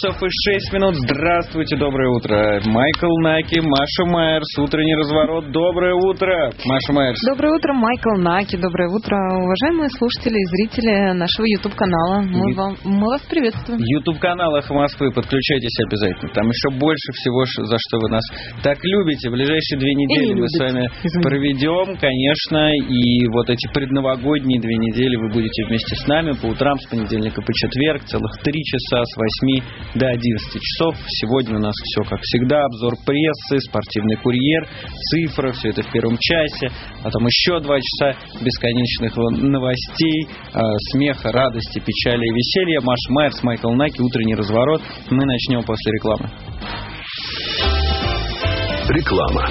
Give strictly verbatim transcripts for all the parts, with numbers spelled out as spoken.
часов и шесть минут. Здравствуйте, доброе утро. Майкл Наки, Маша Майерс, утренний разворот. Доброе утро, Маша Майерс. Доброе утро, Майкл Наки. Доброе утро, уважаемые слушатели и зрители нашего YouTube-канала. Мы, Ю... вам, мы вас приветствуем. YouTube-канал «Эхо Москвы». Подключайтесь обязательно. Там еще больше всего, за что вы нас так любите. В ближайшие две недели мы с вами Извините. проведем, конечно. И вот эти предновогодние две недели вы будете вместе с нами по утрам, с понедельника по четверг, целых три часа с восьми до одиннадцати часов. Сегодня у нас все как всегда. Обзор прессы, спортивный курьер, цифры, все это в первом часе. Потом еще два часа бесконечных новостей, э, смеха, радости, печали и веселья. Маша Майерс, Майкл Наки, утренний разворот. Мы начнем после рекламы. Реклама.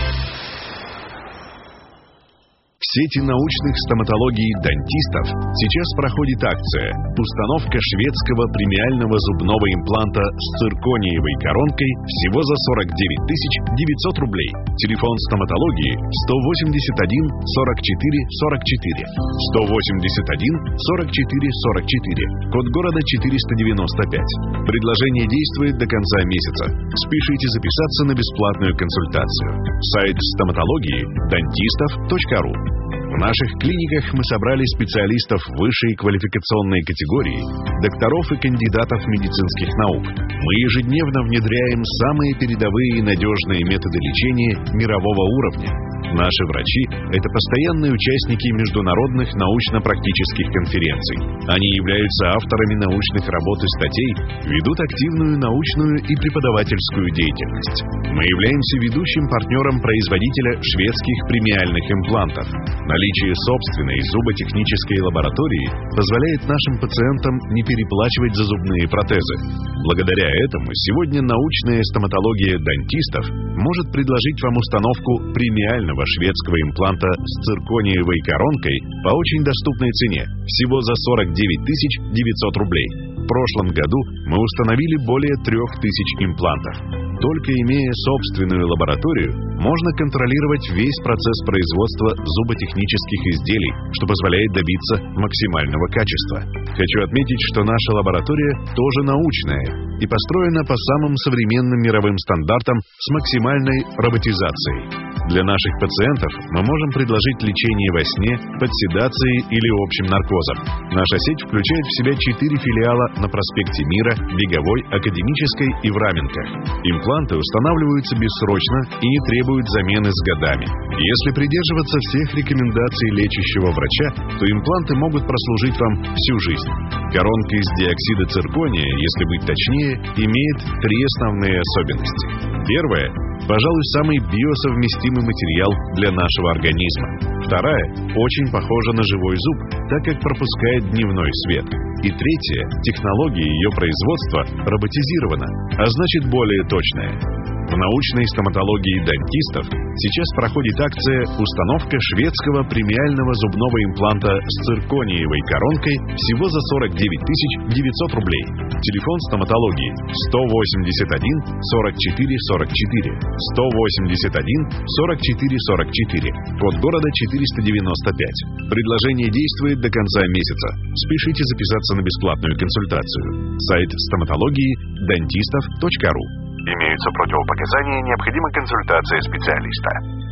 В сети научных стоматологий дантистов сейчас проходит акция «Установка шведского премиального зубного импланта с циркониевой коронкой всего за сорок девять тысяч девятьсот рублей». Телефон стоматологии сто восемьдесят один сорок четыре сорок четыре, сто восемьдесят один сорок четыре сорок четыре, код города четыреста девяносто пять. Предложение действует до конца месяца. Спешите записаться на бесплатную консультацию. Сайт стоматологии дантистов точка ру. В наших клиниках мы собрали специалистов высшей квалификационной категории, докторов и кандидатов медицинских наук. Мы ежедневно внедряем самые передовые и надежные методы лечения мирового уровня. Наши врачи – это постоянные участники международных научно-практических конференций. Они являются авторами научных работ и статей, ведут активную научную и преподавательскую деятельность. Мы являемся ведущим партнером производителя шведских премиальных имплантов. Наличие собственной зуботехнической лаборатории позволяет нашим пациентам не переплачивать за зубные протезы. Благодаря этому сегодня научная стоматология дантистов может предложить вам установку премиального шведского импланта с циркониевой коронкой по очень доступной цене, всего за сорок девять тысяч девятьсот рублей. В прошлом году мы установили более трех тысяч имплантов. Только имея собственную лабораторию, можно контролировать весь процесс производства зуботехнических изделий, что позволяет добиться максимального качества. Хочу отметить, что наша лаборатория тоже научная и построена по самым современным мировым стандартам с максимальной роботизацией. Для наших пациентов мы можем предложить лечение во сне, под седацией или общим наркозом. Наша сеть включает в себя четыре филиала на проспекте Мира, Беговой, Академической и в Раменках. Импланты устанавливаются бессрочно и не требуют замены с годами. Если придерживаться всех рекомендаций лечащего врача, то импланты могут прослужить вам всю жизнь. Коронка из диоксида циркония, если быть точнее, имеет три основные особенности. Первая – пожалуй, самый биосовместимый материал для нашего организма. Вторая – очень похожа на живой зуб, так как пропускает дневной свет. И третья – технология ее производства роботизирована, а значит более точная. В научной стоматологии дантистов сейчас проходит акция «Установка шведского премиального зубного импланта с циркониевой коронкой всего за сорок девять тысяч девятьсот рублей». Телефон стоматологии сто восемьдесят один сорок четыре сорок четыре, сто восемьдесят один сорок четыре сорок четыре, код города четыреста девяносто пять. Предложение действует до конца месяца. Спешите записаться на бесплатную консультацию. Сайт стоматологии дантистов точка ру. Имеются противопоказания, необходима консультация специалиста.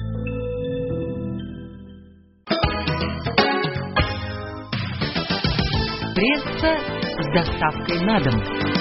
Пресса с доставкой на дом.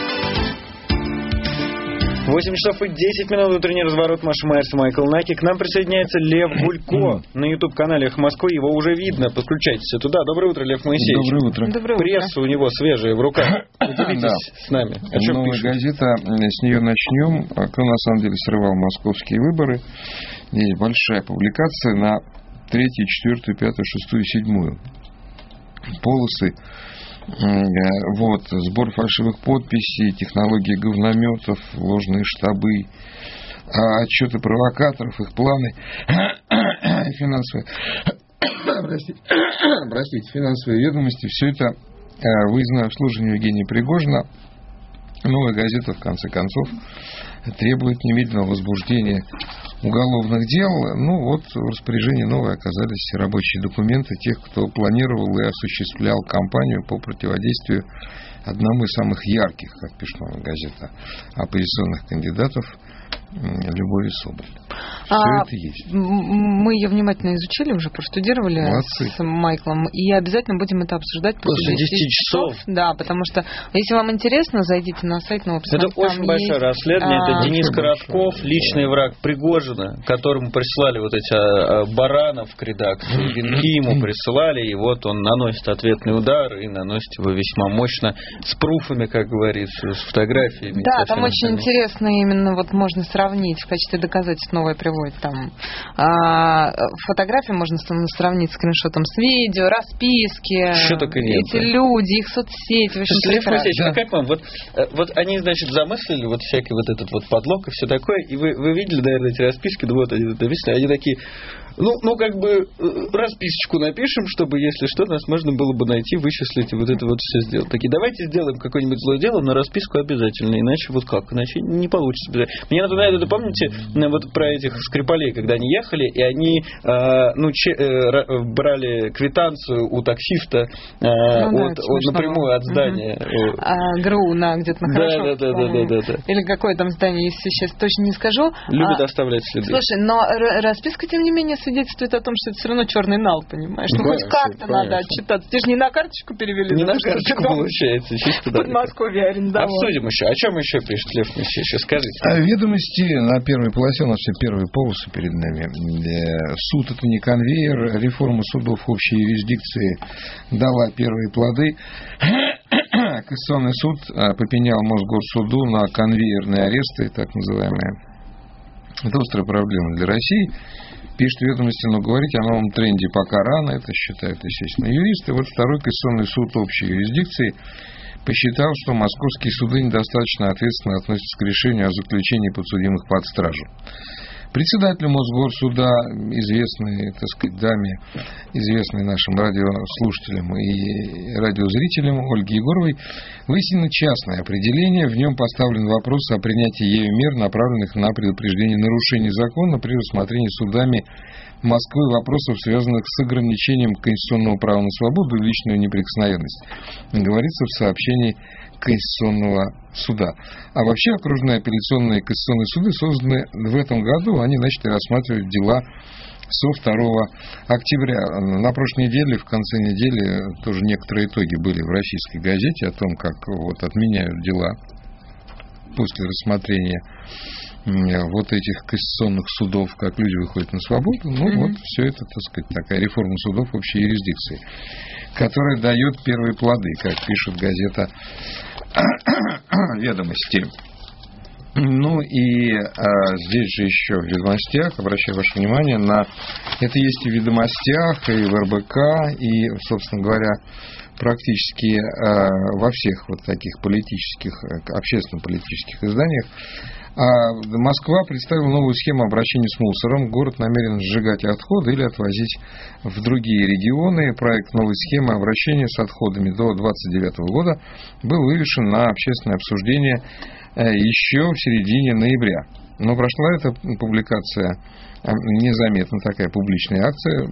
восемь часов и десять минут, утренний разворот. Маша Майерс и Майкл Наки. К нам присоединяется Лев Гулько на YouTube-канале «Эхо Москвы». Его уже видно. Подключайтесь туда. Доброе утро, Лев Моисеевич. Доброе утро. Доброе Пресса у него свежая в руках. Поделитесь да. с нами. О чем Новая пишут? газета, с нее начнем. Кто на самом деле срывал московские выборы. Есть большая публикация на третью, четвертую, пятую, шестую, седьмую полосы. Вот, сбор фальшивых подписей, технологии говнометов, ложные штабы, отчеты провокаторов, их планы, финансовые, простите, простите, финансовые ведомости, все это выездное обслуживание Евгения Пригожина, новая газета, в конце концов, требует немедленного возбуждения уголовных дел. Ну, вот в распоряжении новой оказались рабочие документы тех, кто планировал и осуществлял кампанию по противодействию одному из самых ярких, как пишет новая газета, оппозиционных кандидатов Любови Соболь. Все а, это есть. Мы ее внимательно изучили, уже проштудировали Молодцы. С Майклом, и обязательно будем это обсуждать после десяти часов. Да, потому что, если вам интересно, зайдите на сайт нового. Это очень большое расследование. А, это Денис Коротков, личный враг Пригожина, которому присылали вот эти а, баранов к редакции, венки ему присылали, и вот он наносит ответный удар и наносит его весьма мощно, с пруфами, как говорится, с фотографиями. Да, там очень интересно именно, вот можно сравнить в качестве доказательств новое приводит там а, фотографии можно сравнить с скриншотом с видео, расписки, что только нет, эти люди, их соцсети. В общем, Лев Моисеевич, да. Как вам? Вот, вот они, значит, замыслили вот всякий вот этот вот подлог и все такое, и вы, вы видели, наверное, эти расписки, ну вот они написали, они такие, ну, ну, как бы расписочку напишем, чтобы, если что, нас можно было бы найти, вычислить и вот это вот все сделать. Такие, давайте сделаем какое-нибудь злое дело, но расписку обязательно, иначе вот как, иначе не получится. Мне напоминает, это помните, вот про этих Скрипалей, когда они ехали, и они э, ну, че, э, брали квитанцию у таксиста э, ну, от, да, от, напрямую от здания. Угу. А, ГРУ на где-то на Хорошо, да, да, да, да, да, да. Или какое там здание, если сейчас точно не скажу. Любят а, оставлять следы. Слушай, но расписка, тем не менее, свидетельствует о том, что это все равно черный нал, понимаешь? Ну, ну хоть как-то конечно. Надо отчитаться. Ты же не на карточку перевели. Не на карточку, получается. Чисто в Подмосковье арендовал. Обсудим еще. О чем еще пишет Лев Моисеевич? Скажите. А ведомости на первой полосе, у нас все первые полосы перед нами. Суд — это не конвейер. Реформа судов общей юрисдикции дала первые плоды. Конституционный суд попенял Мосгорсуду на конвейерные аресты, так называемые. Это острая проблема для России. Пишет ведомости, но говорить о новом тренде пока рано, это считают, естественно, юристы. Вот второй Конституционный суд общей юрисдикции посчитал, что московские суды недостаточно ответственно относятся к решению о заключении подсудимых под стражу. Председателю Мосгорсуда, известной, так сказать, даме, известной нашим радиослушателям и радиозрителям Ольге Егоровой, вынесено частное определение. В нем поставлен вопрос о принятии ею мер, направленных на предупреждение нарушений закона при рассмотрении судами Москвы вопросов, связанных с ограничением конституционного права на свободу и личную неприкосновенность. Говорится в сообщении Конституционного суда. А вообще окружные апелляционные конституционные суды созданы в этом году. Они начали рассматривать дела со второго октября. На прошлой неделе, в конце недели, тоже некоторые итоги были в российской газете о том, как вот отменяют дела после рассмотрения вот этих конституционных судов, как люди выходят на свободу. Ну, mm-hmm. вот все это, так сказать, такая реформа судов общей юрисдикции, которая дает первые плоды, как пишет газета «Ведомости». Ну и а, здесь же еще в «Ведомостях», обращаю ваше внимание на... Это есть и в «Ведомостях», и в эр бэ ка, и, собственно говоря, практически а, во всех вот таких политических, общественно-политических изданиях. А Москва представила новую схему обращения с мусором. Город намерен сжигать отходы или отвозить в другие регионы. Проект новой схемы обращения с отходами до две тысячи двадцать девятого года был вывешен на общественное обсуждение еще в середине ноября. Но прошла эта публикация незаметно, такая публичная акция.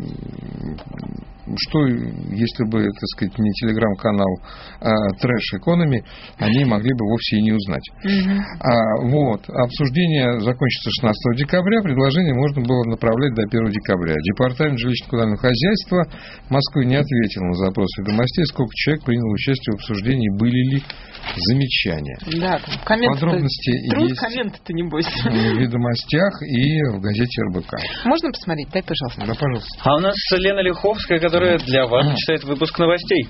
Что, если бы, так сказать, не телеграм-канал а, Трэш Экономи, они могли бы вовсе и не узнать. Mm-hmm. А, вот. Обсуждение закончится шестнадцатого декабря. Предложение можно было направлять до первого декабря. Департамент жилищно-коммунального хозяйства Москвы не ответил на запрос «Ведомостей», сколько человек приняло участие в обсуждении, были ли замечания. Да, подробности труд, есть комменты-то не бойся. В «Ведомостях» и в газете эр бэ ка. Можно посмотреть? Дай, пожалуйста. Да, пожалуйста. А у нас Лена Лиховская, которая для вас mm. читает выпуск новостей.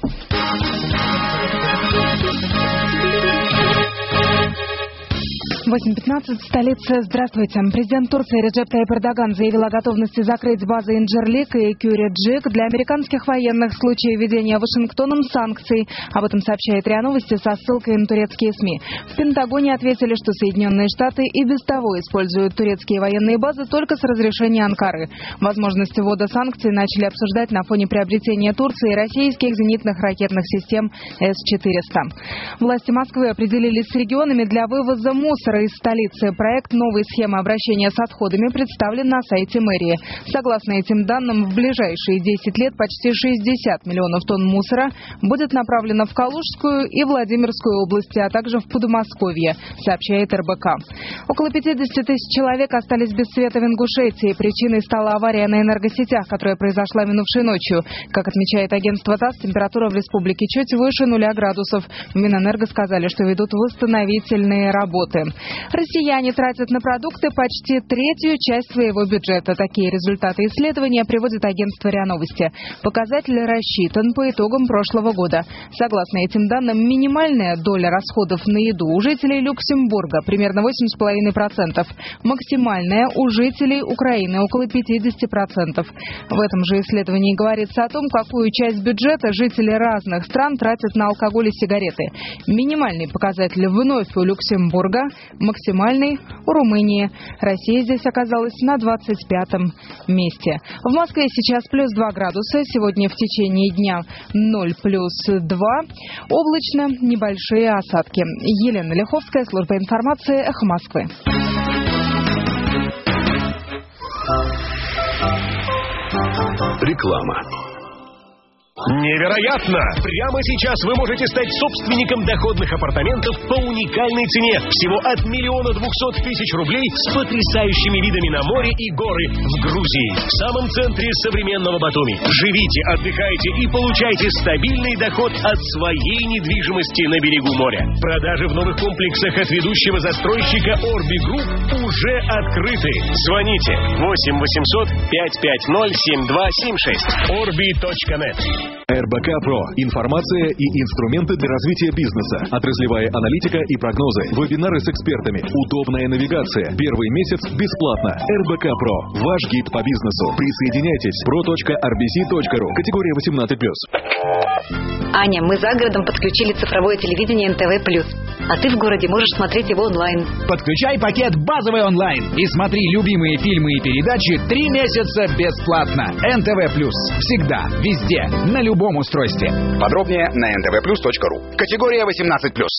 восемь пятнадцать, столица. Здравствуйте. Президент Турции Реджеп Тайип Эрдоган заявил о готовности закрыть базы Инджерлик и Кюреджик для американских военных в случае введения Вашингтоном санкций. Об этом сообщает РИА Новости со ссылкой на турецкие СМИ. В Пентагоне ответили, что Соединенные Штаты и без того используют турецкие военные базы только с разрешения Анкары. Возможность ввода санкций начали обсуждать на фоне приобретения Турции российских зенитных ракетных систем эс четыреста. Власти Москвы определились с регионами для вывоза мусора из столицы. Проект новой схемы обращения с отходами представлен на сайте мэрии. Согласно этим данным, в ближайшие десять лет почти шестьдесят миллионов тонн мусора будет направлено в Калужскую и Владимирскую области, а также в Подмосковье, сообщает эр бэ ка. Около пятьдесят тысяч человек остались без света в Ингушетии. Причиной стала авария на энергосетях, которая произошла минувшей ночью. Как отмечает агентство ТАСС, температура в республике чуть выше нуля градусов. В Минэнерго сказали, что ведут восстановительные работы. Россияне тратят на продукты почти третью часть своего бюджета. Такие результаты исследования приводит агентство РИА Новости. Показатель рассчитан по итогам прошлого года. Согласно этим данным, минимальная доля расходов на еду у жителей Люксембурга примерно восемь целых пять десятых процента. Максимальная у жителей Украины около пятьдесят процентов. В этом же исследовании говорится о том, какую часть бюджета жители разных стран тратят на алкоголь и сигареты. Минимальный показатель вновь у Люксембурга, максимальный у Румынии. Россия здесь оказалась на двадцать пятом месте. В Москве сейчас плюс два градуса, сегодня в течение дня ноль плюс два. Облачно, небольшие осадки. Елена Лиховская, служба информации, Эхо Москвы. Реклама. Невероятно! Прямо сейчас вы можете стать собственником доходных апартаментов по уникальной цене. Всего от миллиона двухсот тысяч рублей с потрясающими видами на море и горы в Грузии. В самом центре современного Батуми. Живите, отдыхайте и получайте стабильный доход от своей недвижимости на берегу моря. Продажи в новых комплексах от ведущего застройщика Орби Групп уже открыты. Звоните восемь восемьсот пятьсот пятьдесят ноль семь два семь шесть. орби точка нет. эр бэ ка Про. Информация и инструменты для развития бизнеса. Отраслевая аналитика и прогнозы. Вебинары с экспертами. Удобная навигация. Первый месяц бесплатно. эр бэ ка Про. Ваш гид по бизнесу. Присоединяйтесь. про точка ар би си точка ру. Категория восемнадцать плюс. Аня, мы за городом подключили цифровое телевидение эн тэ вэ плюс. А ты в городе можешь смотреть его онлайн. Подключай пакет «Базовый онлайн» и смотри любимые фильмы и передачи три месяца бесплатно. эн тэ вэ плюс. Всегда, везде, на любом устройстве. Подробнее на эн тэ вэ плюс точка ру. Категория восемнадцать плюс.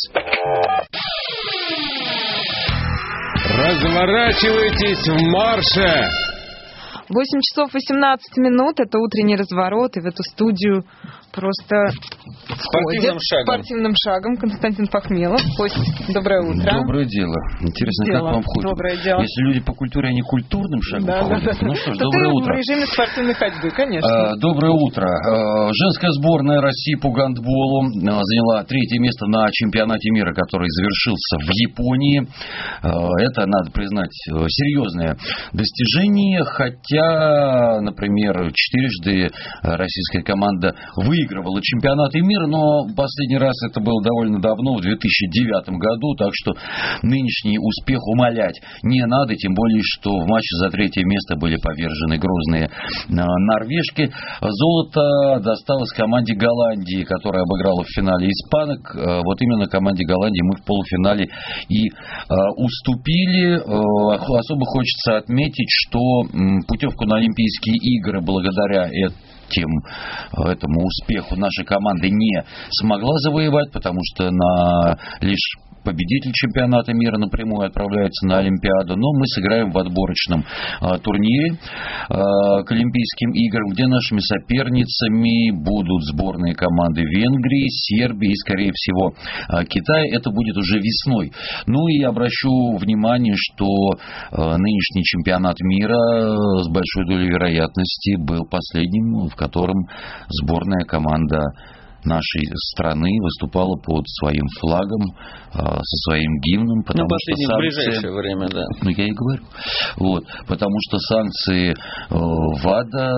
Разворачивайтесь в марше! восемь часов восемнадцать минут. Это утренний разворот. И в эту студию просто спортивным шагом. спортивным шагом Константин Пахмелов. Кость, доброе утро. Доброе дело. Интересно, дело. как вам ходит? Доброе дело. Если люди по культуре, они культурным шагом да, ходят. Да, да. Ну что ж, То доброе ты утро. в режиме спортивной ходьбы, конечно. А, доброе утро. А, женская сборная России по гандболу а, заняла третье место на чемпионате мира, который завершился в Японии. А, это, надо признать, серьезное достижение, хотя, например, четырежды российская команда выигрывала чемпионаты мира, но последний раз это было довольно давно, в две тысячи девятом году, так что нынешний успех умалять не надо, тем более, что в матче за третье место были повержены грозные норвежки. Золото досталось команде Голландии, которая обыграла в финале испанок. Вот именно команде Голландии мы в полуфинале и уступили. Особо хочется отметить, что путевку на Олимпийские игры благодаря этим, этому успеху наша команда не смогла завоевать, потому что на лишь победитель чемпионата мира напрямую отправляется на Олимпиаду, но мы сыграем в отборочном а, турнире а, к Олимпийским играм, где нашими соперницами будут сборные команды Венгрии, Сербии и, скорее всего, а, Китая. Это будет уже весной. Ну и обращу внимание, что а, нынешний чемпионат мира с большой долей вероятности был последним, в котором сборная команда нашей страны выступала под своим флагом, со своим гимном, потому ну, что санкции... в ближайшее время, да. Ну, я и говорю. Вот, потому что санкции ВАДА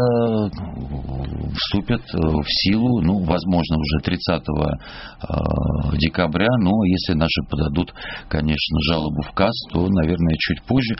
вступят в силу, ну, возможно, уже тридцатого декабря, но если наши подадут, конечно, жалобу в КАС, то, наверное, чуть позже.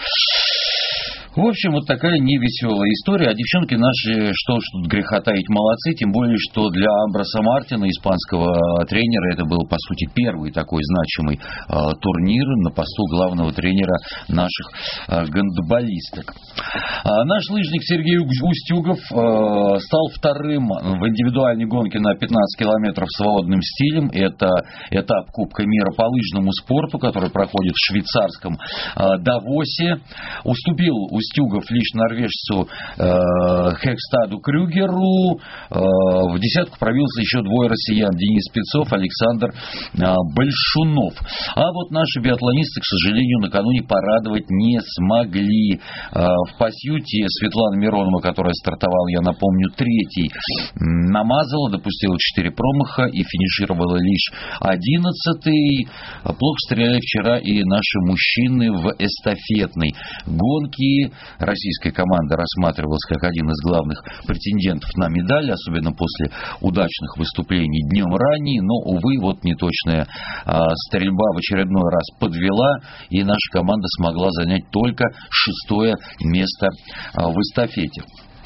В общем, вот такая невеселая история. А девчонки наши, что ж тут греха таить, молодцы. Тем более, что для Амброса Мартина, испанского тренера, это был, по сути, первый такой значимый э, турнир на посту главного тренера наших э, гандболисток. А наш лыжник Сергей Устюгов э, стал вторым в индивидуальной гонке на пятнадцать километров свободным стилем. Это этап Кубка мира по лыжному спорту, который проходит в швейцарском э, Давосе. Уступил Устюгов лишь норвежцу э, Хекстаду Крюгеру. Э, в десятку пробился еще двое россиян: Денис Спецов, Александр э, Большунов. А вот наши биатлонисты, к сожалению, накануне порадовать не смогли. Э, в Пасьюте Светлана Миронова, которая стартовала, я напомню, третий, намазала, допустила четыре промаха и финишировала лишь одиннадцатый. Плохо стреляли вчера и наши мужчины в эстафетной гонке. Российская команда рассматривалась как один из главных претендентов на медаль, особенно после удачных выступлений днем ранее, но, увы, вот неточная а, стрельба в очередной раз подвела, и наша команда смогла занять только шестое место а, в эстафете.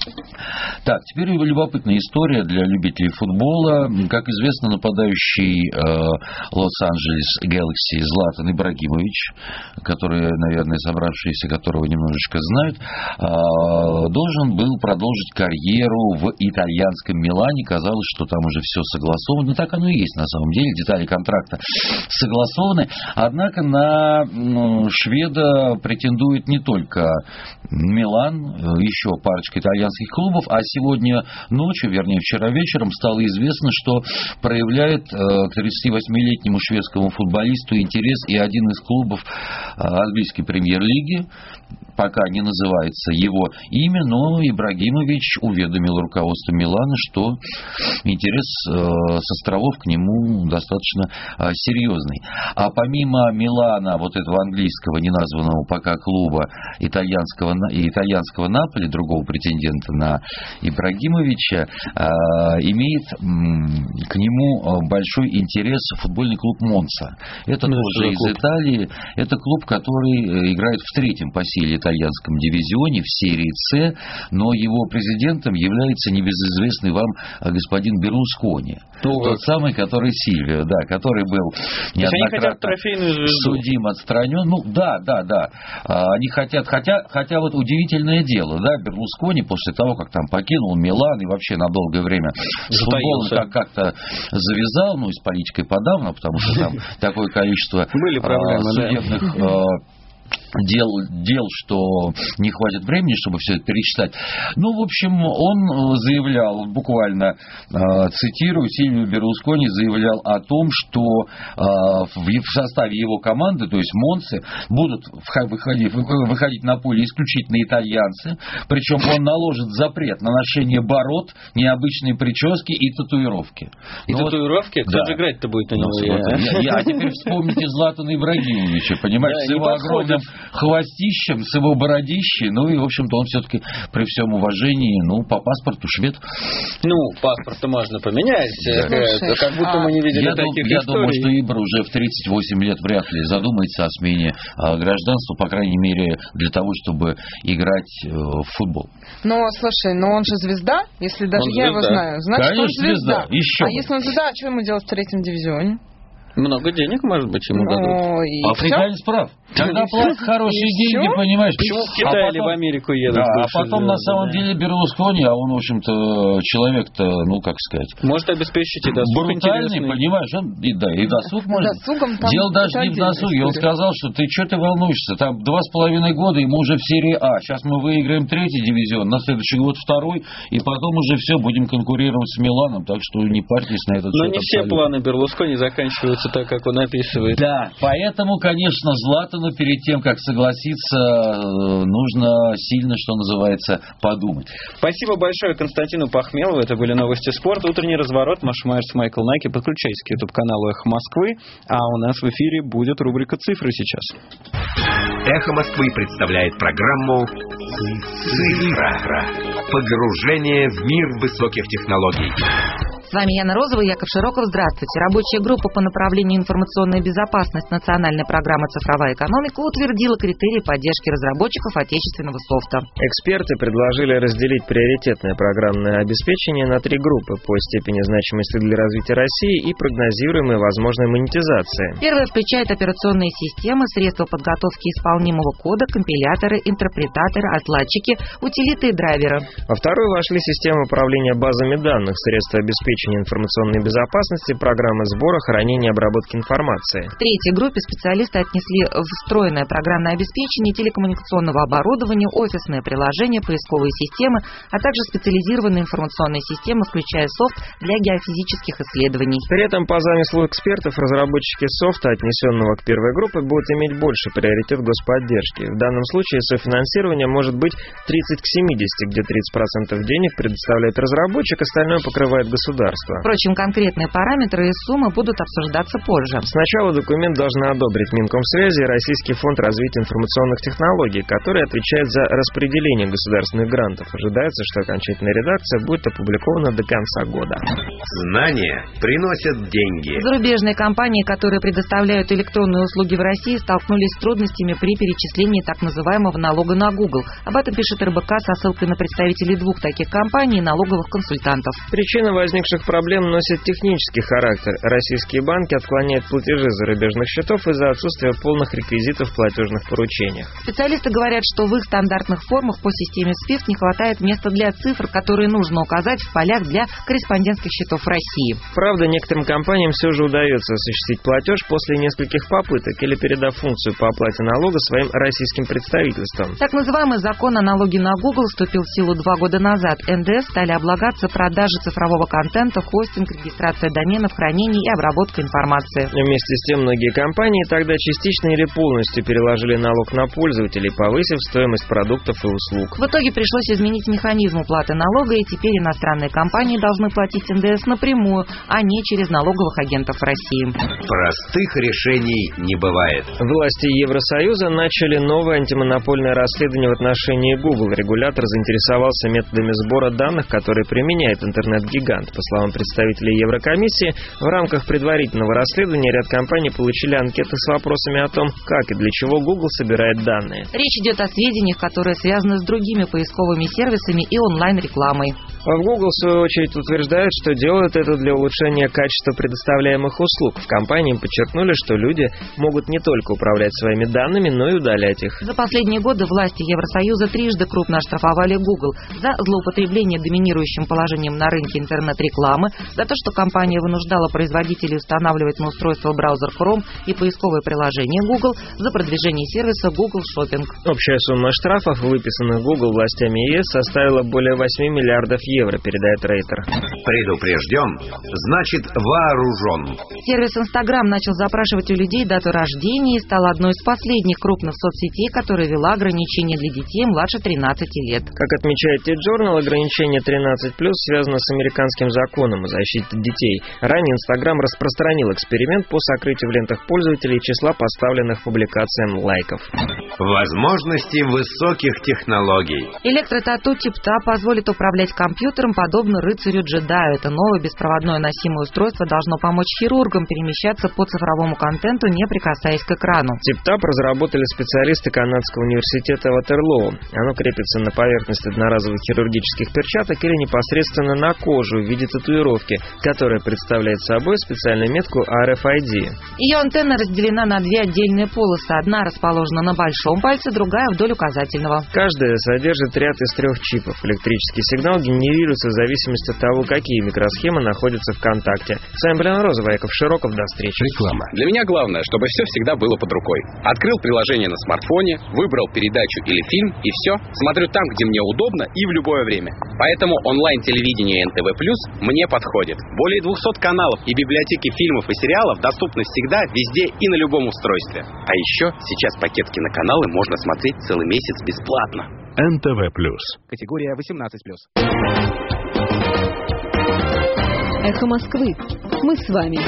Так, теперь любопытная история для любителей футбола. Как известно, нападающий э, Лос-Анджелес Гэлакси Златан Ибрагимович, который, наверное, собравшиеся которого немножечко знают, э, должен был продолжить карьеру в итальянском Милане. Казалось, что там уже все согласовано. Так оно и есть на самом деле. Детали контракта согласованы. Однако на ну, шведа претендует не только Милан, еще парочка итальянских клубов, а сегодня ночью, вернее вчера вечером, стало известно, что проявляет э, к тридцативосьмилетнему шведскому футболисту интерес и один из клубов э, английской премьер-лиги. Пока не называется его имя, но Ибрагимович уведомил руководство Милана, что интерес э, с островов к нему достаточно э, серьезный. А помимо Милана, вот этого английского, неназванного пока клуба, итальянского, итальянского Наполи, другого претендента на Ибрагимовича, э, имеет м, к нему большой интерес футбольный клуб Монца. Это ну, тоже из клуб. Италии. Это клуб, который играет в третьем по силе итальянском дивизионе в серии С, но его президентом является небезызвестный вам господин Берлускони. Ну, Тот вот. самый, который Сильвио, да, который был неоднократно судим, отстранен. Ну, да, да, да. Они хотят, хотя, хотя вот удивительное дело, да, Берлускони после того, как там покинул Милан и вообще на долгое время с футболом как- как-то завязал, ну и с политикой подавно, потому что там такое количество были проблемы, судебных... Дел, дел, что не хватит времени, чтобы все это перечитать. Ну, в общем, он заявлял, буквально цитирую, Сильвио Берлускони заявлял о том, что в составе его команды, то есть Монцы, будут выходить, выходить на поле исключительно итальянцы, причем он наложит запрет на ношение бород, необычные прически и татуировки. И ну, татуировки? Кто да. же играть-то будет на него? Ну, я, я, я, а теперь вспомните Златана Ибрагимовича, понимаешь, да, с его огромным хвостищем, с его бородищей, ну и, в общем-то, он все-таки при всем уважении, ну, по паспорту швед. Ну, паспорт-то можно поменять, да. Слушай, как будто а... мы не видели я таких дум, историй. Я думаю, что Ибра уже в тридцать восемь лет вряд ли задумается о смене а, гражданства, по крайней мере, для того, чтобы играть э, в футбол. Но, слушай, но он же звезда, если даже он я звезда. его знаю, значит, Конечно, он звезда. звезда. Еще а бы. если он звезда, а что ему делать в третьем дивизионе? Много денег, может быть, ему ну, дадут. Африканец прав. Когда платят хорошие деньги, все? понимаешь. Почему в Китай а или в Америку едут? Да, а потом, на самом деле, Берлускони, а он, в общем-то, человек-то, ну, как сказать... Может обеспечить и досуг брутальный, понимаешь, он, и, да, и досуг может. Дело даже не в досуге. Он сказал, что ты что ты волнуешься? Там два с половиной года, и мы уже в серии А. Сейчас мы выиграем третий дивизион, на следующий год второй, и потом уже все, будем конкурировать с Миланом, так что не парьтесь на этот счет. Но не все планы Берлускони заканчиваются описывается так, как он описывает. Да, поэтому, конечно, Златану перед тем, как согласиться, нужно сильно, что называется, подумать. Спасибо большое Константину Пахмелову. Это были новости спорта. Утренний разворот. Маша Майерс, Майкл Наки. Подключайтесь к ютуб-каналу «Эхо Москвы». А у нас в эфире будет рубрика «Цифры» сейчас. «Эхо Москвы» представляет программу «Цифра». Погружение в мир высоких технологий. С вами Яна Розова и Яков Широков. Здравствуйте. Рабочая группа по направлению информационная безопасность национальной программы «Цифровая экономика» утвердила критерии поддержки разработчиков отечественного софта. Эксперты предложили разделить приоритетное программное обеспечение на три группы по степени значимости для развития России и прогнозируемой возможной монетизации. Первая включает операционные системы, средства подготовки исполнимого кода, компиляторы, интерпретаторы, отладчики, утилиты и драйверы. Во вторую вошли системы управления базами данных, средства обеспечения информационной безопасности, программы сбора, хранения и обработки информации. В третьей группе специалисты отнесли встроенное программное обеспечение телекоммуникационного оборудования, офисные приложения, поисковые системы, а также специализированные информационные системы, включая софт для геофизических исследований. При этом, по замыслу экспертов, разработчики софта, отнесенного к первой группе, будут иметь больше приоритет господдержки. В данном случае софинансирование может быть тридцать к семидесяти, где тридцать процентов денег предоставляет разработчик, остальное покрывает государство. Впрочем, конкретные параметры и суммы будут обсуждаться позже. Сначала документ должны одобрить Минкомсвязи и Российский фонд развития информационных технологий, который отвечает за распределение государственных грантов. Ожидается, что окончательная редакция будет опубликована до конца года. Знания приносят деньги. Зарубежные компании, которые предоставляют электронные услуги в России, столкнулись с трудностями при перечислении так называемого налога на Google. Об этом пишет эр бэ ка со ссылкой на представителей двух таких компаний и налоговых консультантов. Причина возникших проблем носит технический характер. Российские банки отклоняют платежи зарубежных счетов из-за отсутствия полных реквизитов в платежных поручениях. Специалисты говорят, что в их стандартных формах по системе свифт не хватает места для цифр, которые нужно указать в полях для корреспондентских счетов России. Правда, некоторым компаниям все же удается осуществить платеж после нескольких попыток или передав функцию по оплате налога своим российским представительствам. Так называемый закон о налоге на Google вступил в силу два года назад. эн дэ эс стали облагаться продажей цифрового контента, хостинг, регистрация доменов, хранение и обработка информации. Вместе с тем, многие компании тогда частично или полностью переложили налог на пользователей, повысив стоимость продуктов и услуг. В итоге пришлось изменить механизм уплаты налога, и теперь иностранные компании должны платить эн дэ эс напрямую, а не через налоговых агентов в России. Простых решений не бывает. Власти Евросоюза начали новое антимонопольное расследование в отношении Google. Регулятор заинтересовался методами сбора данных, которые применяет интернет-гигант. По словам представителей Еврокомиссии, в рамках предварительного расследования ряд компаний получили анкеты с вопросами о том, как и для чего Google собирает данные. Речь идет о сведениях, которые связаны с другими поисковыми сервисами и онлайн-рекламой. В Google, в свою очередь, утверждают, что делают это для улучшения качества предоставляемых услуг. В компании подчеркнули, что люди могут не только управлять своими данными, но и удалять их. За последние годы власти Евросоюза трижды крупно оштрафовали Google за злоупотребление доминирующим положением на рынке интернет-рекламы, за то, что компания вынуждала производителей устанавливать на устройство браузер Chrome и поисковое приложение Google, за продвижение сервиса Google Shopping. Общая сумма штрафов, выписанных Google властями е эс, составила более восьми миллиардов евро, передает Рейтер. Предупрежден, значит вооружен. Сервис Instagram начал запрашивать у людей дату рождения и стал одной из последних крупных соцсетей, которая ввела ограничения для детей младше тринадцати лет. Как отмечает T-Journal, ограничение тринадцать плюс связано с американским законом о защите детей. Ранее Instagram распространил эксперимент по сокрытию в лентах пользователей числа поставленных публикациям лайков. Возможности высоких технологий. Электротату Типта позволит управлять компьютером подобно рыцарю-джедаю. Это новое беспроводное носимое устройство должно помочь хирургам перемещаться по цифровому контенту, не прикасаясь к экрану. Типтап разработали специалисты Канадского университета Ватерлоу. Оно крепится на поверхность одноразовых хирургических перчаток или непосредственно на кожу в виде татуировки, которая представляет собой специальную метку ар эф ай ди. Ее антенна разделена на две отдельные полосы. Одна расположена на большом пальце, другая вдоль указательного. Каждая содержит ряд из трех чипов. Электрический сигнал генерируется генерируются в зависимости от того, какие микросхемы находятся в контакте. С вами был Розовый, Яков Широков. До встречи. Реклама. Для меня главное, чтобы все всегда было под рукой. Открыл приложение на смартфоне, выбрал передачу или фильм, и все. Смотрю там, где мне удобно и в любое время. Поэтому онлайн-телевидение эн тэ вэ плюс мне подходит. Более двухсот каналов и библиотеки фильмов и сериалов доступны всегда, везде и на любом устройстве. А еще сейчас пакет киноканалы можно смотреть целый месяц бесплатно. эн тэ вэ плюс. Категория восемнадцать плюс. Эхо Москвы. Мы с вами.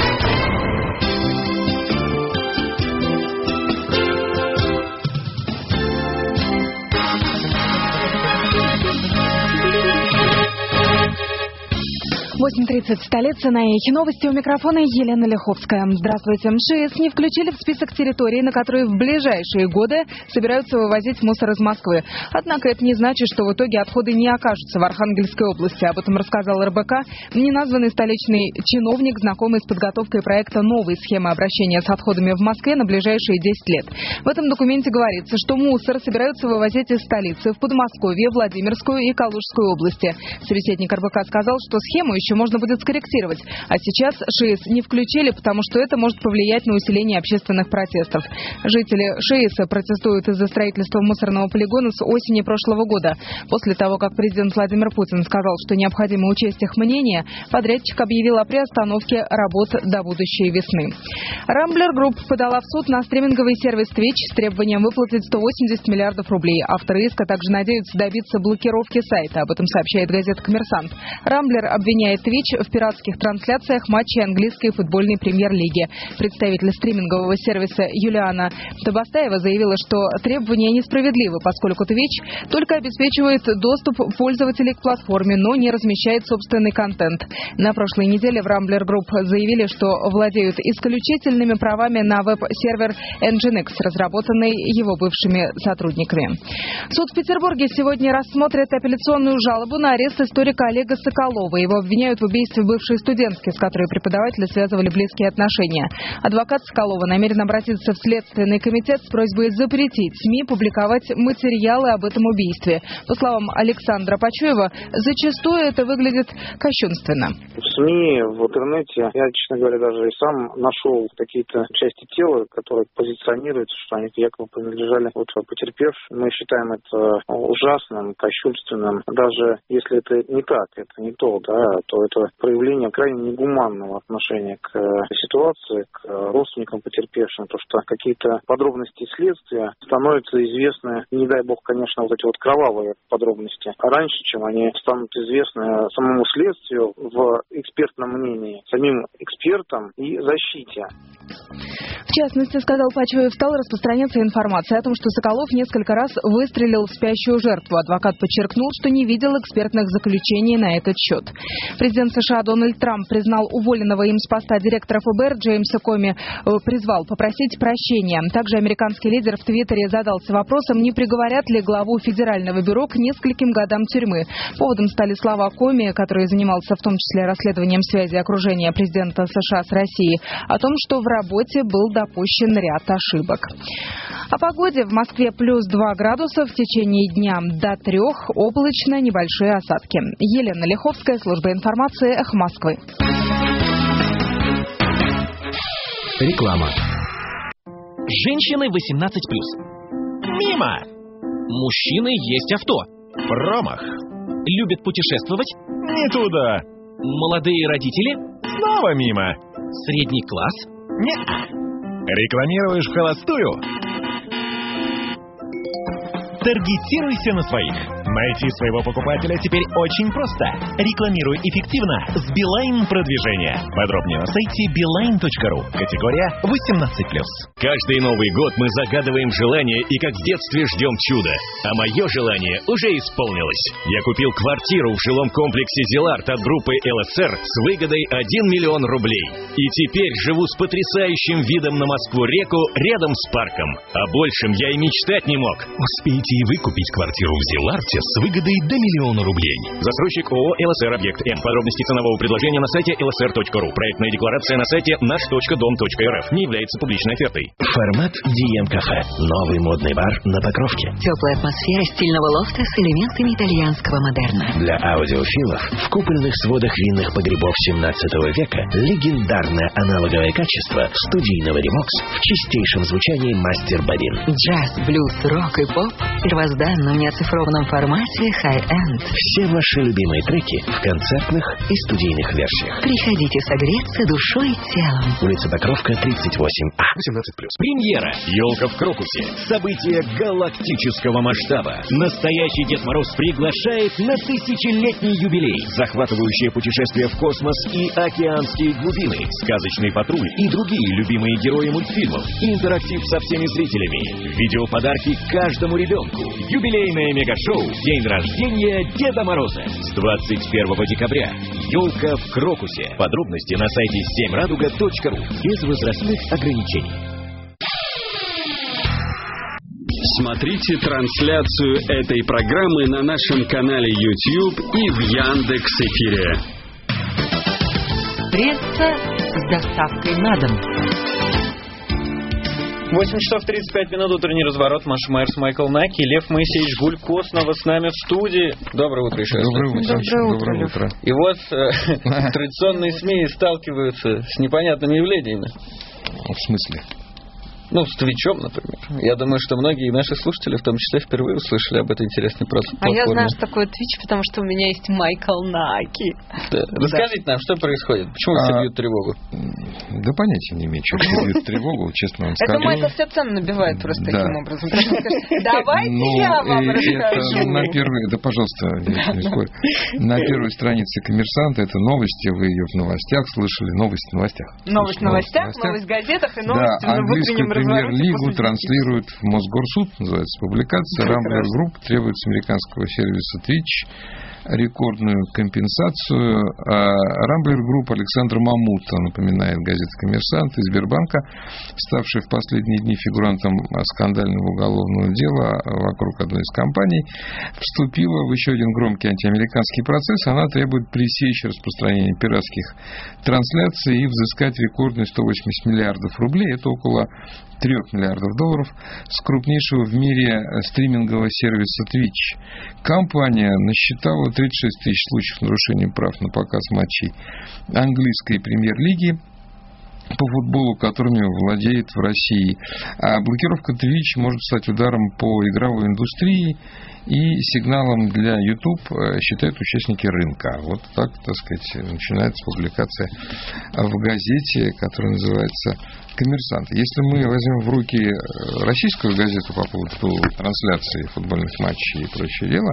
восемь тридцать, столица, на Эхе. Новости, у микрофона Елена Лиховская. Здравствуйте. ШИЭС не включили в список территорий, на которые в ближайшие годы собираются вывозить мусор из Москвы. Однако это не значит, что в итоге отходы не окажутся в Архангельской области. Об этом рассказал эр бэ ка неназванный столичный чиновник, знакомый с подготовкой проекта новой схемы обращения с отходами в Москве на ближайшие десять лет. В этом документе говорится, что мусор собираются вывозить из столицы в Подмосковье, Владимирскую и Калужскую области. Собеседник эр бэ ка сказал, что схему еще можно будет скорректировать. А сейчас ШИЭС не включили, потому что это может повлиять на усиление общественных протестов. Жители ШИЭСа протестуют из-за строительства мусорного полигона с осени прошлого года. После того, как президент Владимир Путин сказал, что необходимо учесть их мнение, подрядчик объявил о приостановке работ до будущей весны. Рамблер Групп подала в суд на стриминговый сервис Twitch с требованием выплатить сто восемьдесят миллиардов рублей. Авторы иска также надеются добиться блокировки сайта. Об этом сообщает газета «Коммерсант». Рамблер обвиняет Twitch в пиратских трансляциях матчей английской футбольной премьер-лиги. Представитель стримингового сервиса Юлиана Табастаева заявила, что требования несправедливы, поскольку Twitch только обеспечивает доступ пользователей к платформе, но не размещает собственный контент. На прошлой неделе в Rambler Group заявили, что владеют исключительными правами на веб-сервер Nginx, разработанный его бывшими сотрудниками. Суд в Петербурге сегодня рассмотрит апелляционную жалобу на арест историка Олега Соколова. Его обвиняют в убийстве бывшей студентки, с которой преподаватели связывали близкие отношения. Адвокат Соколова намерен обратиться в Следственный комитет с просьбой запретить СМИ публиковать материалы об этом убийстве. По словам Александра Почуева, зачастую это выглядит кощунственно. В СМИ, в интернете, я, честно говоря, даже и сам нашел какие-то части тела, которые позиционируются, что они якобы принадлежали вот потерпевшим. Мы считаем это ужасным, кощунственным. Даже если это не так, это не то, да, то это проявление крайне негуманного отношения к ситуации, к родственникам потерпевшим, то что какие-то подробности следствия становятся известны, не дай бог, конечно, вот эти вот кровавые подробности, раньше, чем они станут известны самому следствию в экспертном мнении, самим экспертам и защите. В частности, сказал Почуев, стала распространяться информация о том, что Соколов несколько раз выстрелил в спящую жертву. Адвокат подчеркнул, что не видел экспертных заключений на этот счет. Президент США Дональд Трамп признал уволенного им с поста директора эф бэ эр Джеймса Коми, призвал попросить прощения. Также американский лидер в Твиттере задался вопросом, не приговорят ли главу Федерального бюро к нескольким годам тюрьмы. Поводом стали слова Коми, который занимался в том числе расследованием связи окружения президента США с Россией, о том, что в работе был допущен ряд ошибок. О погоде. В Москве плюс два градуса, в течение дня до трех, облачно, небольшие осадки. Елена Лиховская, служба информации, Эхо Москвы. Реклама. Женщины восемнадцать плюс. Мимо! Мужчины есть авто. Промах. Любят путешествовать? Не туда. Молодые родители? Снова мимо. Средний класс? Не-а. Рекламируешь в холостую? Таргетируйся на своих. Найти своего покупателя теперь очень просто. Рекламируй эффективно с Билайн продвижения. Подробнее на сайте билайн точка ру. Категория восемнадцать плюс. Каждый Новый год мы загадываем желание и как в детстве ждем чуда. А мое желание уже исполнилось. Я купил квартиру в жилом комплексе «Зиларт» от группы эл эс эр с выгодой один миллион рублей. И теперь живу с потрясающим видом на Москву-реку рядом с парком. О большем я и мечтать не мог. Успейте и вы купить квартиру в Зиларте с выгодой до миллиона рублей. Застройщик ООО ЛСР Объект М. Подробности ценового предложения на сайте эл эс эр точка ру. Проектная декларация на сайте наш точка дом точка эр эф. Не является публичной офертой. Формат ди эм Кафе. Новый модный бар на Покровке. Теплая атмосфера стильного лофта с элементами итальянского модерна. Для аудиофилов в купольных сводах винных погребов семнадцатого века легендарное аналоговое качество студийного ремокс в чистейшем звучании мастер Бобин. Джаз, блюз, рок и поп в первозданном неоцифрованном формате хай-энд. Все ваши любимые треки в концертных и студийных версиях. Приходите согреться душой и телом. Улица Покровка, тридцать восемь А. восемнадцать плюс. Премьера. Елка в Крокусе. Событие галактического масштаба. Настоящий Дед Мороз приглашает на тысячелетний юбилей. Захватывающее путешествие в космос и океанские глубины. Сказочный патруль и другие любимые герои мультфильмов. Интерактив со всеми зрителями. Видеоподарки каждому ребенку. Юбилейное мегашоу «День рождения Деда Мороза». С двадцать первого декабря. Елка в Крокусе. Подробности на сайте семь радуга точка ру. Без возрастных ограничений. Смотрите трансляцию этой программы на нашем канале YouTube и в Яндекс.Эфире. Пресса с доставкой на дом. восемь часов тридцать пять минут, утренний разворот. Маша Майерс, Майкл Наки, Лев Моисеевич Гулько снова с нами в студии. Доброе утро еще раз. Доброе утро. Доброе утро. Доброе утро. И вот э, традиционные СМИ сталкиваются с непонятными явлениями. В смысле? Ну, с Твичом, например. Я думаю, что многие наши слушатели, в том числе, впервые услышали об этой интересной платформе. А я знаю, что такое Твич, потому что у меня есть Майкл Наки. Да. Расскажите нам, что происходит? Почему все бьют тревогу? Да понятия не имею, что все бьют тревогу, честно вам скажу. Это Майкл все цены набивает просто таким образом. Давайте я вам расскажу. На первой, да, пожалуйста, не спорь. На первой странице «Коммерсанта» это новости, вы ее в новостях слышали. Новости в новостях. Новость в новостях, новость в газетах и новости в утреннем Премьер-лигу транслирует в Мосгорсуд, называется публикация. Рамблер Групп требует с американского сервиса Twitch рекордную компенсацию. Рамблер Групп Александр Мамута, напоминает газета «Коммерсант» из Сбербанка, ставший в последние дни фигурантом скандального уголовного дела вокруг одной из компаний, вступила в еще один громкий антиамериканский процесс. Она требует пресечь распространение пиратских трансляций и взыскать рекордные сто восемьдесят миллиардов рублей. Это около трех миллиардов долларов с крупнейшего в мире стримингового сервиса Twitch. Компания насчитала тридцать шесть тысяч случаев нарушения прав на показ матчей английской премьер-лиги по футболу, которыми владеет в России. А блокировка Twitch может стать ударом по игровой индустрии и сигналом для YouTube, считают участники рынка. Вот так, так сказать, начинается публикация в газете, которая называется «Коммерсант». Если мы возьмем в руки российскую газету по поводу трансляции футбольных матчей и прочее дело,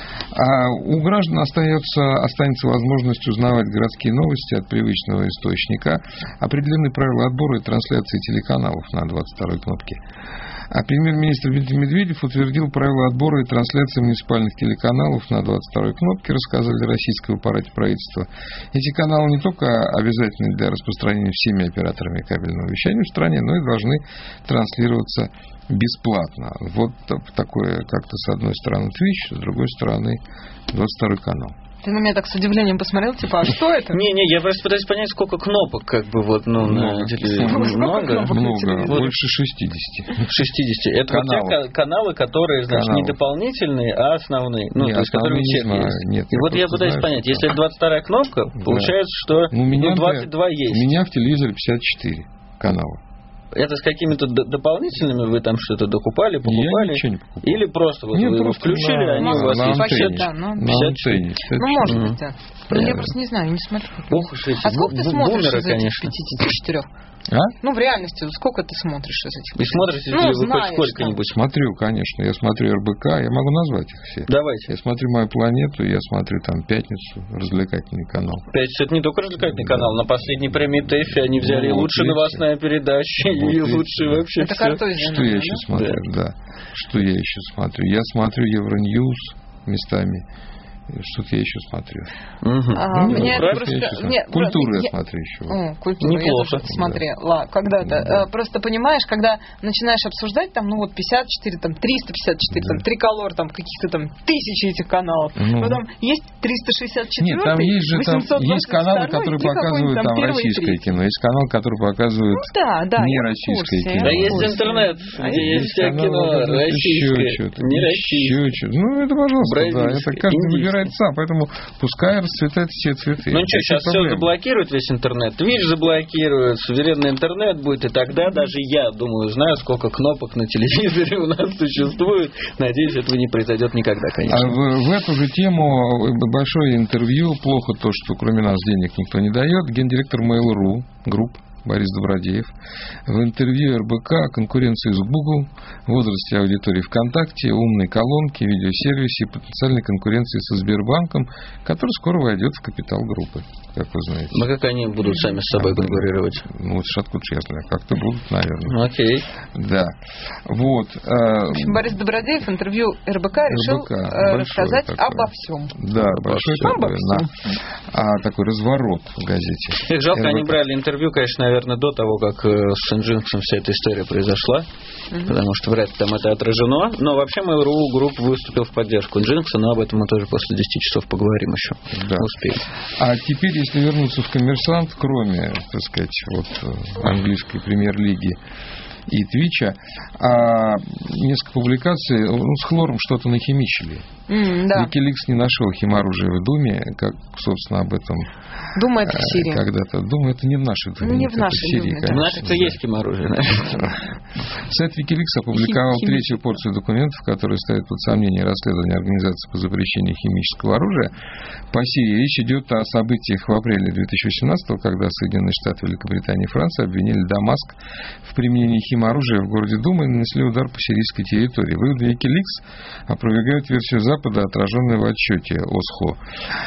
а у граждан остается, останется возможность узнавать городские новости от привычного источника. Определены правила отбора и трансляции телеканалов на двадцать второй кнопке. А премьер-министр Дмитрий Медведев утвердил правила отбора и трансляции муниципальных телеканалов на двадцать второй кнопке, рассказали российского аппарате правительства. Эти каналы не только обязательны для распространения всеми операторами кабельного вещания в стране, но и должны транслироваться бесплатно. Вот такое как-то с одной стороны Twitch, с другой стороны двадцать второй канал. Ты на меня так с удивлением посмотрел, типа, а что это? Не-не, я просто пытаюсь понять, сколько кнопок, как бы, вот, ну, на телевизоре. Много? Много, больше шестидесяти. шестидесяти. Это вот те каналы, которые, значит, не дополнительные, а основные. Ну, то есть, которые у всех есть. И вот я пытаюсь понять, если это двадцать вторая кнопка, получается, что двадцать два есть. У меня в телевизоре пятьдесят четыре канала. Это с какими-то дополнительными вы там что-то докупали, покупали? Я ничего не покупал. Или просто вот Нет, вы его просто включили, на, они у вас есть пакет, да, ну, пятьдесят четыре. Ну, может быть, да. Ну, я просто не знаю, не смотрю. Ох уж эти а сколько ты смотришь бумеры, из этих конечно. пятидесяти четырёх? А? Ну, в реальности, сколько ты смотришь из этих? И смотрите ну, ли вы хоть сколько-нибудь? Смотрю, конечно. Я смотрю эр бэ ка, я могу назвать их все. Давайте. Я смотрю «Мою планету», я смотрю там «Пятницу», развлекательный канал. «Пятница» — это не только развлекательный канал. На последней премии ТЭФИ они взяли ну, лучшая вот новостная передача, вот и лучшие вообще это все. Что я еще смотрю, да. да. Что я еще смотрю? Я смотрю Евроньюз местами. Что-то я еще смотрю. Угу. А, ну, мне просто, просто... я мне... Культуру я, я смотрю еще. О, культуру Неплохо. Я тоже смотрела да. когда-то. Да. Просто понимаешь, когда начинаешь обсуждать, там, ну вот пятьдесят четыре, там, триста пятьдесят четыре, да. там, триколор, там, каких-то там тысячи этих каналов. Ну. Потом есть триста шестьдесят четыре, нет, там есть же там, есть каналы, которые показывают там, там российское кино, есть канал, который показывает ну, да, да, не российское кино. Да есть интернет, где есть кино российское, не российское. Ну, это, пожалуйста, да, это каждый выбирает сам, поэтому пускай расцветают все цветы. Ну что, сейчас все заблокируют, весь интернет, Twitch заблокируют, суверенный интернет будет, и тогда даже я, думаю, знаю, сколько кнопок на телевизоре у нас существует. Надеюсь, этого не произойдет никогда, конечно. А в, в эту же тему большое интервью, плохо то, что кроме нас денег никто не дает, гендиректор Mail.ru Group Борис Добродеев в интервью эр бэ ка о конкуренции с Google, возрасте аудитории ВКонтакте, умной колонке, видеосервисе и потенциальной конкуренции со Сбербанком, который скоро войдет в капитал группы, как вы знаете. Ну, как они будут сами с собой конкурировать? Ну, вот откуда я знаю, как-то будут, наверное. Окей. Да. Вот. В общем, Борис Добродеев интервью эр бэ ка решил эр бэ ка, рассказать такое. Обо всем. Да, большой такой, на, а, такой разворот в газете. Их жалко, эр бэ ка. Они брали интервью, конечно, наверное, наверное, до того, как с Nginx вся эта история произошла, mm-hmm. потому что вряд ли там это отражено. Но вообще Mail.ru Group выступил в поддержку Nginx, но об этом мы тоже после десяти часов поговорим еще. Да. Успеем. А теперь, если вернуться в «Коммерсант», кроме, так сказать, вот английской премьер-лиги и Твича, а несколько публикаций, ну, с хлором что-то нахимичили. Mm, да. Wikileaks не нашел химоружия в Думе, как, собственно, об этом Дума это в Сирии. Когда-то. Дума это не в нашей Думе. Ну, не в нашей в Сирии, Думе. Да. В нашей-то есть химоружие. Сайт Wikileaks опубликовал Хим- третью порцию документов, которые ставят под сомнение расследование Организации по запрещению химического оружия по Сирии. Речь идет о событиях в апреле две тысячи восемнадцатого, когда Соединенные Штаты, Великобритания и Франция обвинили Дамаск в применении химоружия в городе Дума и нанесли удар по сирийской территории. Выводы Wikileaks опровергают версию Запада, отраженную в отчете ОСХО,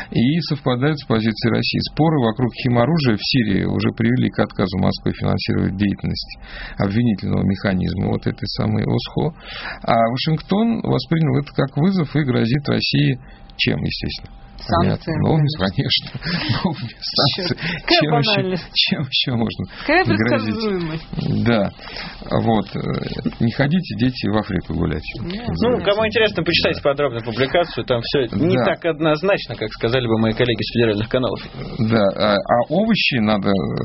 и совпадают с позицией России. Споры вокруг химоружия в Сирии уже привели к отказу Москвы финансировать деятельность обвинительного механизма вот этой самой ОСХО. А Вашингтон воспринял это как вызов и грозит России чем, естественно? Санкции. Новыми, конечно. Новыми санкциями. Чем еще, чем еще можно Какая предсказуемость. Да. Вот. Не ходите, дети, в Африку гулять. Ну, кому интересно, почитайте подробно публикацию. Там все не да. так однозначно, как сказали бы мои коллеги с федеральных каналов. Да. А, а овощи, надо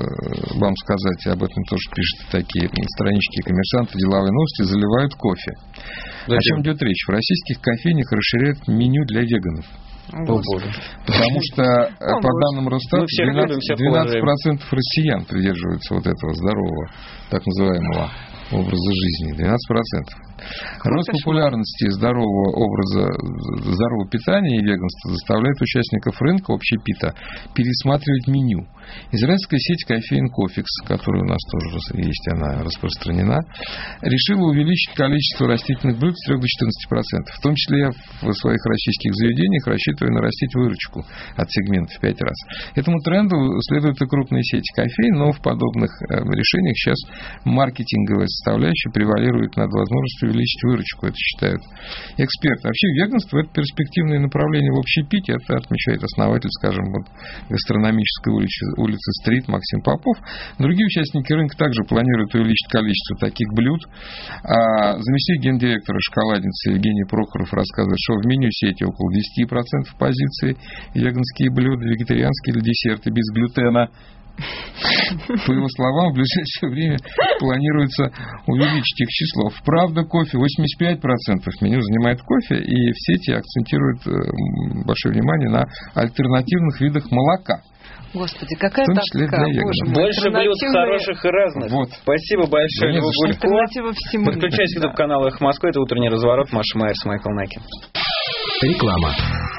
вам сказать, об этом тоже пишут такие странички «Коммерсанты», «Деловые новости», заливают кофе. Зачем? О чем идет речь? В российских кофейнях расширяют меню для веганов. О, Боже. Потому что, О, по данным Росстата, двенадцать процентов россиян придерживаются вот этого здорового, так называемого образа жизни. двенадцать процентов. Рост популярности здорового образа, здорового питания и веганства заставляет участников рынка общепита пересматривать меню. Израильская сеть кофеин Кофикс, которая у нас тоже есть, она распространена, решила увеличить количество растительных блюд с трёх до четырнадцати процентов. В том числе в своих российских заведениях рассчитывая нарастить выручку от сегмента в пять раз. Этому тренду следуют и крупные сети кофеин, но в подобных решениях сейчас маркетинговая составляющая превалирует над возможностью увеличить выручку, это считают эксперты. Вообще веганство — это перспективное направление в общепите, это отмечает основатель, скажем, вот, гастрономической улицы, улицы Стрит Максим Попов. Другие участники рынка также планируют увеличить количество таких блюд. А заместитель гендиректора шоколадницы Евгений Прохоров рассказывает, что в меню сети около десять процентов позиций веганские блюда, вегетарианские или десерты без глютена. По его словам, в ближайшее время планируется увеличить их число. Правда, кофе восемьдесят пять процентов меню занимает кофе, и в сети акцентируют большое внимание на альтернативных видах молока. Господи, какая тоска. Больше блюд хороших и разных. Вот. Спасибо большое, Льву Гулько. Подключайтесь к ютуб-каналу «Эхо Москвы». Это «Утренний разворот». Маша Майерс, Майкл Наки. Реклама.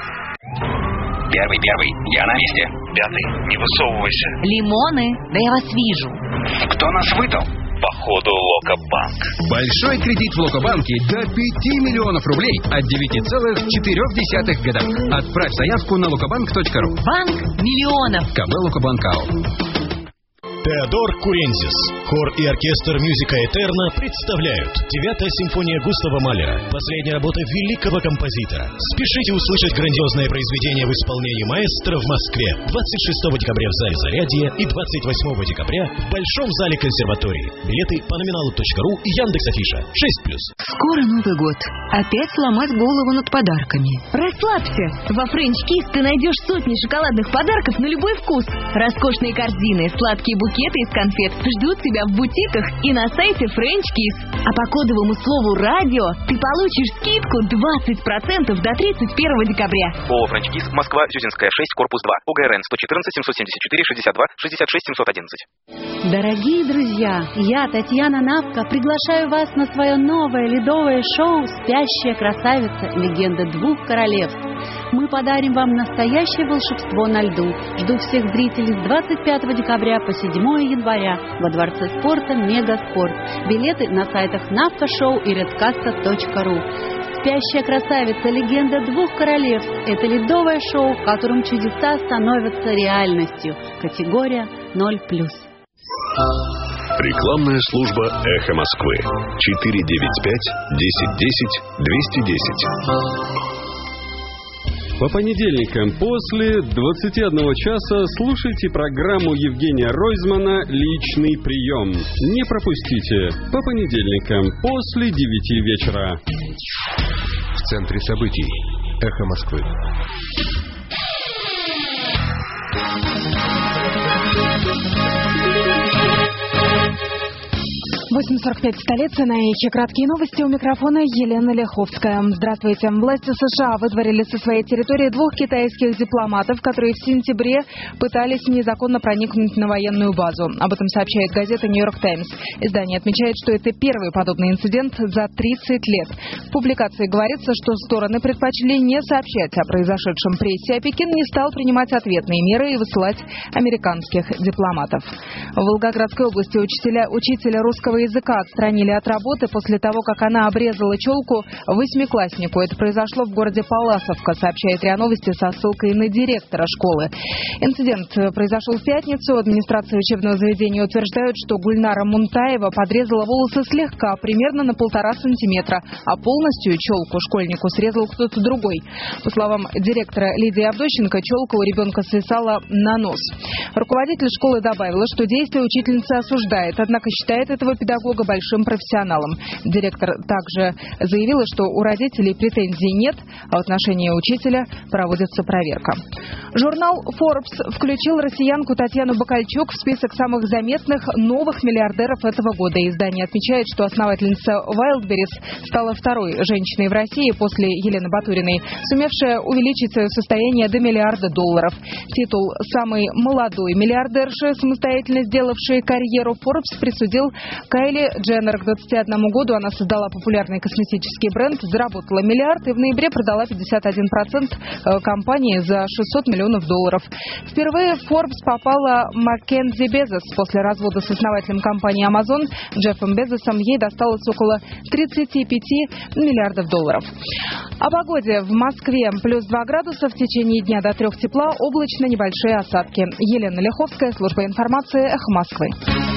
Первый, первый, я на месте. Пятый, не высовывайся. Лимоны, да я вас вижу. Кто нас выдал? Походу, Локобанк. Большой кредит в Локобанке до пяти миллионов рублей от девяти целых четырёх десятых годов. Отправь заявку на локобанк точка ру. Банк миллионов. КБ Локобанк АО. Теодор Курензис. Хор и оркестр Мюзика Этерна представляют девятая симфония Густава Малера, последняя работа великого композитора. Спешите услышать грандиозное произведение в исполнении маэстро в Москве двадцать шестого декабря в зале Зарядье и двадцать восьмого декабря в Большом зале консерватории. Билеты по номиналу точка ру и Яндекс.Афиша. шесть плюс. Скоро Новый год. Опять сломать голову над подарками. Расслабься! Во French Kiss ты найдешь сотни шоколадных подарков на любой вкус. Роскошные корзины, сладкие букеты из конфет ждут тебя в бутиках и на сайте French Kiss. А по кодовому слову «радио» ты получишь скидку двадцать процентов до тридцать первого декабря. ООО French Kiss, Москва, Зюзинская, шесть, корпус два, ОГРН сто четырнадцать семьсот семьдесят четыре шестьдесят два шестьдесят шесть семьсот одиннадцать. Дорогие друзья, я, Татьяна Навка, приглашаю вас на свое новое ледовое шоу «Спящая красавица. Легенда двух королевств». Мы подарим вам настоящее волшебство на льду. Жду всех зрителей с двадцать пятого декабря по седьмого января во Дворце спорта «Мегаспорт». Билеты на сайтах навкашоу и редкасса точка ру. «Спящая красавица. Легенда двух королевств» – это ледовое шоу, в котором чудеса становятся реальностью. Категория ноль плюс. Рекламная служба «Эхо Москвы». четыре девять пять десять десять двести десять. По понедельникам после двадцати одного часа слушайте программу Евгения Ройзмана «Личный прием». Не пропустите. По понедельникам после девяти вечера. В центре событий. «Эхо Москвы». восемь сорок пять в столице, на Эхе. Краткие новости, у микрофона Елена Ляховская. Здравствуйте. Власти США выдворили со своей территории двух китайских дипломатов, которые в сентябре пытались незаконно проникнуть на военную базу. Об этом сообщает газета «Нью-Йорк Таймс». Издание отмечает, что это первый подобный инцидент за тридцать лет. В публикации говорится, что стороны предпочли не сообщать о произошедшем прессе, а Пекин не стал принимать ответные меры и высылать американских дипломатов. В Волгоградской области учителя, учителя русского языка отстранили от работы после того, как она обрезала челку восьмикласснику. Это произошло в городе Паласовка, сообщает РИА Новости со ссылкой на директора школы. Инцидент произошел в пятницу. Администрация учебного заведения утверждает, что Гульнара Мунтаева подрезала волосы слегка, примерно на полтора сантиметра, а полностью челку школьнику срезал кто-то другой. По словам директора Лидии Авдощенко, челка у ребенка свисала на нос. Руководитель школы добавила, что действия учительница осуждает, однако считает этого педагога большим профессионалом. Директор также заявила, что у родителей претензий нет, а в отношении учителя проводится проверка. Журнал Forbes включил россиянку Татьяну Бакальчук в список самых заметных новых миллиардеров этого года. Издание отмечает, что основательница Wildberries стала второй женщиной в России после Елены Батуриной, сумевшая увеличить свое состояние до миллиарда долларов. Титул «Самой молодой миллиардерши», самостоятельно сделавшей карьеру, Forbes присудил Кайли Дженнер. К двадцати одному году она создала популярный косметический бренд, заработала миллиард и в ноябре продала пятьдесят один процент компании за шестьсот миллионов долларов. Впервые в Forbes попала Маккензи Безос. После развода с основателем компании Amazon Джеффом Безосом ей досталось около тридцати пяти миллиардов долларов. О погоде. В Москве плюс два градуса, в течение дня до трех тепла, облачно, небольшие осадки. Елена Ляховская, служба информации, Эхо Москвы.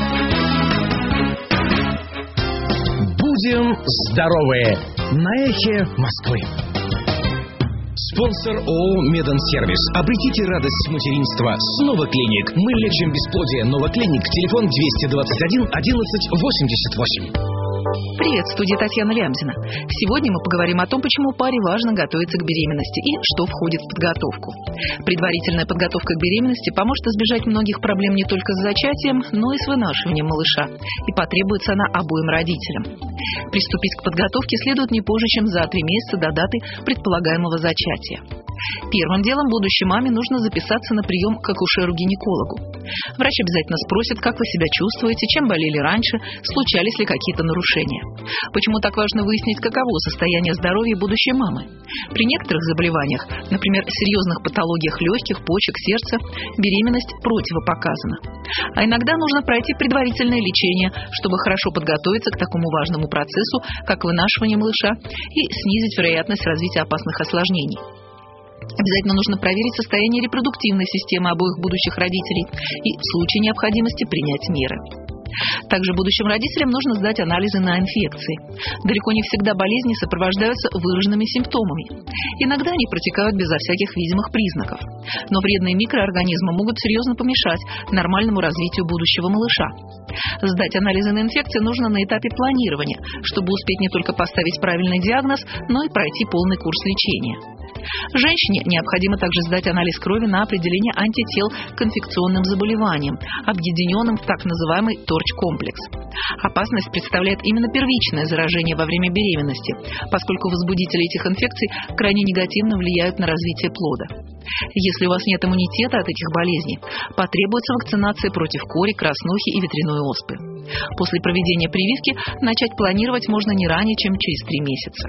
Будем здоровы на Эхе Москвы. Спонсор ООО «Медансервис». Обретите радость материнства с Новоклиник. Мы лечим бесплодие. Новоклиник. Телефон двести двадцать один одиннадцать восемьдесят восемь. Привет, в студии Татьяна Лямзина. Сегодня мы поговорим о том, почему паре важно готовиться к беременности и что входит в подготовку. Предварительная подготовка к беременности поможет избежать многих проблем не только с зачатием, но и с вынашиванием малыша. И потребуется она обоим родителям. Приступить к подготовке следует не позже, чем за три месяца до даты предполагаемого зачатия. Первым делом будущей маме нужно записаться на прием к акушеру-гинекологу. Врач обязательно спросит, как вы себя чувствуете, чем болели раньше, случались ли какие-то нарушения. Почему так важно выяснить, каково состояние здоровья будущей мамы? При некоторых заболеваниях, например, серьезных патологиях легких, почек, сердца, беременность противопоказана. А иногда нужно пройти предварительное лечение, чтобы хорошо подготовиться к такому важному процессу, как вынашивание малыша, и снизить вероятность развития опасных осложнений. Обязательно нужно проверить состояние репродуктивной системы обоих будущих родителей и в случае необходимости принять меры. Также будущим родителям нужно сдать анализы на инфекции. Далеко не всегда болезни сопровождаются выраженными симптомами. Иногда они протекают безо всяких видимых признаков. Но вредные микроорганизмы могут серьезно помешать нормальному развитию будущего малыша. Сдать анализы на инфекции нужно на этапе планирования, чтобы успеть не только поставить правильный диагноз, но и пройти полный курс лечения. Женщине необходимо также сдать анализ крови на определение антител к инфекционным заболеваниям, объединенным в так называемый торч-комплекс. Опасность представляет именно первичное заражение во время беременности, поскольку возбудители этих инфекций крайне негативно влияют на развитие плода. Если у вас нет иммунитета от этих болезней, потребуется вакцинация против кори, краснухи и ветряной оспы. После проведения прививки начать планировать можно не ранее, чем через три месяца.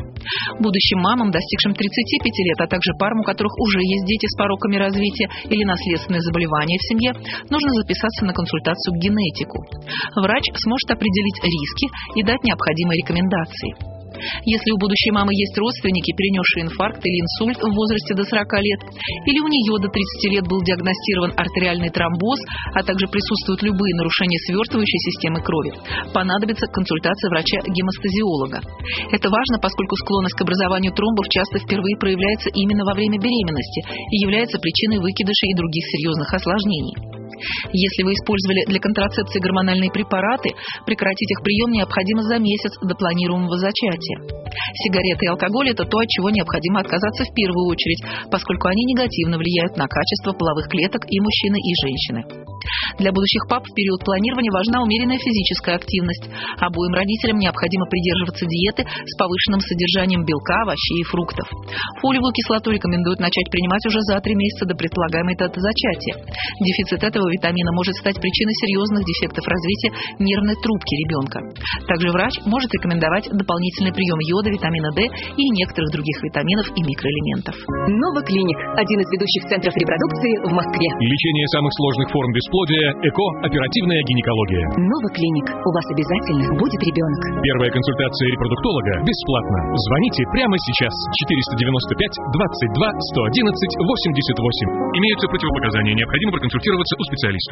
Будущим мамам, достигшим тридцати пяти лет, а также парам, у которых уже есть дети с пороками развития или наследственные заболевания в семье, нужно записаться на консультацию к генетику. Врач сможет определить риски и дать необходимые рекомендации. Если у будущей мамы есть родственники, перенесшие инфаркт или инсульт в возрасте до сорока лет, или у нее до тридцати лет был диагностирован артериальный тромбоз, а также присутствуют любые нарушения свертывающей системы крови, понадобится консультация врача-гемостазиолога. Это важно, поскольку склонность к образованию тромбов часто впервые проявляется именно во время беременности и является причиной выкидышей и других серьезных осложнений. Если вы использовали для контрацепции гормональные препараты, прекратить их прием необходимо за месяц до планируемого зачатия. Сигареты и алкоголь – это то, от чего необходимо отказаться в первую очередь, поскольку они негативно влияют на качество половых клеток и мужчины, и женщины. Для будущих пап в период планирования важна умеренная физическая активность. Обоим родителям необходимо придерживаться диеты с повышенным содержанием белка, овощей и фруктов. Фолиевую кислоту рекомендуют начать принимать уже за три месяца до предполагаемой даты зачатия. Дефицит этого витамина может стать причиной серьезных дефектов развития нервной трубки ребенка. Также врач может рекомендовать дополнительный прием йода, витамина D и некоторых других витаминов и микроэлементов. Новоклиник – один из ведущих центров репродукции в Москве. Лечение самых сложных форм бесплодия, ЭКО, оперативная гинекология. Новоклиник. У вас обязательно будет ребенок. Первая консультация репродуктолога бесплатно. Звоните прямо сейчас. четыреста девяносто пять двадцать два сто одиннадцать восемьдесят восемь. Имеются противопоказания. Необходимо проконсультироваться у специалиста.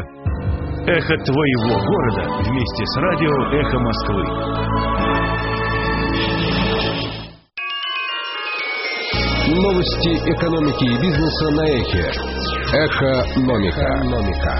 Эхо твоего города вместе с радио «Эхо Москвы». Новости экономики и бизнеса на Эхе. Эхономика.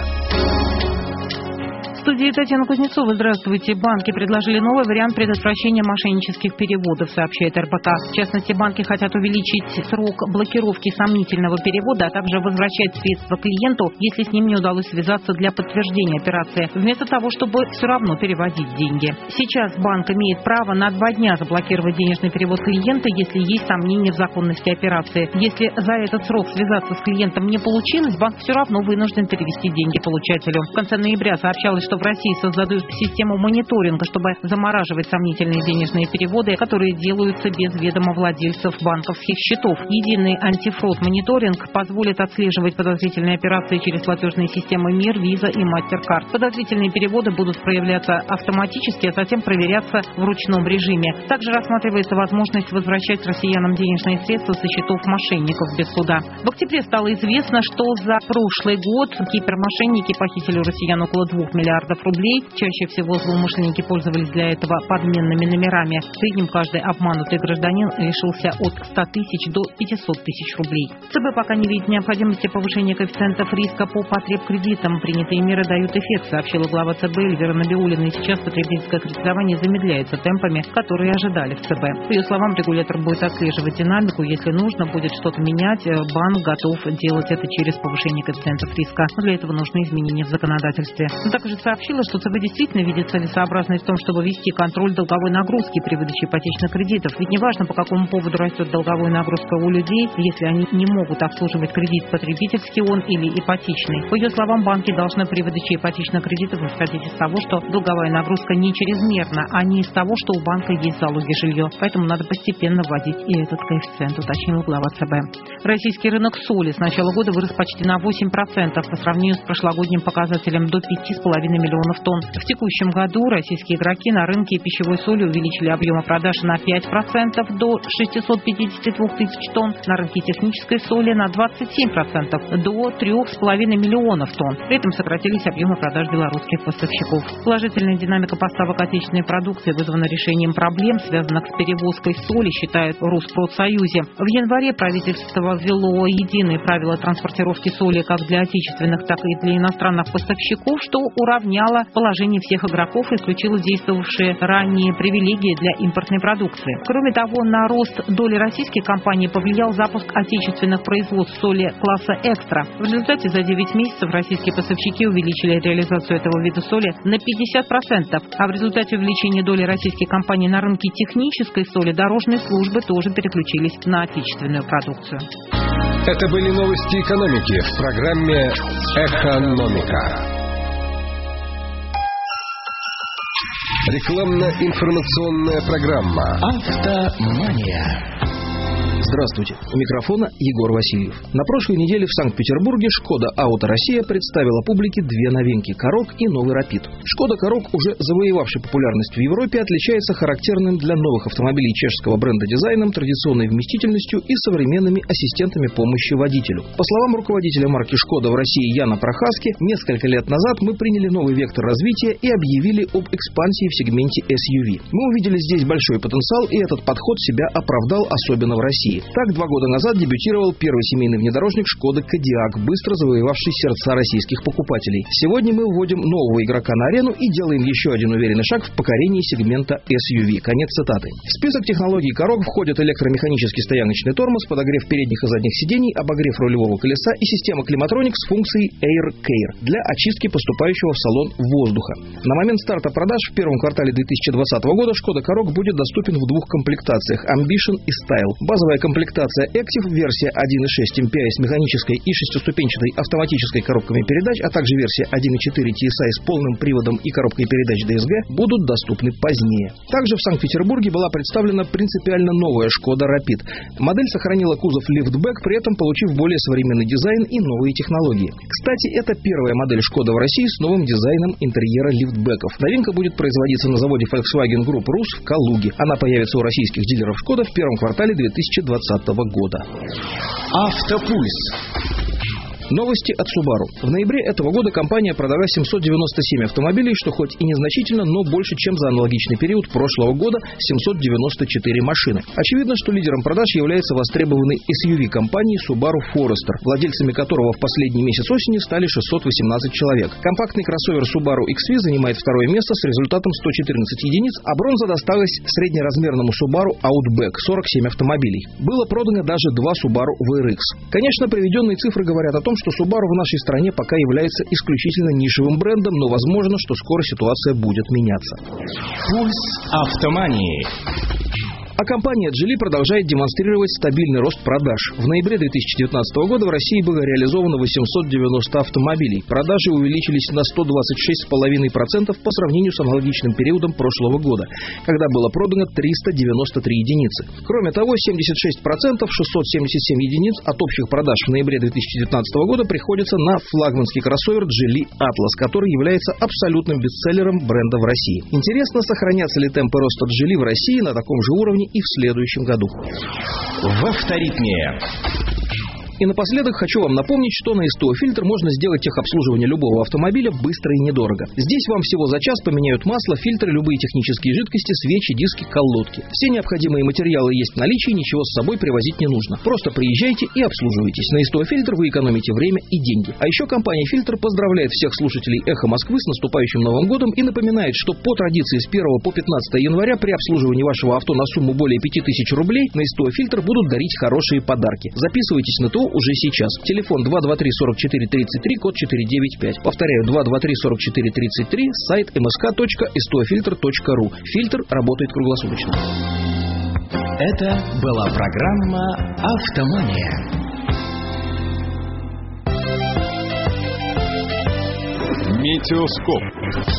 В студии Татьяна Кузнецова. Здравствуйте. Банки предложили новый вариант предотвращения мошеннических переводов, сообщает эр бэ ка. В частности, банки хотят увеличить срок блокировки сомнительного перевода, а также возвращать средства клиенту, если с ним не удалось связаться для подтверждения операции, вместо того, чтобы все равно переводить деньги. Сейчас банк имеет право на два дня заблокировать денежный перевод клиента, если есть сомнения в законности операции. Если за этот срок связаться с клиентом не получилось, банк все равно вынужден перевести деньги получателю. В конце ноября сообщалось, что в России создадут систему мониторинга, чтобы замораживать сомнительные денежные переводы, которые делаются без ведома владельцев банковских счетов. Единый антифрод-мониторинг позволит отслеживать подозрительные операции через платежные системы МИР, Виза и Мастеркард. Подозрительные переводы будут проявляться автоматически, а затем проверяться в ручном режиме. Также рассматривается возможность возвращать россиянам денежные средства со счетов мошенников без суда. В октябре стало известно, что за прошлый год кибермошенники похитили у россиян около двух миллиардов рублей. Чаще всего злоумышленники пользовались для этого подменными номерами. В среднем каждый обманутый гражданин лишился от ста тысяч до пятисот тысяч рублей. ЦБ пока не видит необходимости повышения коэффициентов риска по потребкредитам. Принятые меры дают эффект, сообщила глава ЦБ Эльвира Набиуллина. И сейчас потребительское кредитование замедляется темпами, которые ожидали в ЦБ. По ее словам, регулятор будет отслеживать динамику. Если нужно будет что-то менять, банк готов делать это через повышение коэффициентов риска. Для этого нужны изменения в законодательстве. Он также сообщила, что ЦБ действительно видит целесообразность в том, чтобы ввести контроль долговой нагрузки при выдаче ипотечных кредитов. Ведь неважно, по какому поводу растет долговая нагрузка у людей, если они не могут обслуживать кредит, потребительский он или ипотечный. По ее словам, банки должны при выдаче ипотечных кредитов исходить из того, что долговая нагрузка не чрезмерна, а не из того, что у банка есть залоги жилья. Поэтому надо постепенно вводить и этот коэффициент, уточнила глава ЦБ. Российский рынок соли с начала года вырос почти на восемь процентов по сравнению с прошлогодним показателем до пяти с половиной миллионов тонн. В текущем году российские игроки на рынке пищевой соли увеличили объемы продаж на пять процентов до шестьсот пятьдесят два тысяч тонн, на рынке технической соли на двадцать семь процентов до трех с половиной миллионов тонн. При этом сократились объемы продаж белорусских поставщиков. Положительная динамика поставок отечественной продукции вызвана решением проблем, связанных с перевозкой соли, считают в Росспродсоюзе. В январе правительство ввело единые правила транспортировки соли как для отечественных, так и для иностранных поставщиков, что уравняло положение всех игроков и исключило действовавшие ранее привилегии для импортной продукции. Кроме того, на рост доли российских компаний повлиял запуск отечественных производств соли класса «Экстра». В результате за девять месяцев российские поставщики увеличили реализацию этого вида соли на пятьдесят процентов, а в результате увеличения доли российских компаний на рынке технической соли дорожные службы тоже переключились на отечественную продукцию. Это были новости экономики в программе «Экономика». Рекламно-информационная программа «Автомания». Здравствуйте. У микрофона Егор Васильев. На прошлой неделе в Санкт-Петербурге Шкода Auto Россия представила публике две новинки – Karoq и новый Rapid. Шкода Karoq, уже завоевавший популярность в Европе, отличается характерным для новых автомобилей чешского бренда дизайном, традиционной вместительностью и современными ассистентами помощи водителю. По словам руководителя марки Шкода в России Яна Прохаски, несколько лет назад мы приняли новый вектор развития и объявили об экспансии в сегменте эс ю ви. Мы увидели здесь большой потенциал, и этот подход себя оправдал, особенно в России. Так, два года назад дебютировал первый семейный внедорожник Шкода Кодиак, быстро завоевавший сердца российских покупателей. Сегодня мы вводим нового игрока на арену и делаем еще один уверенный шаг в покорении сегмента эс ю ви. Конец цитаты. В список технологий Karoq входят электромеханический стояночный тормоз, подогрев передних и задних сидений, обогрев рулевого колеса и система климатроник с функцией Air Care для очистки поступающего в салон воздуха. На момент старта продаж в первом квартале две тысячи двадцатого года Шкода Karoq будет доступен в двух комплектациях – Ambition и Style. Базовая комплектация Active, версия один и шесть эм пи ай с механической и шестиступенчатой автоматической коробками передач, а также версия один и четыре ти эс ай с полным приводом и коробкой передач ди эс джи будут доступны позднее. Также в Санкт-Петербурге была представлена принципиально новая Шкода Rapid. Модель сохранила кузов лифтбэк, при этом получив более современный дизайн и новые технологии. Кстати, это первая модель Шкода в России с новым дизайном интерьера лифтбэков. Новинка будет производиться на заводе Volkswagen Group Rus в Калуге. Она появится у российских дилеров Шкода в первом квартале две тысячи двадцатого года. Автопульс. Новости от Subaru. В ноябре этого года компания продала семьсот девяносто семь автомобилей, что хоть и незначительно, но больше, чем за аналогичный период прошлого года – семьсот девяносто четыре машины. Очевидно, что лидером продаж является востребованный эс ю ви компании Subaru Forester, владельцами которого в последний месяц осени стали шестьсот восемнадцать человек. Компактный кроссовер Subaru икс ви занимает второе место с результатом сто четырнадцать единиц, а бронза досталась среднеразмерному Subaru Outback – сорок семь автомобилей. Было продано даже два Subaru ви эр икс. Конечно, приведенные цифры говорят о том, что Subaru в нашей стране пока является исключительно нишевым брендом, но возможно, что скоро ситуация будет меняться. Пульс автомании. А компания Geely продолжает демонстрировать стабильный рост продаж. В ноябре две тысячи девятнадцатого года в России было реализовано восемьсот девяносто автомобилей. Продажи увеличились на сто двадцать шесть целых пять десятых процента по сравнению с аналогичным периодом прошлого года, когда было продано триста девяносто три единицы. Кроме того, семьдесят шесть процентов, шестьсот семьдесят семь единиц от общих продаж в ноябре две тысячи девятнадцатого года приходится на флагманский кроссовер Geely Atlas, который является абсолютным бестселлером бренда в России. Интересно, сохранятся ли темпы роста Geely в России на таком же уровне и в следующем году. В авторитме. И напоследок хочу вам напомнить, что на СТО «Фильтр» можно сделать техобслуживание любого автомобиля быстро и недорого. Здесь вам всего за час поменяют масло, фильтры, любые технические жидкости, свечи, диски, колодки. Все необходимые материалы есть в наличии, ничего с собой привозить не нужно. Просто приезжайте и обслуживайтесь. На СТО «Фильтр» вы экономите время и деньги. А еще компания «Фильтр» поздравляет всех слушателей «Эхо Москвы» с наступающим Новым годом и напоминает, что по традиции с первого по пятнадцатое января при обслуживании вашего авто на сумму более пяти тысяч рублей на СТО «Фильтр» будут дарить хорошие подарки. Записывайтесь на ТО уже сейчас. Телефон два два три сорок четыре тридцать три, код четыре девять пять. Повторяю, два два три сорок четыре тридцать три, сайт эм эс ка точка стофильтр точка ру. Фильтр работает круглосуточно. Это была программа «Автомания». Метеоскоп.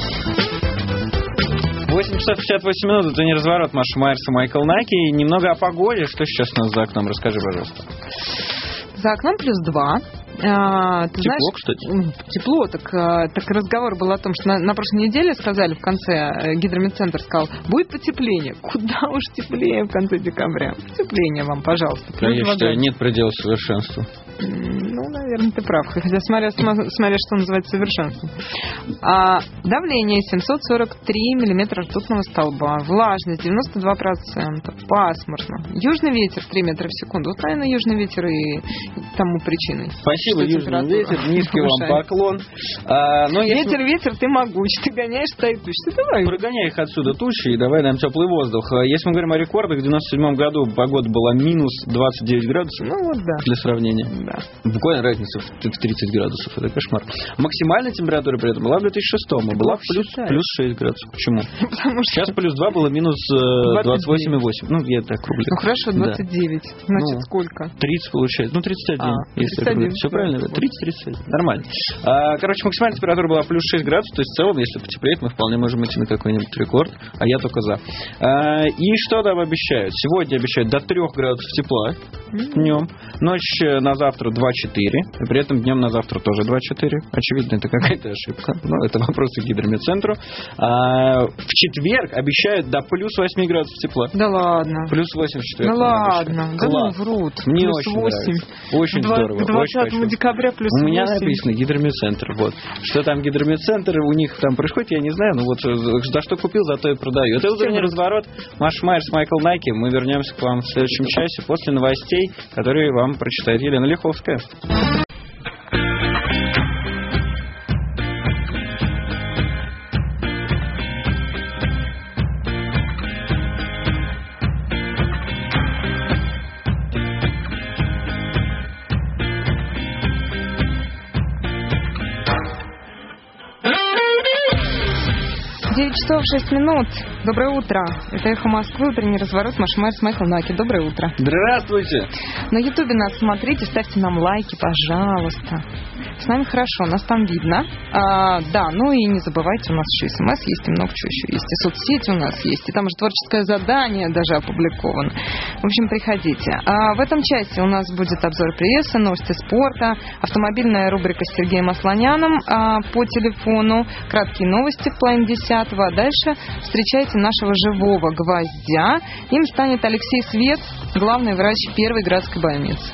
восемь часов пятьдесят восемь минут. Это не разворот. Маша Майерс и Майкл Наки. Немного о погоде. Что сейчас у нас за окном? Расскажи, пожалуйста. За окном плюс два. А, ты тепло, знаешь, кстати. Тепло, так, так разговор был о том, что на, на прошлой неделе сказали в конце, Гидрометцентр сказал, будет потепление. Куда уж теплее в конце декабря. Потепление вам, пожалуйста. Да, я считаю, нет предела совершенству. Ну, наверное, ты прав. Хотя смотря, смотря что называется совершенством. А, давление семьсот сорок три миллиметра ртутного столба. Влажность девяносто два процента. Пасмурно. Южный ветер три метра в секунду. Вот, наверное, южный ветер и тому причиной. Спасибо, южный ветер. Низкий вам поклон. А, но ветер, если... ветер, ты могуч. Ты гоняешь, стоит тучи. Ты давай. Прогоняй их отсюда тучи и давай нам теплый воздух. Если мы говорим о рекордах, в девяносто седьмом году погода была минус двадцать девять градусов. Ну вот да. Для сравнения. Да. Буквально разница в тридцать градусов. Это кошмар. Максимальная температура при этом была в две тысячи шестом. И была плюс, плюс шесть градусов. Почему? Потому что... Сейчас плюс два было минус двадцать восемь и восемь. Ну, я так округлю. Ну, хорошо, двадцать девять. Да. Значит, ну, сколько? тридцать получается. Ну, тридцать один. А, если тридцать один. Все правильно? тридцать тридцать один. Нормально. А, короче, максимальная температура была плюс шесть градусов. То есть, в целом, если потеплеет, мы вполне можем идти на какой-нибудь рекорд. А я только за. А, и что там обещают? Сегодня обещают до трех градусов тепла днем. Ночь на завтра два-четыре. И при этом днем на завтра тоже два-четыре. Очевидно, это какая-то ошибка. Но это вопросы к Гидрометцентру. А, в четверг обещают до плюс восемь градусов тепла. Да ладно. Плюс восемь в четверг. Да ладно. Да ну врут. Мне плюс очень восемь. нравится. Очень Два, здорово. двадцатого декабря плюс восемь. У меня написано Гидрометцентр. Вот. Что там Гидрометцентр, у них там происходит, я не знаю. Но вот за что купил, за то и продаю. Это утренний разворот. Маша Майерс, Майкл Найки. Мы вернемся к вам в следующем часе после новостей, которые вам прочитает Елена Лиховская. девять часов шесть минут. Доброе утро. Это «Эхо Москвы», утренний разворот. Маша Майерс, Майкл Наки. Доброе утро. Здравствуйте. На Ютубе нас смотрите, ставьте нам лайки, пожалуйста. С нами хорошо, нас там видно. А, да, ну и не забывайте, у нас еще СМС есть, и много чего еще есть. И соцсети у нас есть, и там же творческое задание даже опубликовано. В общем, приходите. А в этом часе у нас будет обзор прессы, новости спорта, автомобильная рубрика с Сергеем Асланяном а, по телефону, краткие новости в половине десятого. А дальше встречайте нашего живого гвоздя. Им станет Алексей Свет, главный врач первой градской больницы.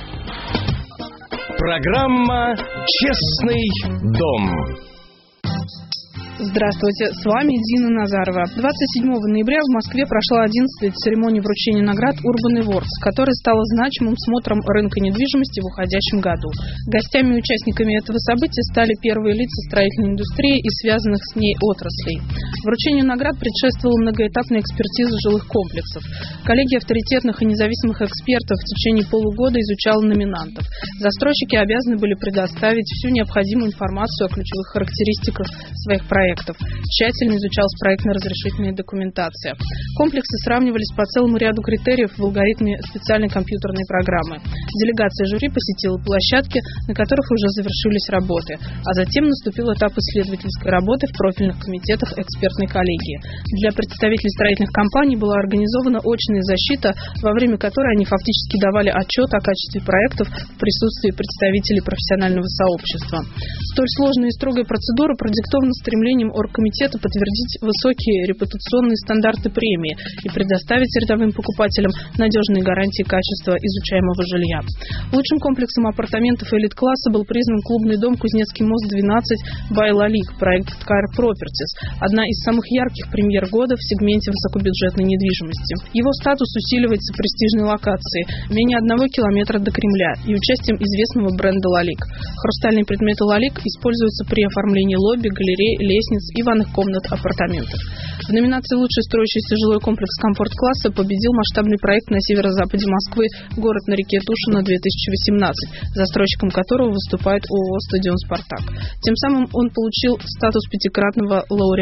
Программа «Честный дом». Здравствуйте, с вами Дина Назарова. двадцать седьмого ноября в Москве прошла одиннадцатая церемония вручения наград Urban Awards, которая стала значимым смотром рынка недвижимости в уходящем году. Гостями и участниками этого события стали первые лица строительной индустрии и связанных с ней отраслей. Вручению наград предшествовала многоэтапная экспертиза жилых комплексов. Коллегия авторитетных и независимых экспертов в течение полугода изучала номинантов. Застройщики обязаны были предоставить всю необходимую информацию о ключевых характеристиках своих проектов. Тщательно изучалась проектно-разрешительная документация. Комплексы сравнивались по целому ряду критериев в алгоритме специальной компьютерной программы. Делегация жюри посетила площадки, на которых уже завершились работы, а затем наступил этап исследовательской работы в профильных комитетах экспертной коллегии. Для представителей строительных компаний была организована очная защита, во время которой они фактически давали отчет о качестве проектов в присутствии представителей профессионального сообщества. Столь сложная и строгая процедура продиктована стремлением оргкомитета подтвердить высокие репутационные стандарты премии и предоставить рядовым покупателям надежные гарантии качества изучаемого жилья. Лучшим комплексом апартаментов элит-класса был признан клубный дом «Кузнецкий мост двенадцать» by Laliq, проект Car Properties, одна из самых ярких премьер года в сегменте высокобюджетной недвижимости. Его статус усиливается престижной локацией, менее одного километра до Кремля, и участием известного бренда Laliq. Хрустальные предметы Laliq используются при оформлении лобби, галерей, лестниц и ванных комнат апартаментов. В номинации «Лучший строящийся жилой комплекс комфорт-класса» победил масштабный проект на северо-западе Москвы «Город на реке Тушино две тысячи восемнадцать», застройщиком которого выступает ООО «Стадион Спартак». Тем самым он получил статус пятикратного лауреата Urban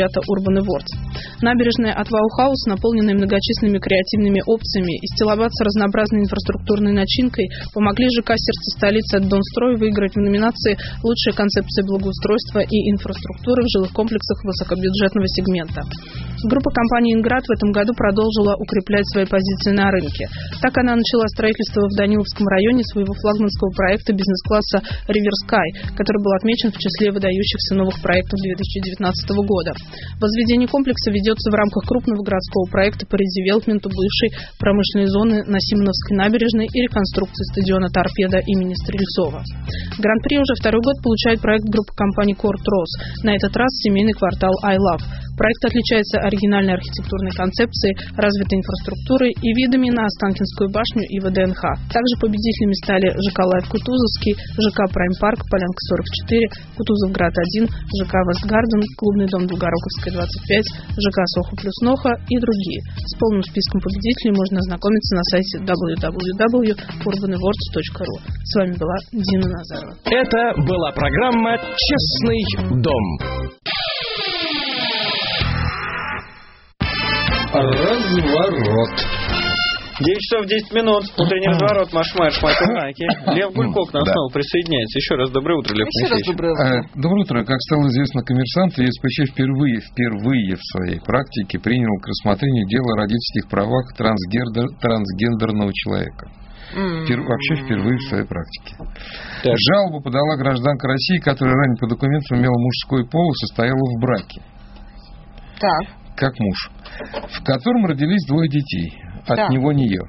Урбан и Вордс. Набережная от Вау-хаус, наполненная многочисленными креативными опциями, и стилобат с разнообразной инфраструктурной начинкой помогли ЖК «Сердце столицы» от Донстрой выиграть в номинации «Лучшая концепция благоустройства и инфраструктуры в жилых комплексах высокобюджетного сегмента». Группа компании «Инград» в этом году продолжила укреплять свои позиции на рынке. Так она начала строительство в Даниловском районе своего флагманского проекта бизнес-класса River Sky, который был отмечен в числе выдающихся новых проектов две тысячи девятнадцатого года. Возведение комплекса ведется в рамках крупного городского проекта по редевелопменту бывшей промышленной зоны на Симоновской набережной и реконструкции стадиона «Торпедо» имени Стрельцова. Гран-при уже второй год получает проект группы компании Корт Рос, на этот раз семейный квартал I Love. Проект отличается оригинальной архитектурной концепцией, развитой инфраструктурой и видами на Останкинскую башню и ВДНХ. Также победителями стали ЖК Лайф Кутузовский, ЖК Прайм Парк, Полянка сорок четыре, Кутузовград один, ЖК Вестгарден, Клубный дом Долгороковская двадцать пять, ЖК Сохо плюс Ноха и другие. С полным списком победителей можно ознакомиться на сайте дабл ю дабл ю дабл ю точка урбан и вордс точка ру. С вами была Дина Назарова. Это была программа «Честный дом». Разворот. девять часов десять минут. Утренний разворот. Маш-маш, Маки. Лев Гулько к нам да. снова присоединяется. Еще раз доброе утро, Лев Моисеевич. Доброе утро. Доброе утро. Как стало известно коммерсанту, ЕСПЧ впервые, впервые в своей практике принял к рассмотрению дело о родительских правах трансгендер, трансгендерного человека. Впер... Вообще впервые в своей практике. Так. Жалобу подала гражданка России, которая ранее по документам имела мужской пол и состояла в браке. Так. Как муж, в котором родились двое детей, от да. него нее.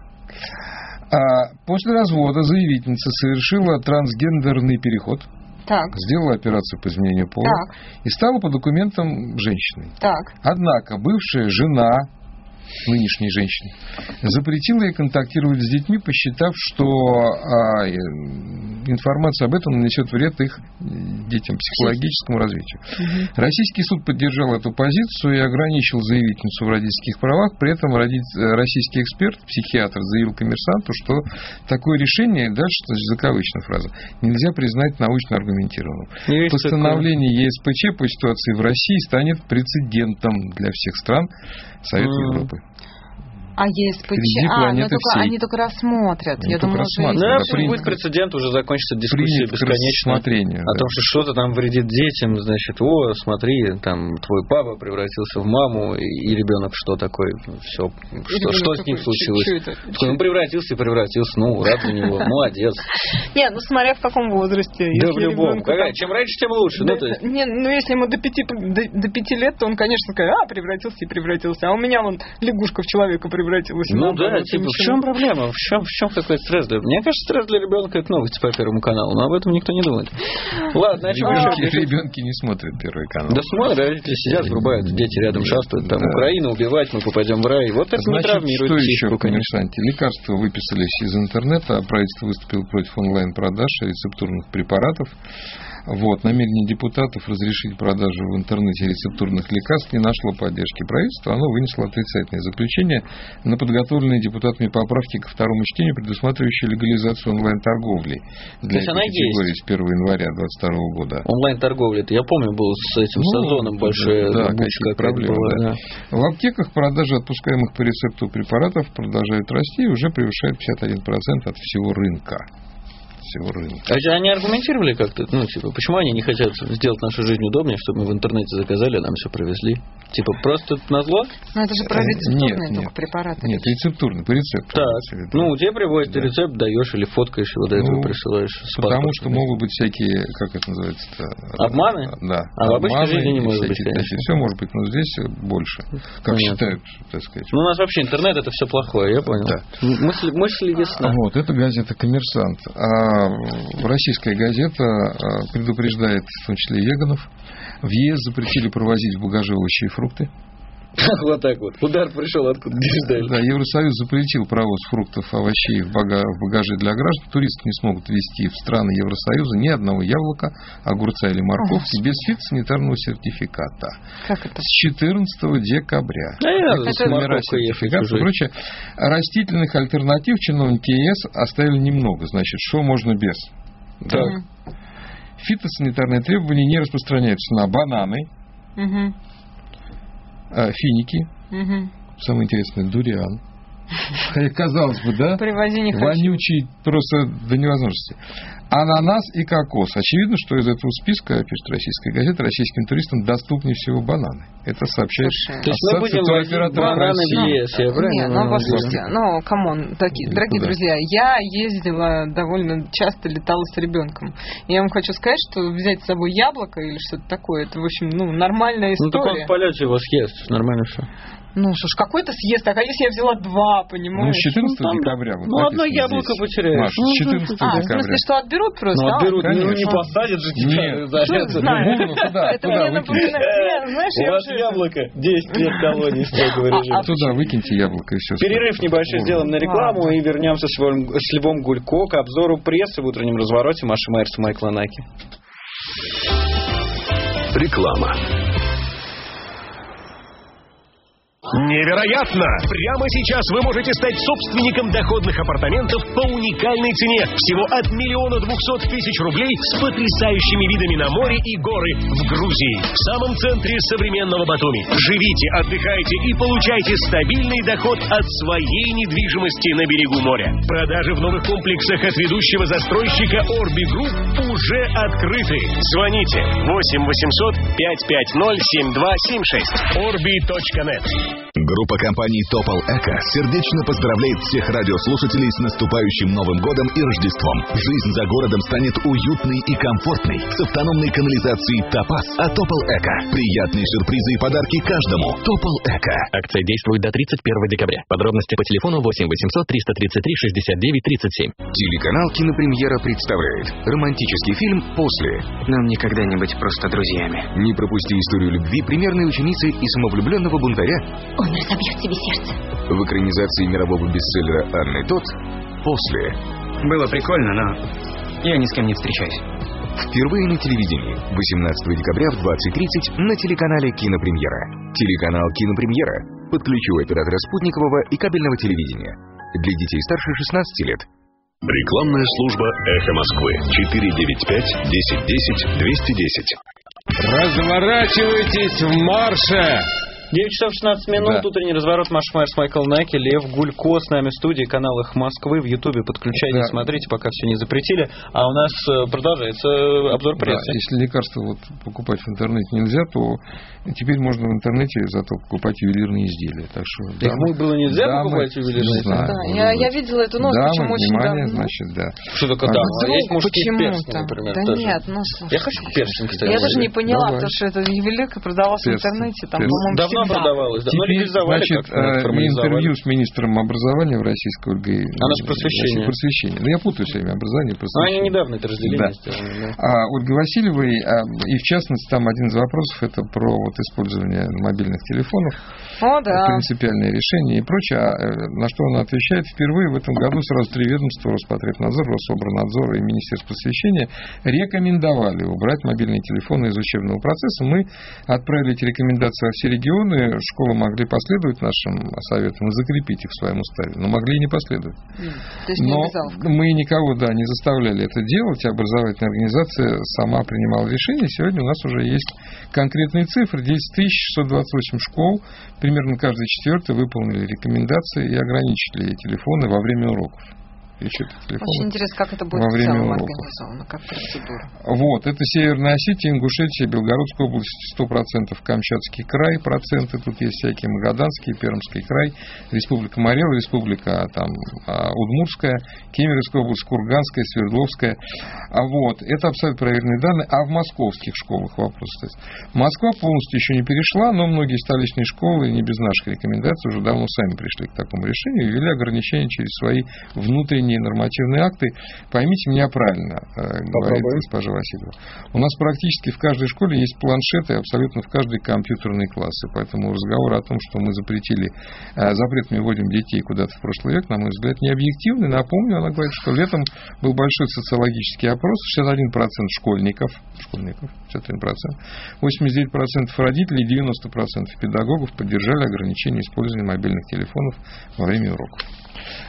А после развода заявительница совершила трансгендерный переход, так. сделала операцию по изменению пола так. и стала по документам женщиной. Так. Однако бывшая жена нынешней женщины запретила ей контактировать с детьми, посчитав, что а, информация об этом нанесет вред их детям, психологическому развитию. Угу. Российский суд поддержал эту позицию и ограничил заявительницу в родительских правах. При этом российский эксперт, психиатр, заявил коммерсанту, что такое решение, дальше заковычная фраза, нельзя признать научно аргументированным. Есть Постановление такое. ЕСПЧ по ситуации в России станет прецедентом для всех стран Совета mm. Европы. А ЕСПЧ, а, ну, только, они только рассмотрят. Они Я только думала, рассмотрят. Да, да, принят, будет прецедент, уже закончится дискуссия бесконечно. О да. том, что что-то там вредит детям, значит, о, смотри, там твой папа превратился в маму, и ребенок что такое? Все, что, что с ним случилось? Он превратился и превратился, ну, рад за него, молодец. Нет, ну смотря в каком возрасте. Да в любом. Какая? Чем раньше, тем лучше. Да, ну, то есть... не, ну, если ему до пяти, до, до пяти лет, то он, конечно, скажет, а, превратился и превратился. А у меня вон лягушка в человека превратилась. Ну да, типа, в чем проблема? В чем, в чем какой стресс? Мне кажется, стресс для ребенка это новости по Первому каналу, но об этом никто не думает. Ладно, о чем еще? Ребенки не смотрят Первый канал. Да смотрят, родители сидят, врубают, дети рядом шастают, там, да. Украина убивать, мы попадем в рай. Вот это Значит, не травмирует что психику, еще, коммерсанте? Лекарства выписались из интернета, а правительство выступило против онлайн-продаж рецептурных препаратов. Вот, намерение депутатов разрешить продажу в интернете рецептурных лекарств не нашло поддержки правительства. Оно вынесло отрицательное заключение на подготовленные депутатами поправки ко второму чтению, предусматривающие легализацию онлайн-торговли для этой категории с первого января двадцать второго года. Онлайн-торговля, это я помню, был с этим ну, сазоном большая да, бучка проблема. Была, да. Да. В аптеках продажи отпускаемых по рецепту препаратов продолжают расти и уже превышают пятьдесят один процент от всего рынка. Рынка. А они аргументировали как-то? Ну, типа, почему они не хотят сделать нашу жизнь удобнее, чтобы мы в интернете заказали, а нам все привезли? Типа, просто назло? Ну, это же про рецептурные нет, только нет. препараты. Нет, рецептурный, по рецепту. Так, ну, тебе приводят, да. ты рецепт даешь или фоткаешь его, до этого ну, присылаешь. Потому что могут быть всякие, как это называется-то? Обманы? Да. А в обычной жизни не может быть, конечно. Все может быть, но здесь больше. Как Понятно. Считают, так сказать. Ну, у нас вообще интернет это все плохое, я понял. Да. Мысль, мысль ясна. Вот, это газета «Коммерсант». А российская газета предупреждает, в том числе веганов, в ЕС запретили провозить в багаже овощи и фрукты. Вот так вот. Удар пришел откуда не Да, Евросоюз запретил провоз фруктов, овощей в багаже для граждан. Туристы не смогут везти в страны Евросоюза ни одного яблока, огурца или морковки О, без фитосанитарного сертификата. Как это? С четырнадцатого декабря. Да, я это номера сертификата и прочее. Растительных альтернатив чиновники ЕС оставили немного. Значит, что можно без? Да. Угу. Фитосанитарные требования не распространяются на бананы, угу. финики, Угу. самое интересное, дуриан. Казалось бы, да? Привози не хочу. Вонючий просто до невозможности. Ананас и кокос. Очевидно, что из этого списка, пишет российская газета, российским туристам доступнее всего бананы. Это сообщает Ассоциация туроператоров России. Не, ну послушайте, ну, камон, дорогие да. друзья, я ездила довольно часто, летала с ребенком. Я вам хочу сказать, что взять с собой яблоко или что-то такое, это, в общем, ну, нормальная история. Ну, так он в полете его съест, нормально все. Ну, что ж, какой-то съест, а если я взяла два, понимаешь? Ну, с четырнадцатого декабря. Вот ну, одно яблоко потеряешь. Маша, с четырнадцатого а, декабря. в смысле, что отберут просто? Ну, отберут, а, ну, не посадят же тебя. Нет, за это. Ну, куда, это туда мне напоминает. Знаешь, у вас яблоко, десять лет колонии строгого режима. Туда выкиньте яблоко и все. Перерыв небольшой сделаем на рекламу и вернемся с Львом Гулько к обзору прессы в утреннем развороте Маши Майерс и Майкла Наки. Реклама. Невероятно! Прямо сейчас вы можете стать собственником доходных апартаментов по уникальной цене. Всего от миллиона двухсот тысяч рублей с потрясающими видами на море и горы в Грузии. В самом центре современного Батуми. Живите, отдыхайте и получайте стабильный доход от своей недвижимости на берегу моря. Продажи в новых комплексах от ведущего застройщика Орби Групп уже открыты. Звоните восемь восемьсот пятьсот пятьдесят ноль семь два семь шесть. орби точка нет. Группа компаний Topol Eco сердечно поздравляет всех радиослушателей с наступающим Новым годом и Рождеством. Жизнь за городом станет уютной и комфортной с автономной канализацией Топаз от Topol Eco. Приятные сюрпризы и подарки каждому. Topol Eco. Акция действует до тридцать первого декабря. Подробности по телефону восемь восемьсот триста тридцать три шестьдесят девять тридцать семь. Телеканал Кинопремьера представляет романтический фильм «После». Нам никогда не быть просто друзьями. Не пропусти историю любви примерной ученицы и самовлюбленного бунтаря. Он разобьет тебе сердце. В экранизации мирового бестселлера Анны Тот «После». Было прикольно, но я ни с кем не встречаюсь. Впервые на телевидении. восемнадцатого декабря в двадцать тридцать на телеканале Кинопремьера. Телеканал Кинопремьера. Подключу оператора спутникового и кабельного телевидения. Для детей старше шестнадцати лет. Рекламная служба «Эхо Москвы». четыре девять пять десять десять двести десять. Разворачивайтесь в марше! девять часов шестнадцать минут, да. Утренний разворот, Маша Майерс, Майкл Наки, Лев Гулько с нами в студии, канал «Их Москвы» в Ютубе. Подключайтесь, да. Смотрите, пока все не запретили. А у нас продолжается обзор прессы. Да, если лекарства вот покупать в интернете нельзя, то теперь можно в интернете зато покупать ювелирные изделия. Так что, так дамы, было нельзя дамы, покупать ювелирные изделия? Да, я, я видела эту новость, дамы, почему очень внимание, давно. значит, да. Что такое а, дама? А есть мужские перстни, там? например, Да тоже. нет, ну слушай. Я хочу перстень, кстати. Я даже не поняла, Давай. потому что эта ювелирка продавалась Перстень. в интернете. Там, Перстень. Давно всегда. продавалась, да. Теперь, значит, интервью с министром образования в Российской Ольгой... Она же просвещение. Просвещение. Ну, я путаю все время образование и просвещение. Ну, они недавно это разделение да. сделали. Да. А Ольга Васильевой, и в частности, там один из вопросов, это про вот использование мобильных телефонов. О, да. Принципиальное решение и прочее. А на что она отвечает? Впервые в этом году сразу три ведомства, Роспотребнадзор, Рособорнадзор и Министерство просвещения, рекомендовали убрать мобильные телефоны из учебного процесса. Мы отправили эти рекомендации во все регионы. Школы могли последовать нашим советам и закрепить их в своем уставе, но могли и не последовать. То есть не но обязаловка. мы никого, да, не заставляли это делать. Образовательная организация сама принимала решение. Сегодня у нас уже есть конкретные цифры. десять тысяч шестьсот двадцать восемь школ, примерно каждый четвертый выполнили рекомендации и ограничили телефоны во время уроков. Очень интересно, как это будет в целом организовано, как процедура. Вот, это Северная Осетия, Ингушетия, Белгородская область сто процентов, Камчатский край, проценты, тут есть всякие, Магаданский, Пермский край, Республика Марел, Республика там, Удмуртская, Кемеровская область, Курганская, Свердловская. А вот, это абсолютно проверенные данные. А в московских школах вопрос стоит. Москва полностью еще не перешла, но многие столичные школы, не без наших рекомендаций, уже давно сами пришли к такому решению и ввели ограничения через свои внутренние нормативные акты. Поймите меня правильно, говорит госпожа Васильева. У нас практически в каждой школе есть планшеты, абсолютно в каждой компьютерной классе. Поэтому разговор о том, что мы запретили, запретами вводим детей куда-то в прошлый век, на мой взгляд, не объективный. Напомню, она говорит, что летом был большой социологический опрос, шестьдесят один процент школьников, школьников, шестьдесят один процент, восемьдесят девять процентов родителей, девяносто процентов педагогов поддержали ограничение использования мобильных телефонов во время уроков.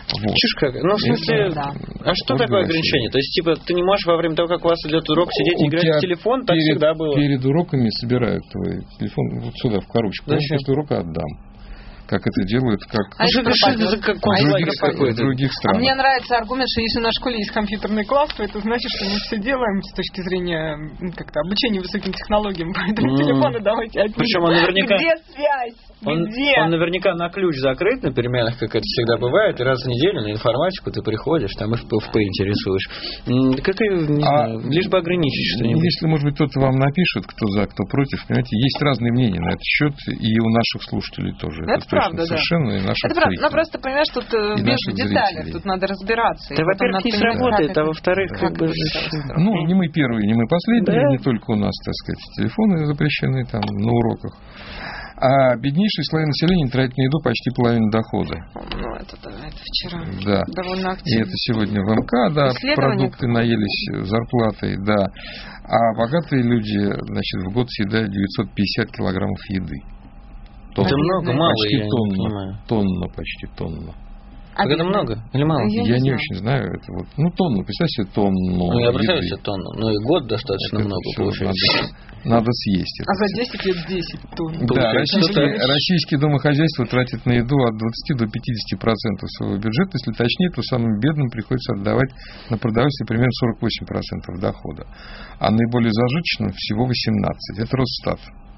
Вот. Чушь какая. Ну, в смысле, да. А что такое ограничение? То есть, типа, ты не можешь во время того, как у вас идет урок, сидеть и играть в телефон? Так перед, всегда было. Перед уроками собирают твой телефон вот сюда, в коробочку. Зачем? После урока отдам. Как это делают, как а в других, других, других странах. А мне нравится аргумент, что если на школе есть компьютерный класс, то это значит, что мы все делаем с точки зрения как-то обучения высоким технологиям. Поэтому mm. телефоны давайте отнимем. Причем он наверняка... Где связь? Он, Где? он наверняка на ключ закрыт на переменах, как это всегда бывает, и раз в неделю на информатику ты приходишь, там и в ПФП интересуешь. Как и, не а знаю, лишь бы ограничить что-нибудь. Если, может быть, кто-то вам напишет, кто за, кто против, понимаете, есть разные мнения на этот счет, и у наших слушателей тоже. Это, это правда, совершенно, да. И наших это правда, но просто, понимаешь, тут и без деталей, тут надо разбираться. Да, во-первых, не сработает, а во-вторых, как бы... Ну, не мы первые, не мы последние, да. Не только у нас, так сказать, телефоны запрещены там на уроках. А беднейшие слои населения тратят на еду почти половину дохода. Ну, это, да, это вчера да. довольно активно. И это сегодня в МК, да, продукты наелись зарплатой, да. А богатые люди, значит, в год съедают девятьсот пятьдесят килограммов еды. Тонна. Это много, мало, почти я тонна, не понимаю. Тонна, почти тонна. А это много или мало? Я, я не, не очень знаю. Это вот, ну, тонну, представь себе тонну. Ну, я представляю себе тонну. Ну, и год достаточно это много получается. Надо, надо съесть. А за десять лет десять тонн. Да, российские, российские домохозяйства тратят на еду от двадцати до пятидесяти процентов своего бюджета. Если точнее, то самым бедным приходится отдавать на продовольствие примерно сорок восемь процентов дохода. А наиболее зажиточным всего восемнадцать процентов. Это Росстат.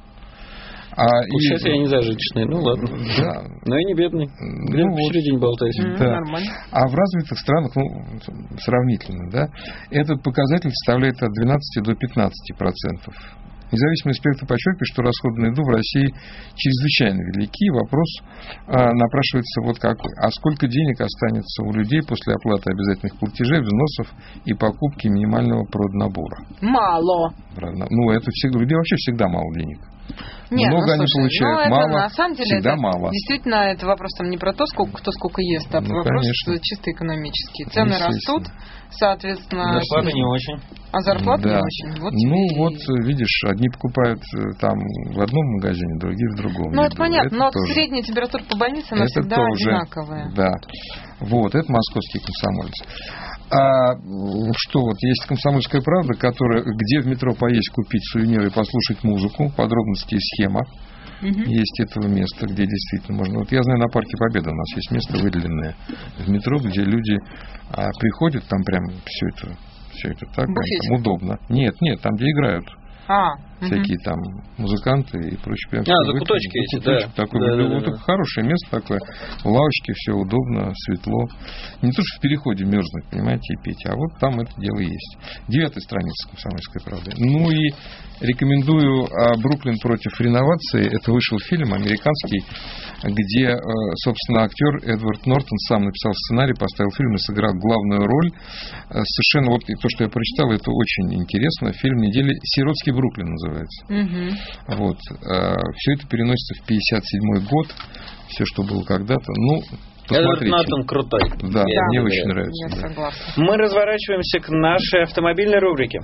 А Получается, и... я не зажиточный, ну ладно. Да. Но я не бедный. Где-то ну, посередине болтаюсь. Mm, да. Нормально. А в развитых странах, ну, сравнительно, да, этот показатель составляет от двенадцати до пятнадцати процентов. Независимый эксперты подчеркивают, что расходы на еду в России чрезвычайно велики. Вопрос а, напрашивается вот какой. А сколько денег останется у людей после оплаты обязательных платежей, взносов и покупки минимального проднабора? Мало. Ну, это всегда, у людей вообще всегда мало денег. Нет, много ну, они слушай, получают, ну, мало, это, на самом деле, всегда это, мало. Действительно, это вопрос там не про то, сколько, кто сколько ест, а ну, вопрос конечно. чисто экономический. Цены растут, соответственно... Зарплаты не очень. А зарплаты да. не очень. Вот ну, и... вот, видишь, одни покупают там в одном магазине, другие в другом. Ну, это понятно, это но тоже. Средняя температура по больнице, она это всегда тоже, одинаковая. Да. Вот, это московский комсомолец. А что вот, есть «Комсомольская правда», которая, где в метро поесть, купить сувениры и послушать музыку, подробности и схема. Угу. Есть этого места, где действительно можно. Вот я знаю, на Парке Победы у нас есть место выделенное в метро, где люди а, приходят, там прям все это, все это так, там удобно. Нет, нет, там, где играют. А, всякие угу. там музыканты и прочее. Прям а, закуточки эти, да. Такое, да, вот, да, вот да. Хорошее место такое. Лавочки, все удобно, светло. Не то, что в переходе мерзнуть, понимаете, и петь, а вот там это дело есть. Девятая страница «Комсомольской правды». Ну и рекомендую «Бруклин против реновации». Это вышел фильм американский, где, собственно, актер Эдвард Нортон сам написал сценарий, поставил фильм и сыграл главную роль. Совершенно вот и то, что я прочитал, это очень интересно. Фильм недели «Сиротский Бруклин» называется. Угу. Вот. Все это переносится в пятьдесят седьмой год. Все, что было когда-то. Ну, Эдвард Нортон крутой. Да, я мне я очень я нравится. Я да. согласна. Мы разворачиваемся к нашей автомобильной рубрике.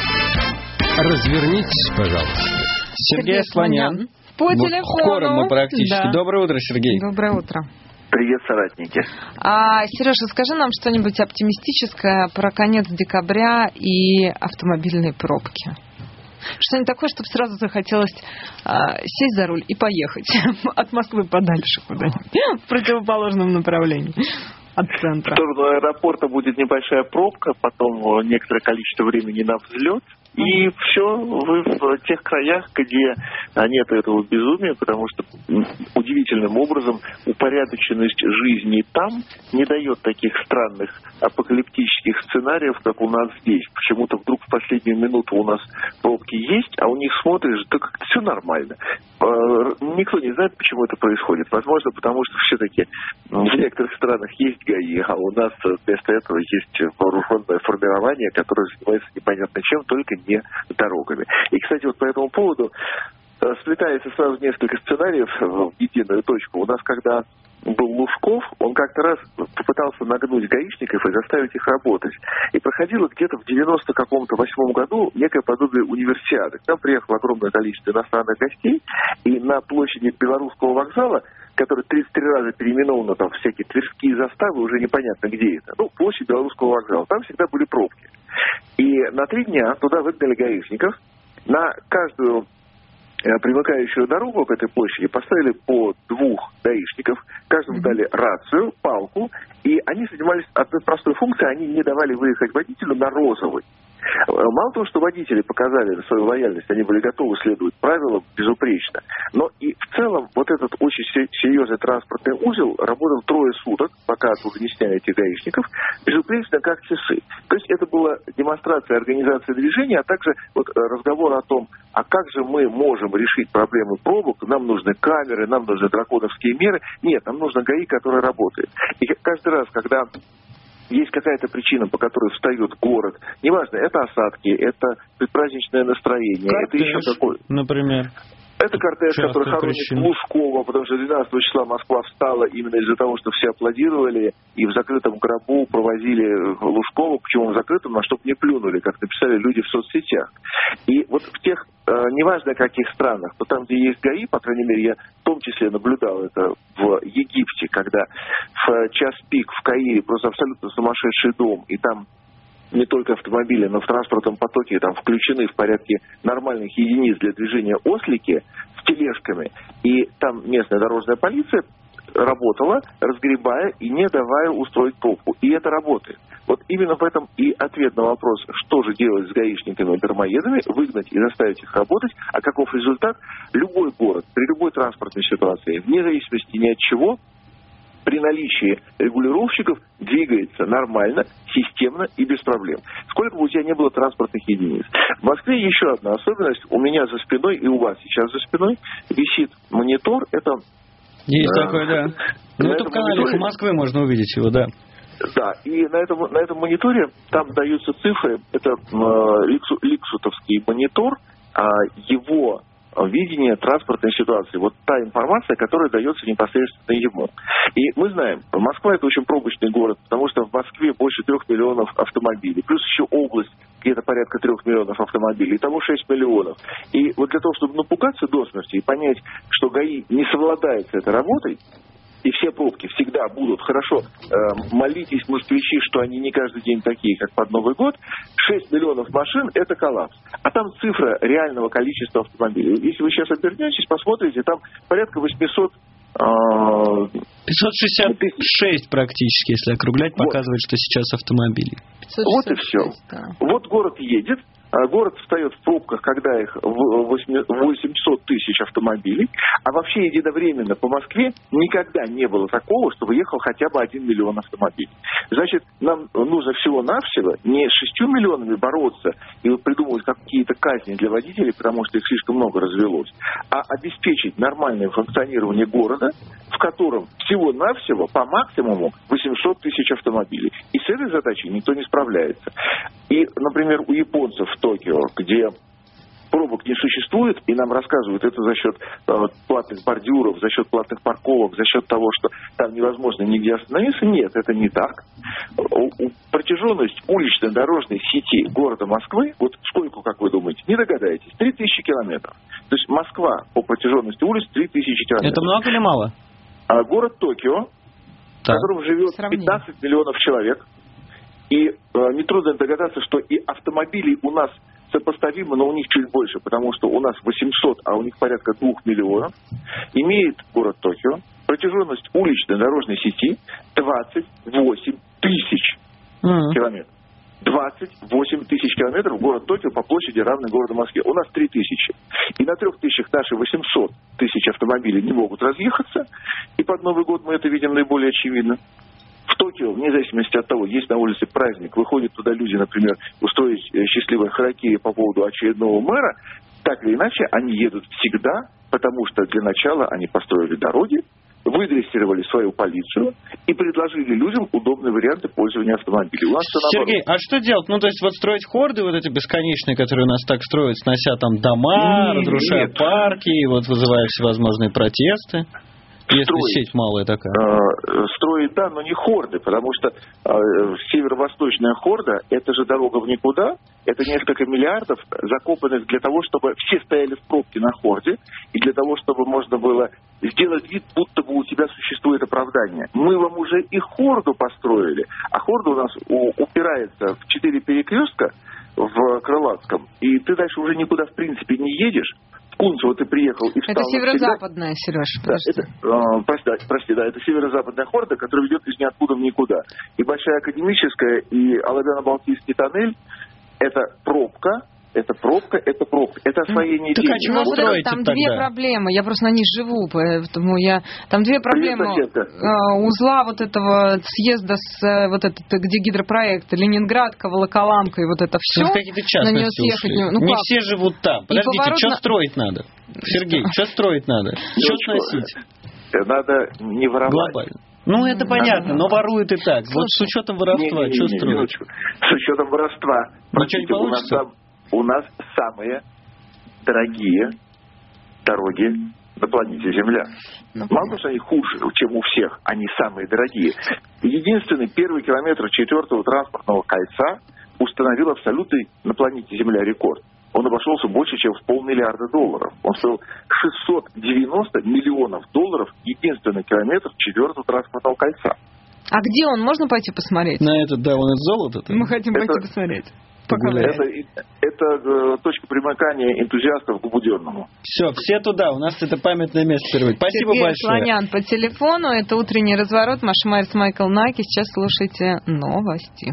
Развернитесь, пожалуйста. Сергей Слонян. По телефону. Скоро мы практически. Да. Доброе утро, Сергей. Доброе утро. Привет, соратники. А, Сережа, скажи нам что-нибудь оптимистическое про конец декабря и автомобильные пробки. Что-нибудь такое, чтобы сразу захотелось а, сесть за руль и поехать от Москвы подальше куда-нибудь в противоположном направлении от центра. В сторону аэропорта будет небольшая пробка, потом некоторое количество времени на взлет. И все, вы в тех краях, где нет этого безумия, потому что удивительным образом упорядоченность жизни там не дает таких странных апокалиптических сценариев, как у нас здесь. Почему-то вдруг в последнюю минуту у нас пробки есть, а у них смотришь, да как-то все нормально. Никто не знает, почему это происходит. Возможно, потому что все-таки в некоторых странах есть ГАИ, а у нас вместо этого есть вооруженное формирование, которое занимается непонятно чем, только не дорогами. И, кстати, вот по этому поводу сплетается сразу несколько сценариев в единую точку. У нас, когда был Лужков, он как-то раз попытался нагнуть гаишников и заставить их работать. И проходило где-то в девяносто каком-то восьмом году некое подобие универсиады. К нам приехало огромное количество иностранных гостей, и на площади Белорусского вокзала, который тридцать три раза переименован, там всякие тверские заставы, уже непонятно где это. Ну, площадь Белорусского вокзала. Там всегда были пробки. И на три дня туда выгнали гаишников. На каждую примыкающую дорогу к этой площади поставили по двух гаишников, каждому дали рацию, палку, и они занимались одной простой функцией, они не давали выехать водителю на розовый. Мало того, что водители показали свою лояльность, они были готовы следовать правилам безупречно, но и в целом вот этот очень серьезный транспортный узел работал трое суток, пока оттуда не сняли этих гаишников, безупречно как часы. То есть это была демонстрация организации движения, а также вот разговор о том, а как же мы можем решить проблемы пробок, нам нужны камеры, нам нужны драконовские меры. Нет, нам нужно ГАИ, который работает. И каждый раз, когда есть какая-то причина, по которой встает город, неважно, это осадки, это предпраздничное настроение, Кортеж, это еще какой-то... например. Это кортеж, Частая который хоронит причина. Лужкова, потому что двенадцатого числа Москва встала именно из-за того, что все аплодировали и в закрытом гробу провозили Лужкова. Почему в закрытом? А чтобы не плюнули, как написали люди в соцсетях. И вот в тех, э, неважно каких странах, но там, где есть ГАИ, по крайней мере, я в том числе наблюдал это в Египте, когда в час пик в Каире просто абсолютно сумасшедший дом, и там не только автомобили, но в транспортном потоке там включены в порядке нормальных единиц для движения ослики с тележками. И там местная дорожная полиция работала, разгребая и не давая устроить пробку. И это работает. Вот именно в этом и ответ на вопрос, что же делать с гаишниками и дармоедами, выгнать и заставить их работать, а каков результат? Любой город, при любой транспортной ситуации, вне зависимости ни от чего, при наличии регулировщиков двигается нормально, системно и без проблем. Сколько бы у тебя не было транспортных единиц. В Москве еще одна особенность. У меня за спиной и у вас сейчас за спиной висит монитор. Это Есть да. такой, да. На YouTube-канале мониторе... Москвы можно увидеть его, да. Да, и на этом, на этом мониторе там даются цифры. Это э, ликсу, ликсутовский монитор, а его видение транспортной ситуации. Вот та информация, которая дается непосредственно ему. И мы знаем, Москва это очень пробочный город, потому что в Москве больше трех миллионов автомобилей. Плюс еще область, где-то порядка трех миллионов автомобилей. Итого шесть миллионов. И вот для того, чтобы напугаться до смерти и понять, что ГАИ не совладает с этой работой, и все пробки всегда будут хорошо. Э, молитесь, москвичи, что они не каждый день такие, как под Новый год. шесть миллионов машин – это коллапс. А там цифра реального количества автомобилей. Если вы сейчас обернетесь, посмотрите, там порядка восемьсот... Э, пятьсот шестьдесят шесть практически, если округлять, вот. Показывает, что сейчас автомобилей. Вот и все. Да. Вот город едет. Город встает в пробках, когда их восемьсот тысяч автомобилей, а вообще единовременно по Москве никогда не было такого, чтобы ехал хотя бы один миллион автомобилей. Значит, нам нужно всего-навсего не с шестью миллионами бороться и вот придумывать какие-то казни для водителей, потому что их слишком много развелось, а обеспечить нормальное функционирование города, в котором всего-навсего по максимуму восемьсот тысяч автомобилей. И с этой задачей никто не справляется. И, например, у японцев в Токио, где пробок не существует, и нам рассказывают это за счет э, платных бордюров, за счет платных парковок, за счет того, что там невозможно нигде остановиться. Нет, это не так. У, у, протяженность уличной дорожной сети города Москвы, вот сколько, как вы думаете, не догадаетесь, три тысячи километров. То есть Москва по протяженности улиц три тысячи километров. Это много или мало? А город Токио, так. в котором живет пятнадцать миллионов человек, и э, нетрудно догадаться, что и автомобилей у нас сопоставимо, но у них чуть больше, потому что у нас восемьсот, а у них порядка двух миллионов. Имеет город Токио протяженность уличной дорожной сети двадцать восемь тысяч mm-hmm. километров. двадцать восемь тысяч километров город Токио по площади равный городу Москве. У нас три тысячи. И на трех тысячах наши восемьсот тысяч автомобилей не могут разъехаться. И под Новый год мы это видим наиболее очевидно. В Токио, вне зависимости от того, есть на улице праздник, выходят туда люди, например, устроить счастливое харакири по поводу очередного мэра, так или иначе, они едут всегда, потому что для начала они построили дороги, выдрессировали свою полицию и предложили людям удобные варианты пользования автомобилем. У нас Сергей, а что делать? Ну, то есть, вот строить хорды вот эти бесконечные, которые у нас так строят, снося там дома, нет, разрушая нет. парки, и вот вызывая всевозможные протесты? Если строить, сеть малая такая. Э, строить, да, но не хорды, потому что э, северо-восточная хорда – это же дорога в никуда, это несколько миллиардов, закопанных для того, чтобы все стояли в пробке на хорде, и для того, чтобы можно было сделать вид, будто бы у тебя существует оправдание. Мы вам уже и хорду построили, а хорда у нас у, упирается в четыре перекрестка в Крылатском, и ты дальше уже никуда в принципе не едешь. В Кунцево ты приехал и встал. Это северо-западная, Сереж, да, это, э, прости, прости, да, это северо-западная хорда, которая ведет из ниоткуда в никуда. И Большая Академическая, и Алабяно-Балтийский тоннель – это пробка, это пробка, это пробка, это освоение так, денег. А чего строите там тогда? Две проблемы, я просто на них живу, поэтому я... Там две проблемы. Э, узла вот этого съезда, с, вот этот, где гидропроект, Ленинградка, Волоколамка и вот это все. Ну, какие-то частности ушли. Ну, не как? Все живут там. Подождите, поворот... что строить надо? Сергей, что строить надо? Что сносить? Надо не воровать. Глобально. Ну, это понятно, но воруют и так. Вот с учетом воровства, что строить? С учетом воровства. Ничего не получится? У нас самые дорогие дороги на планете Земля. Мало того, что они хуже, чем у всех, они самые дорогие. Единственный первый километр четвертого транспортного кольца установил абсолютный на планете Земля рекорд. Он обошелся больше, чем в полмиллиарда долларов. Он стоил шестьсот девяносто миллионов долларов единственный километр четвертого транспортного кольца. А где он? Можно пойти посмотреть? На этот, да, он из золота. Мы хотим это... пойти посмотреть. Это, это э, точка примыкания энтузиастов к Буденному. Все, все туда. У нас это памятное место впервые. Спасибо Сергей большое. Слонян по телефону. Это утренний разворот. Маша Марис, Майкл Наки. Сейчас слушайте новости.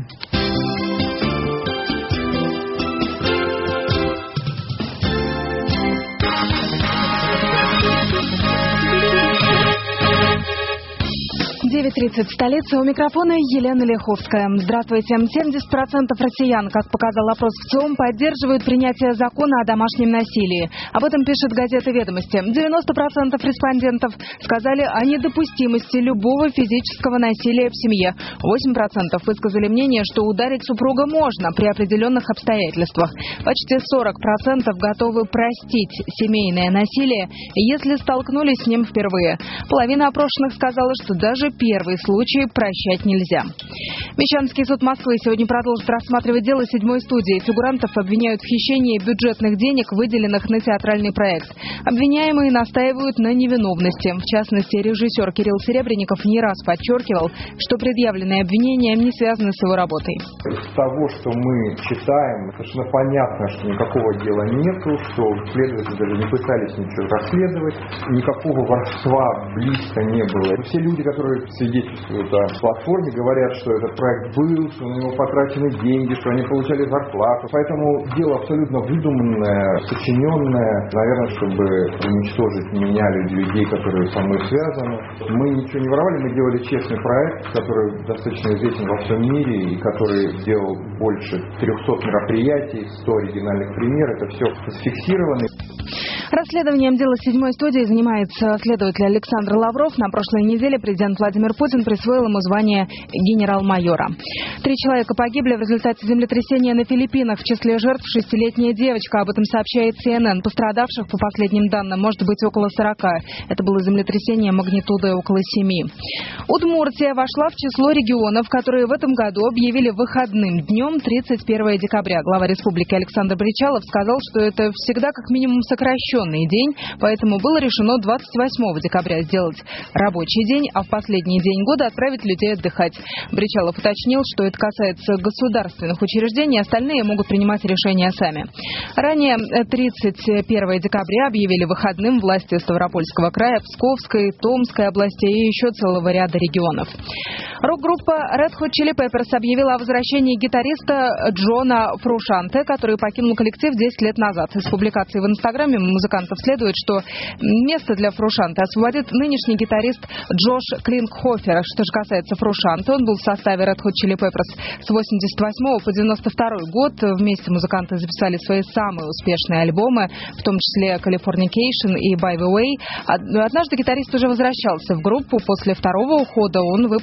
девять тридцать, столица. У микрофона Елена Лиховская. Здравствуйте. семьдесят процентов россиян, как показал опрос в ЦИОМ, поддерживают принятие закона о домашнем насилии. Об этом пишет газета «Ведомости». девяносто процентов респондентов сказали о недопустимости любого физического насилия в семье. восемь процентов высказали мнение, что ударить супруга можно при определенных обстоятельствах. Почти сорок процентов готовы простить семейное насилие, если столкнулись с ним впервые. Половина опрошенных сказала, что даже первый случай прощать нельзя. Мещанский суд Москвы сегодня продолжит рассматривать дело седьмой студии. Фигурантов обвиняют в хищении бюджетных денег, выделенных на театральный проект. Обвиняемые настаивают на невиновности. В частности, режиссер Кирилл Серебренников не раз подчеркивал, что предъявленные обвинения не связаны с его работой. Из того, что мы читаем, совершенно понятно, что никакого дела нету, что следователи даже не пытались ничего расследовать, никакого воровства близко не было. Все люди, которые свидетельствуют о платформе, говорят, что этот проект был, что на него потрачены деньги, что они получали зарплату. Поэтому дело абсолютно выдуманное, сочиненное, наверное, чтобы уничтожить меня, людей, которые со мной связаны. Мы ничего не воровали, мы делали честный проект, который достаточно известен во всем мире и который делал больше трехсот мероприятий, сто оригинальных примеров. Это все зафиксировано. Расследованием дела седьмой студии занимается следователь Александр Лавров. На прошлой неделе президент Владимир Путин присвоил ему звание генерал-майора. Три человека погибли в результате землетрясения на Филиппинах. В числе жертв шестилетняя девочка. Об этом сообщает Си Эн Эн. Пострадавших, по последним данным, может быть около сорока. Это было землетрясение магнитудой около семи. Удмуртия вошла в число регионов, которые в этом году объявили выходным днем тридцать первого декабря. Глава республики Александр Бричалов сказал, что это всегда как минимум сокращенный день, поэтому было решено двадцать восьмого декабря сделать рабочий день, а в последний день года отправить людей отдыхать. Бричалов уточнил, что это касается государственных учреждений, остальные могут принимать решения сами. Ранее тридцать первого декабря объявили выходным власти Ставропольского края, Псковской, Томской областей и еще целого ряда регионов. Рок-группа Red Hot Chili Peppers объявила о возвращении гитариста Джона Фрушанте, который покинул коллектив десять лет назад. Из публикации в Инстаграме музыкантов следует, что место для Фрушанте освободит нынешний гитарист Джош Клинкхофер. Что же касается Фрушанте, он был в составе Red Hot Chili Peppers с восемьдесят восьмого по девяносто второй год. Вместе музыканты записали свои самые успешные альбомы, в том числе Californication и By the Way. Однажды гитарист уже возвращался в группу. После второго ухода он выпустил семь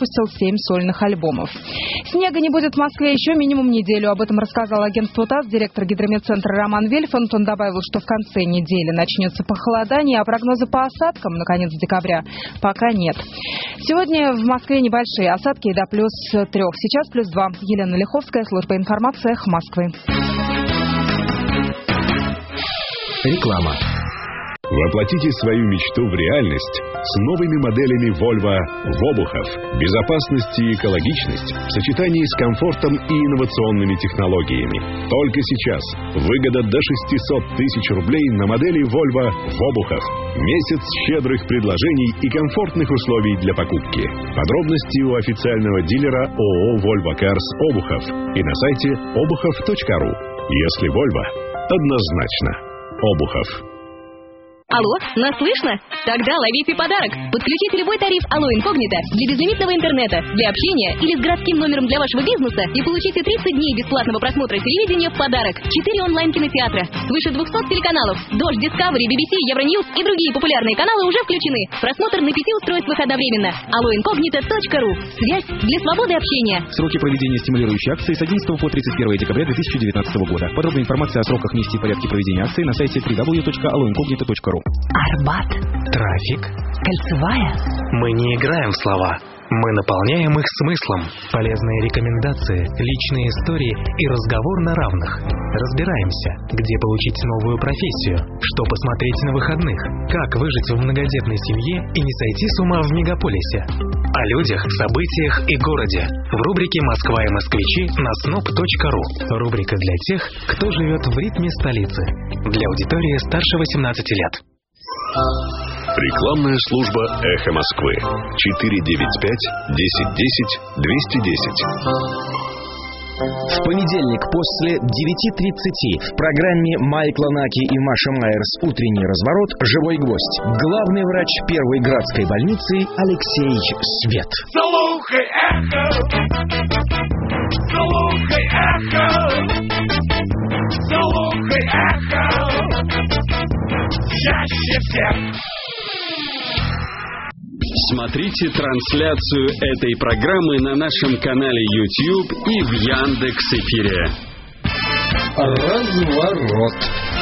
семь сольных альбомов. Снега не будет в Москве еще минимум неделю. Об этом рассказал агентству ТАСС директор гидрометцентра Роман Вельфанд. Он добавил, что в конце недели начнется похолодание, а прогнозы по осадкам на конец декабря пока нет. Сегодня в Москве небольшие осадки до плюс трех. Сейчас плюс два. Елена Лиховская, служба информации «Эхо Москвы». Реклама. Воплотите свою мечту в реальность с новыми моделями Volvo в Обухов. Безопасность и экологичность в сочетании с комфортом и инновационными технологиями. Только сейчас выгода до шестьсот тысяч рублей на модели Volvo в Обухов. Месяц щедрых предложений и комфортных условий для покупки. Подробности у официального дилера ООО Volvo Cars Обухов и на сайте обухов точка ру. Если Volvo, однозначно Обухов. Алло, нас слышно? Тогда ловите подарок. Подключите любой тариф Алло Инкогнито для безлимитного интернета, для общения или с городским номером для вашего бизнеса и получите тридцать дней бесплатного просмотра телевидения в подарок. четыре онлайн-кинотеатра, свыше двухсот телеканалов, Дождь, Discovery, би би си, Евроньюз и другие популярные каналы уже включены. Просмотр на пяти устройствах одновременно. алло инкогнито точка ру. Связь для свободы общения. Сроки проведения стимулирующей акции с одиннадцатого по тридцать первое декабря две тысячи девятнадцатого года. Подробная информация о сроках, месте и порядке проведения акции на сайте дабл ю дабл ю дабл ю точка алло инкогнито точка ру. Арбат. Трафик. Кольцевая. Мы не играем в слова. Мы наполняем их смыслом. Полезные рекомендации, личные истории и разговор на равных. Разбираемся, где получить новую профессию, что посмотреть на выходных, как выжить в многодетной семье и не сойти с ума в мегаполисе. О людях, событиях и городе. В рубрике «Москва и москвичи» на сноп точка ру. Рубрика для тех, кто живет в ритме столицы. Для аудитории старше восемнадцати лет. Рекламная служба «Эхо Москвы». четыре девять пять десять десять двести десять. В понедельник после девяти тридцати в программе Майкла Наки и Маша Майерс «Утренний разворот» живой гость. Главный врач Первой Градской больницы Алексей Свет. Слухай эхо, слухай эхо, слухай эхо, чаще всех. Смотрите трансляцию этой программы на нашем канале YouTube и в Яндекс.Эфире. Разворот.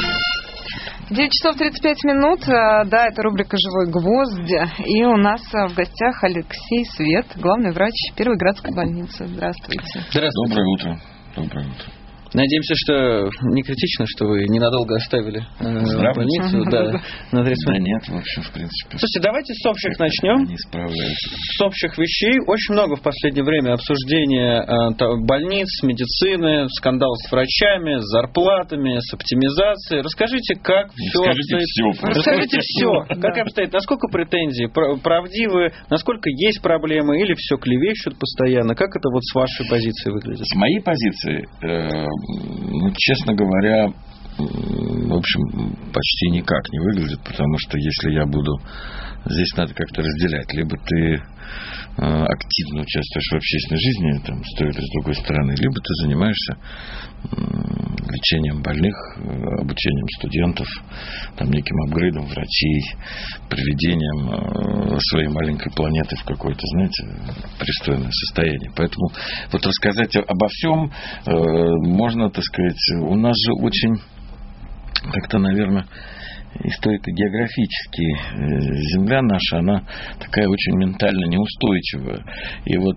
девять часов тридцать пять минут. Да, это рубрика «Живой гвоздь». И у нас в гостях Алексей Свет, главный врач Первой Градской больницы. Здравствуйте. Здравствуйте. Доброе утро. Доброе утро. Надеемся, что не критично, что вы ненадолго оставили э, больницу. Да, да нет, вообще, в принципе. Слушайте, давайте с общих начнем. Не справляюсь. С общих вещей. Очень много в последнее время обсуждения э, больниц, медицины, скандал с врачами, с зарплатами, с оптимизацией. Расскажите, как все Расскажите обстоит. Все. Расскажите все. Как обстоит, насколько претензии правдивы, насколько есть проблемы или все клевещут постоянно. Как это вот с вашей позиции выглядит? С моей позиции... Э- Ну, честно говоря, в общем, почти никак не выглядит, потому что если я буду... Здесь надо как-то разделять. Либо ты э, активно участвуешь в общественной жизни, там, с той или с другой стороны, либо ты занимаешься э, лечением больных, э, обучением студентов, там, неким апгрейдом врачей, приведением э, своей маленькой планеты в какое-то, знаете, пристойное состояние. Поэтому вот рассказать обо всем э, можно, так сказать, у нас же очень как-то, наверное, историко-географически земля наша, она такая очень ментально неустойчивая. И вот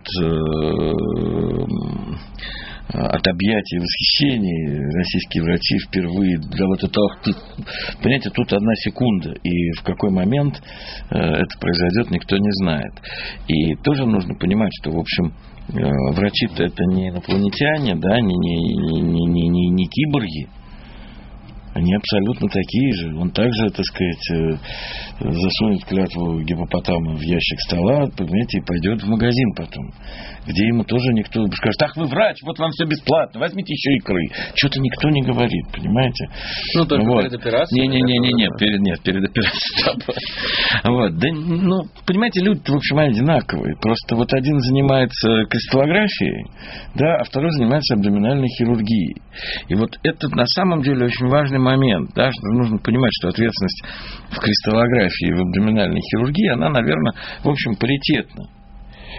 э, от объятий и восхищений российские врачи впервые, да вот это, понимаете, тут одна секунда, и в какой момент э, это произойдет, никто не знает. И тоже нужно понимать, что, в общем, э, врачи-то это не инопланетяне, да, не, не, не, не, не, не киборги. Они абсолютно такие же. Он также, так сказать, засунет клятву гипопотама в ящик стола, понимаете, и пойдет в магазин потом, где ему тоже никто скажет: ах, вы врач, вот вам все бесплатно, возьмите еще икры. Что-то никто не говорит, понимаете? Ну, только вот. Перед операцией. Не-не-не, перед, нет, перед операцией. Вот. Да, ну, понимаете, люди, в общем, одинаковые. Просто вот один занимается кристаллографией, да, а второй занимается абдоминальной хирургией. И вот это на самом деле очень важный момент, да, что нужно понимать, что ответственность в кристаллографии и в абдоминальной хирургии, она, наверное, в общем, паритетна.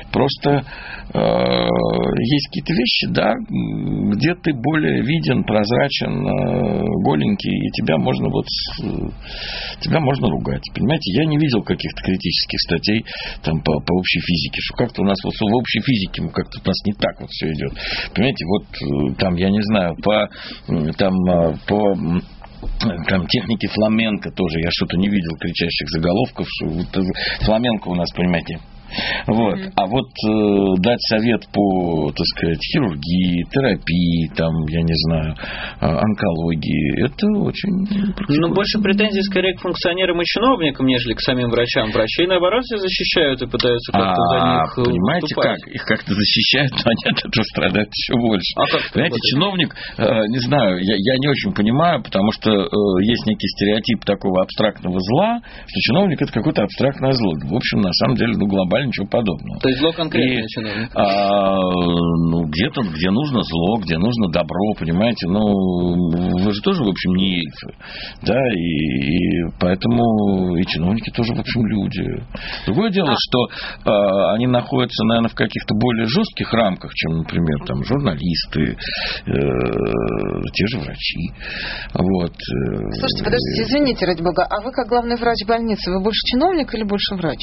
Просто э, есть какие-то вещи, да, где ты более виден, прозрачен, э, голенький, и тебя можно вот э, тебя можно ругать. Понимаете, я не видел каких-то критических статей там, по, по общей физике, что как-то у нас вот в общей физике как-то у нас не так вот все идет. Понимаете, вот там, я не знаю, по там по там техники фламенко тоже я что-то не видел кричащих заголовков, что вот, фламенко у нас, понимаете. Вот. Mm-hmm. А вот э, дать совет по, так сказать, хирургии, терапии, там, я не знаю, онкологии, это очень... Ну, больше претензий скорее к функционерам и чиновникам, нежели к самим врачам. Врачей, наоборот, все защищают и пытаются как-то а, за них понимаете, выступать. Как? Их как-то защищают, но они от этого страдают еще больше. А как понимаете, чиновник, э, не знаю, я, я не очень понимаю, потому что э, есть некий стереотип такого абстрактного зла, что чиновник это какое-то абстрактное зло. В общем, на самом деле, ну, глобально ничего подобного. То есть зло конкретное чиновник? А, ну, где-то, где нужно зло, где нужно добро, понимаете, ну, вы же тоже, в общем, не эльфы, да, и, и поэтому и чиновники тоже, в общем, люди. Другое дело, а. что а, они находятся, наверное, в каких-то более жестких рамках, чем, например, там, журналисты, э, те же врачи, вот. Слушайте, подождите, извините, ради бога, а вы, как главный врач больницы, вы больше чиновник или больше врач?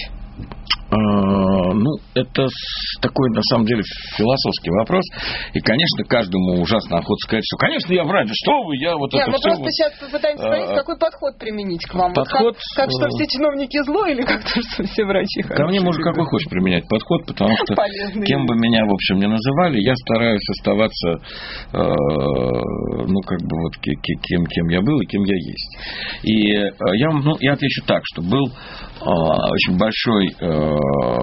Ну, это такой, на самом деле, философский вопрос. И, конечно, каждому ужасно охота сказать, что, конечно, я врач, что вы, я вот Нет, это мы все... просто вот... сейчас попытаемся понять, а... какой подход применить к вам. Подход... Как, как что все чиновники зло или как то, что все врачи хорошие? Ко мне можно какой хочешь применять подход, потому что полезный. Кем бы меня, в общем, ни называли, я стараюсь оставаться, э, ну, как бы вот кем, кем я был и кем я есть. И э, я, ну, я отвечу так, что был э, очень большой, э,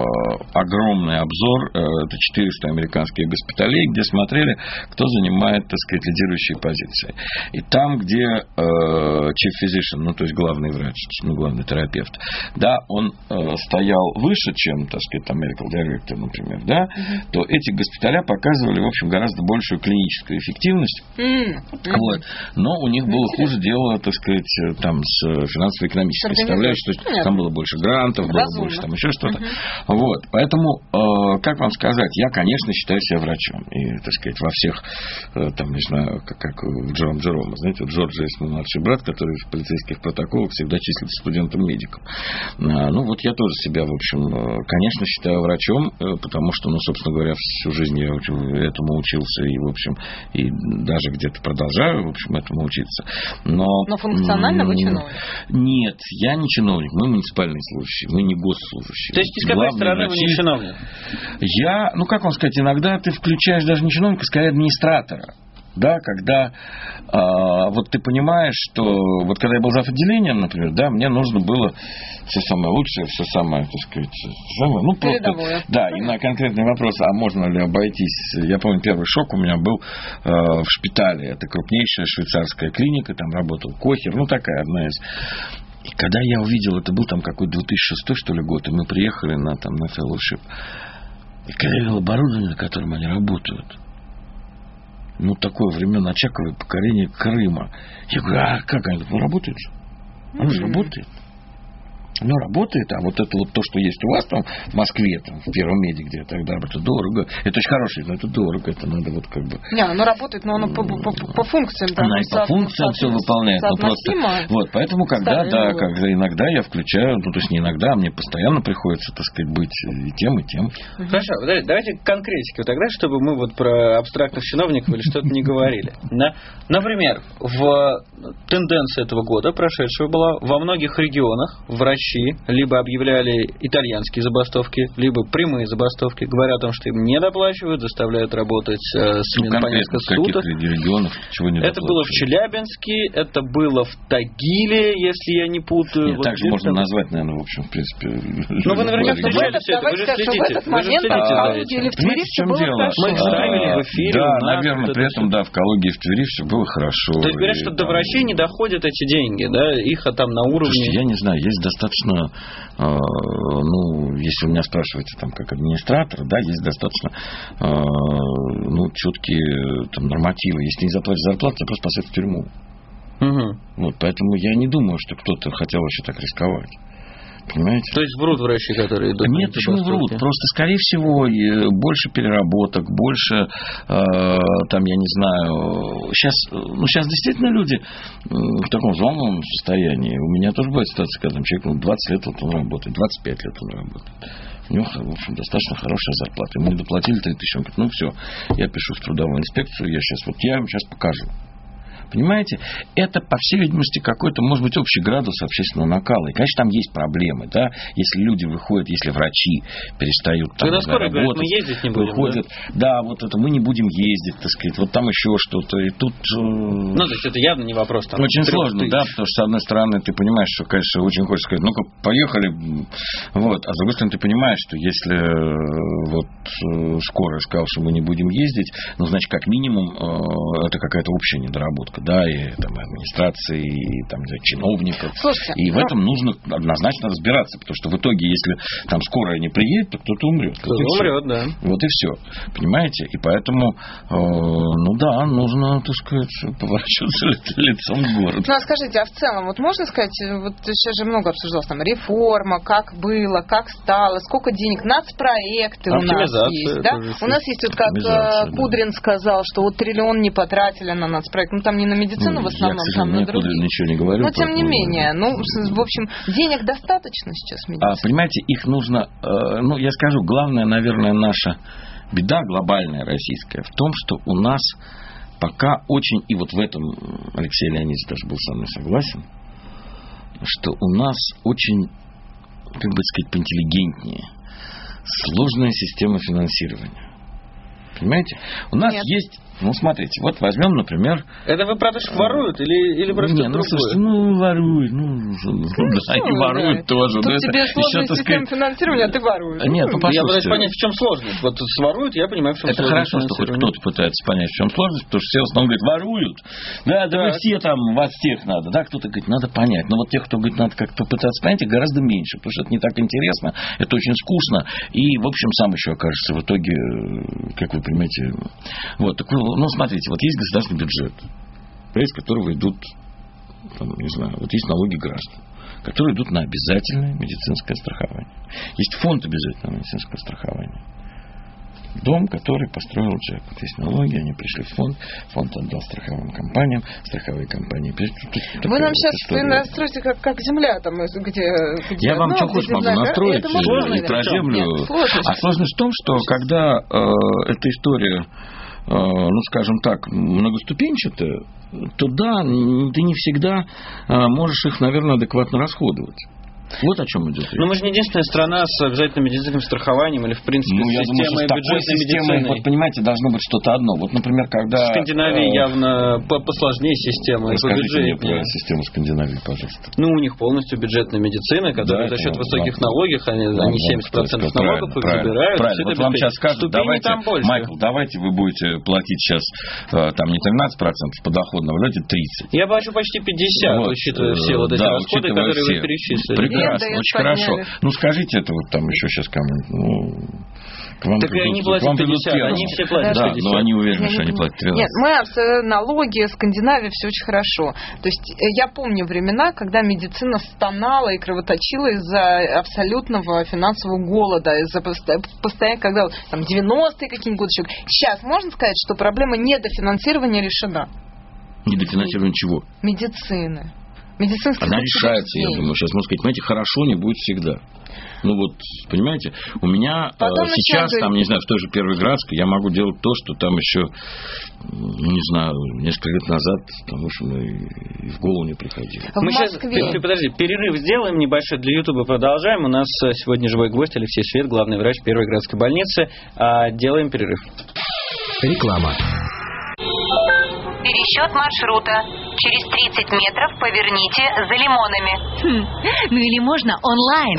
огромный обзор, э, это четыреста американских госпиталей, где смотрели, кто занимает, так сказать, лидирующие позиции. И там, где э, chief physician, ну, то есть главный врач, ну, главный терапевт, да, он э, стоял выше, чем, так сказать, там, medical director, например, да, mm-hmm. то эти госпиталя показывали, в общем, гораздо большую клиническую эффективность. Mm-hmm. Вот. Но у них было mm-hmm. хуже дело, так сказать, там, с финансово-экономической составляющей, то есть там было больше грантов, было Разумно. больше там еще что-то. Mm-hmm. Вот. Поэтому, э, как вам сказать, я, конечно, считаю себя врачом. И, так сказать, во всех, э, там, не знаю, как, как в Джером Джерома, знаете, у Джорджа есть мой младший брат, который в полицейских протоколах всегда числится студентом-медиком. А, ну, вот я тоже себя, в общем, конечно, считаю врачом, потому что, ну, собственно говоря, всю жизнь я очень этому учился и, в общем, и даже где-то продолжаю, в общем, этому учиться. Но, Но функционально вы чиновник? Нет, я не чиновник, мы муниципальные служащие, мы не госслужащие. То есть, из какой стороны вы не чиновник? Я, ну, как вам сказать, иногда ты включаешь даже не чиновника, скорее администратора. Да, когда а, вот ты понимаешь, что вот когда я был зав. Отделением, например, да, мне нужно было все самое лучшее, все самое, так сказать, самое, ну, просто, передовое. Да, и на конкретный вопрос, а можно ли обойтись, я помню, первый шок у меня был э, в шпитале, это крупнейшая швейцарская клиника, там работал Кохер, ну, такая одна из. И когда я увидел, это был там какой-то две тысячи шестой, что ли, год, и мы приехали на, там, на fellowship, и когда я видел оборудование, на котором они работают, ну, такое времен Очаковой, покорение Крыма. Я говорю, а как они? Ну, работает же. Оно же mm-hmm. работает. Ну, работает, а вот это вот то, что есть у вас там в Москве, там, в Первом меди, где тогда, это дорого. Это очень хорошее, но это дорого, это надо вот как бы... Не, оно работает, но оно по, по, по, по функциям, да. Она и по функциям все выполняет. Ну, просто, вот, поэтому, когда, да, когда иногда я включаю, ну, то есть не иногда, а мне постоянно приходится, так сказать, быть и тем, и тем. Хорошо, давайте к конкретике тогда, чтобы мы вот про абстрактных чиновников или что-то не говорили. Например, в тенденции этого года, прошедшего была, во многих регионах врачи либо объявляли итальянские забастовки, либо прямые забастовки, говоря о том, что им не доплачивают, заставляют работать э, смену по несколько суток. Регионов, чего не это было в Челябинске, это было в Тагиле, если я не путаю. Нет, вот также можно там... назвать, наверное, в общем, в принципе. Ну, вы наверняка встречали все это, вы же следите, вы же следите за этим. Понимаете, в чем дело? Мы ставили в эфире. Да, наверное, при этом, да, в Калуге и в Твери все было хорошо. То есть говорят, что до врачей не доходят эти деньги, да, их там на уровне... Слушайте, я не знаю, есть достаточно, ну, если вы меня спрашиваете, там, как администратор, да, есть достаточно, ну, четкие там нормативы. Если не заплатишь зарплату, тебя просто посадят в тюрьму. Угу. Вот, поэтому я не думаю, что кто-то хотел вообще так рисковать. Понимаете? То есть врут врачи, которые идут? Нет, почему врут? Просто, скорее всего, больше переработок, больше, э, там, я не знаю, сейчас, ну, сейчас действительно люди в таком взволнованном состоянии. У меня тоже бывает ситуация, когда там человек, ну, двадцать лет вот он работает, двадцать пять лет он работает. У него, в общем, достаточно хорошая зарплата. Ему доплатили три тысячи. Он говорит, ну, все, я пишу в трудовую инспекцию, я сейчас, вот я им сейчас покажу. Понимаете? Это, по всей видимости, какой-то, может быть, общий градус общественного накала. И, конечно, там есть проблемы, да, если люди выходят, если врачи перестают там работать, говорят, мы ездить не будем, выходят, да? да, вот это мы не будем ездить, так сказать, вот там еще что-то, и тут... Ну, то есть, это явно не вопрос. Там, очень сложно, тысяч. Да, потому что, с одной стороны, ты понимаешь, что, конечно, очень хочется сказать, ну-ка, поехали, вот, а с другой стороны, ты понимаешь, что если вот скорая сказала, что мы не будем ездить, ну, значит, как минимум, это какая-то общая недоработка. Да, и там, администрации, и там, чиновников. Слушайте, и в но... этом нужно однозначно разбираться, потому что в итоге, если там скорая не приедет, то кто-то умрет. Кто-то вот умрет, да. Вот и все. Понимаете? И поэтому, э, ну да, нужно, так сказать, поворачиваться лицом к городу. Ну, а скажите, а в целом, вот можно сказать, вот сейчас же много обсуждалось, там, реформа, как было, как стало, сколько денег, нацпроекты у нас есть, да? У нас есть, вот как Кудрин сказал, что вот триллион не потратили на нацпроект, ну, там не на медицину, ну, в основном, я, там на другие. Ничего не говорю. Но, тем не менее, ну, в общем, денег достаточно сейчас в медицине. А, понимаете, их нужно, э, ну, я скажу, главное, наверное, наша беда глобальная российская в том, что у нас пока очень, и вот в этом Алексей Леонидович даже был со мной согласен, что у нас очень, как бы сказать, поинтеллигентнее, сложная система финансирования. Понимаете? У нас Нет. есть... Ну, смотрите, вот возьмем, например... Это вы про то, что воруют или, или просто Не, ну, слушайте, ну, воруют, ну, ну да, они воруют тоже. Тут тебе сложная система финансирования, а ты воруешь. Нет, ну, я пытаюсь понять, в чем сложность. Вот своруют, я понимаю, в чем это сложность. Это хорошо, что хоть кто-то пытается понять, в чем сложность, потому что все в основном говорят, воруют. Да, да, вы все там, вас тех надо. Да, кто-то говорит, надо понять. Но вот тех, кто говорит, надо как-то пытаться понять, их гораздо меньше, потому что это не так интересно, это очень скучно. И, в общем, сам еще окажется в итоге, как вы понимаете... Вот, так, ну, смотрите, вот есть государственный бюджет, из которого идут, там, не знаю, вот есть налоги граждан, которые идут на обязательное медицинское страхование. Есть фонд обязательного медицинского страхования. Дом, который построил человек. Вот есть налоги, они пришли в фонд, фонд отдал страховым компаниям, страховые компании. Вы нам сейчас вы настроите, как, как земля, там, где, где... Я вам ну, что хочешь могу настроить и про землю. Нет, сложность. А сложность в том, что когда э, эта история, э, ну, скажем так, многоступенчатая, то да, ты не всегда э, можешь их, наверное, адекватно расходовать. Вот о чем идет речь. Но мы же не единственная страна с обязательным медицинским страхованием или, в принципе, ну, с системой бюджетной медицины. Вот, понимаете, должно быть что-то одно. Вот, например, когда... В Скандинавии э... явно посложнее система. Расскажите мне про систему Скандинавии, пожалуйста. Ну, у них полностью бюджетная медицина, которая да, за счет высоких да, налогов, они, да, они семьдесят процентов налогов их забирают. Правильно, вот вам сейчас скажут, давайте, Майкл, давайте вы будете платить сейчас там не тринадцать процентов подоходного, давайте тридцать. Я плачу почти пятьдесят, вот, учитывая все вот эти да, расходы, которые все. Вы перечислили. Прекрасно, очень хорошо. Ну, скажите это вот там еще сейчас кому-нибудь. Ну, к вам так придут, они платят пятьдесят, они все платят да, пятьдесят. Но они уверены, что они платят тринадцать. Нет, мы налоги, Скандинавия, все очень хорошо. То есть я помню времена, когда медицина стонала и кровоточила из-за абсолютного финансового голода, из-за постоянно, когда там девяностые какие-нибудь годы. Сейчас можно сказать, что проблема недофинансирования решена? Недофинансирование чего? Медицины. Медицинских Она решается, я думаю. Сейчас можно сказать, понимаете, хорошо не будет всегда. Ну вот, понимаете, у меня Потом сейчас, там, не знаю, в той же Первоградской я могу делать то, что там еще, не знаю, несколько лет назад, там, в общем, и, и в голову не приходило. В Мы сейчас, подожди, перерыв сделаем небольшой для Ютуба, продолжаем. У нас сегодня живой гость Алексей Свет, главный врач Первоградской больницы. Делаем перерыв. Реклама. Пересчет маршрута. Через тридцать метров поверните за лимонами. Хм, ну или можно онлайн.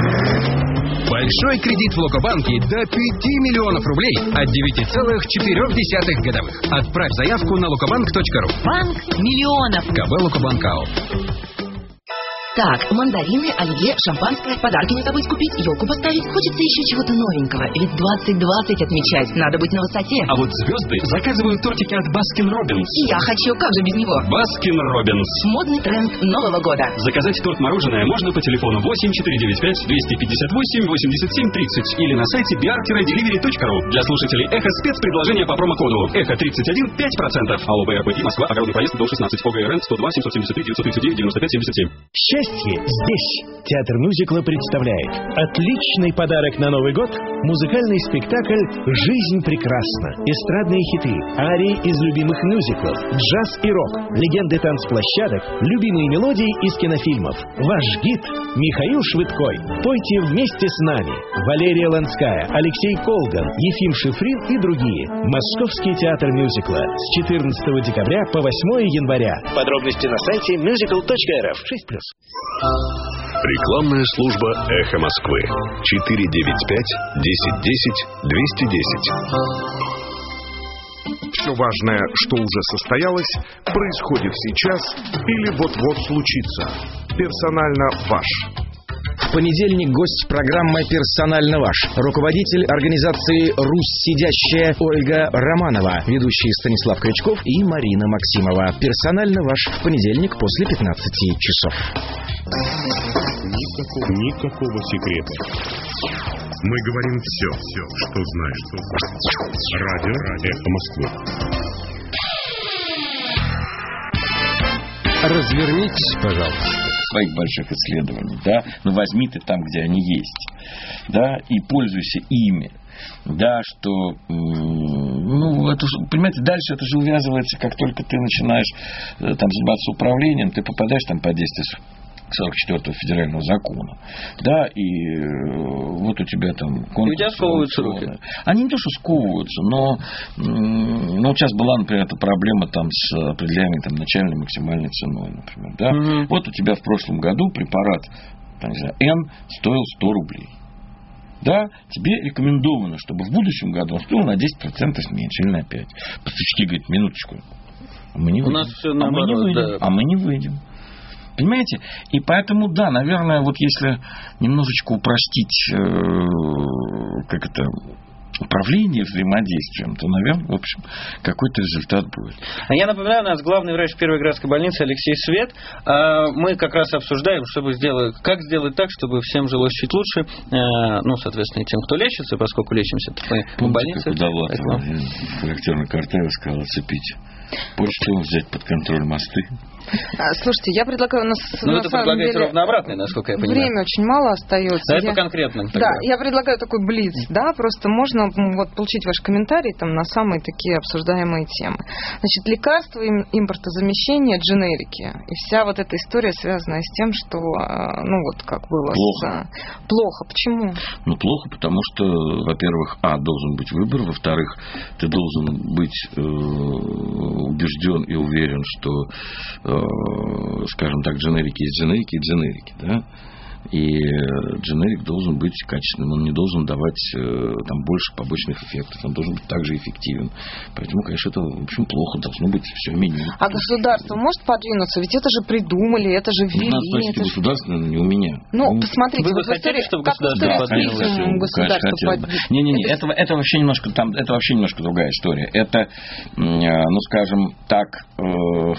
Большой кредит в Локобанке до пяти миллионов рублей от девяти целых четырёх десятых годовых. Отправь заявку на локобанк точка ру. Банк миллионов. КБ Локобанк АО. Так, мандарины, оливье, шампанское, подарки не забыть купить, елку поставить. Хочется еще чего-то новенького. Ведь двадцать двадцать отмечать, надо быть на высоте. А вот звезды заказывают тортики от Баскин Роббинс. И я хочу, как же без него? Баскин Роббинс. Модный тренд Нового года. Заказать торт-мороженое можно по телефону восемь четыре девять пять двести пятьдесят восемь восемьдесят семь тридцать или на сайте би ар деливери точка ру. Для слушателей Эхо спецпредложение по промокоду Эхо тридцать один пять процентов. АО БРПИ Москва, огородный проезд до шестнадцать. ОГРН сто два семьсот семьдесят три девятьсот тридцать девять девяносто пять семьдесят семь. Счастье здесь. Театр мюзикла представляет отличный подарок на Новый год – музыкальный спектакль «Жизнь прекрасна». Эстрадные хиты, арии из любимых мюзиклов, джаз и рок, легенды танцплощадок, любимые мелодии из кинофильмов. Ваш гид – Михаил Швыдкой. Пойте вместе с нами. Валерия Ланская, Алексей Колган, Ефим Шифрин и другие. Московский театр мюзикла с четырнадцатого декабря по восьмое января. Подробности на сайте мюзикл точка эр эф. шесть плюс. Рекламная служба «Эхо Москвы». четыре девять пять десять десять двести десять. Все важное, что уже состоялось, происходит сейчас или вот-вот случится. Персонально ваш. В понедельник гость программы «Персонально ваш». Руководитель организации «Русь сидящая» Ольга Романова. Ведущие Станислав Крючков и Марина Максимова. «Персонально ваш» в понедельник после пятнадцати часов. Никакого, никакого секрета. Мы говорим все, все, что знаем. Радио «Эхо Москвы». Развернитесь, пожалуйста, своих больших исследований, да, ну возьми ты там, где они есть, да, и пользуйся ими, да, что, ну, это, понимаете, дальше это же увязывается, как только ты начинаешь там заниматься управлением, ты попадаешь там под действие сорок четвёртого федерального закона, да, и вот у тебя там конкурс. И у тебя сковываются руки. Они не то, что сковываются, но, но вот сейчас была, например, эта проблема там с определяемой там начальной максимальной ценой, например, да. Угу. Вот у тебя в прошлом году препарат, там, не знаю, N стоил сто рублей. Да, тебе рекомендовано, чтобы в будущем году он стоил на десять процентов меньше или на пять. Поставщики говорят, минуточку, мы не выйдем. У нас все наоборот, а мы не выйдем. Да. А мы не выйдем. Понимаете? И поэтому, да, наверное, вот если немножечко упростить, э, как это, управление взаимодействием, то, наверное, в общем, какой-то результат будет. А я напоминаю, у нас главный врач Первой городской больницы Алексей Свет. Мы как раз обсуждаем, чтобы сделать, как сделать так, чтобы всем жилось чуть лучше. Ну, соответственно, и тем, кто лечится, поскольку лечимся мы в больнице. Характерно Картаева сказал, оцепить почту, взять под контроль мосты. А, слушайте, я предлагаю... У нас, ну, на это предлагаете деле, ровно обратное, насколько я понимаю. Время очень мало остается. Давай я... по конкретным тогда. Да, я предлагаю такой блиц, да, просто можно вот получить ваши комментарии там на самые такие обсуждаемые темы. Значит, лекарства, импортозамещение, дженерики. И вся вот эта история, связанная с тем, что, ну, вот как было... Плохо. С... Плохо. Почему? Ну, плохо, потому что, во-первых, а, должен быть выбор, во-вторых, ты должен быть э, убежден и уверен, что скажем так, дженерики есть дженерики и дженерики, да, и дженерик должен быть качественным, он не должен давать там больше побочных эффектов, он должен быть также эффективен. Поэтому, конечно, это, в общем, плохо, должно быть все меню. А государство может подвинуться? Ведь это же придумали, это же ввели. Ну, спросите, это государство, не у меня. Ну, ну посмотрите, вы бы хотели, чтобы государство да, конечно, государство подвинулось. Не-не-не, это... Это, это, вообще немножко, там, это вообще немножко другая история. Это, ну, скажем так, э,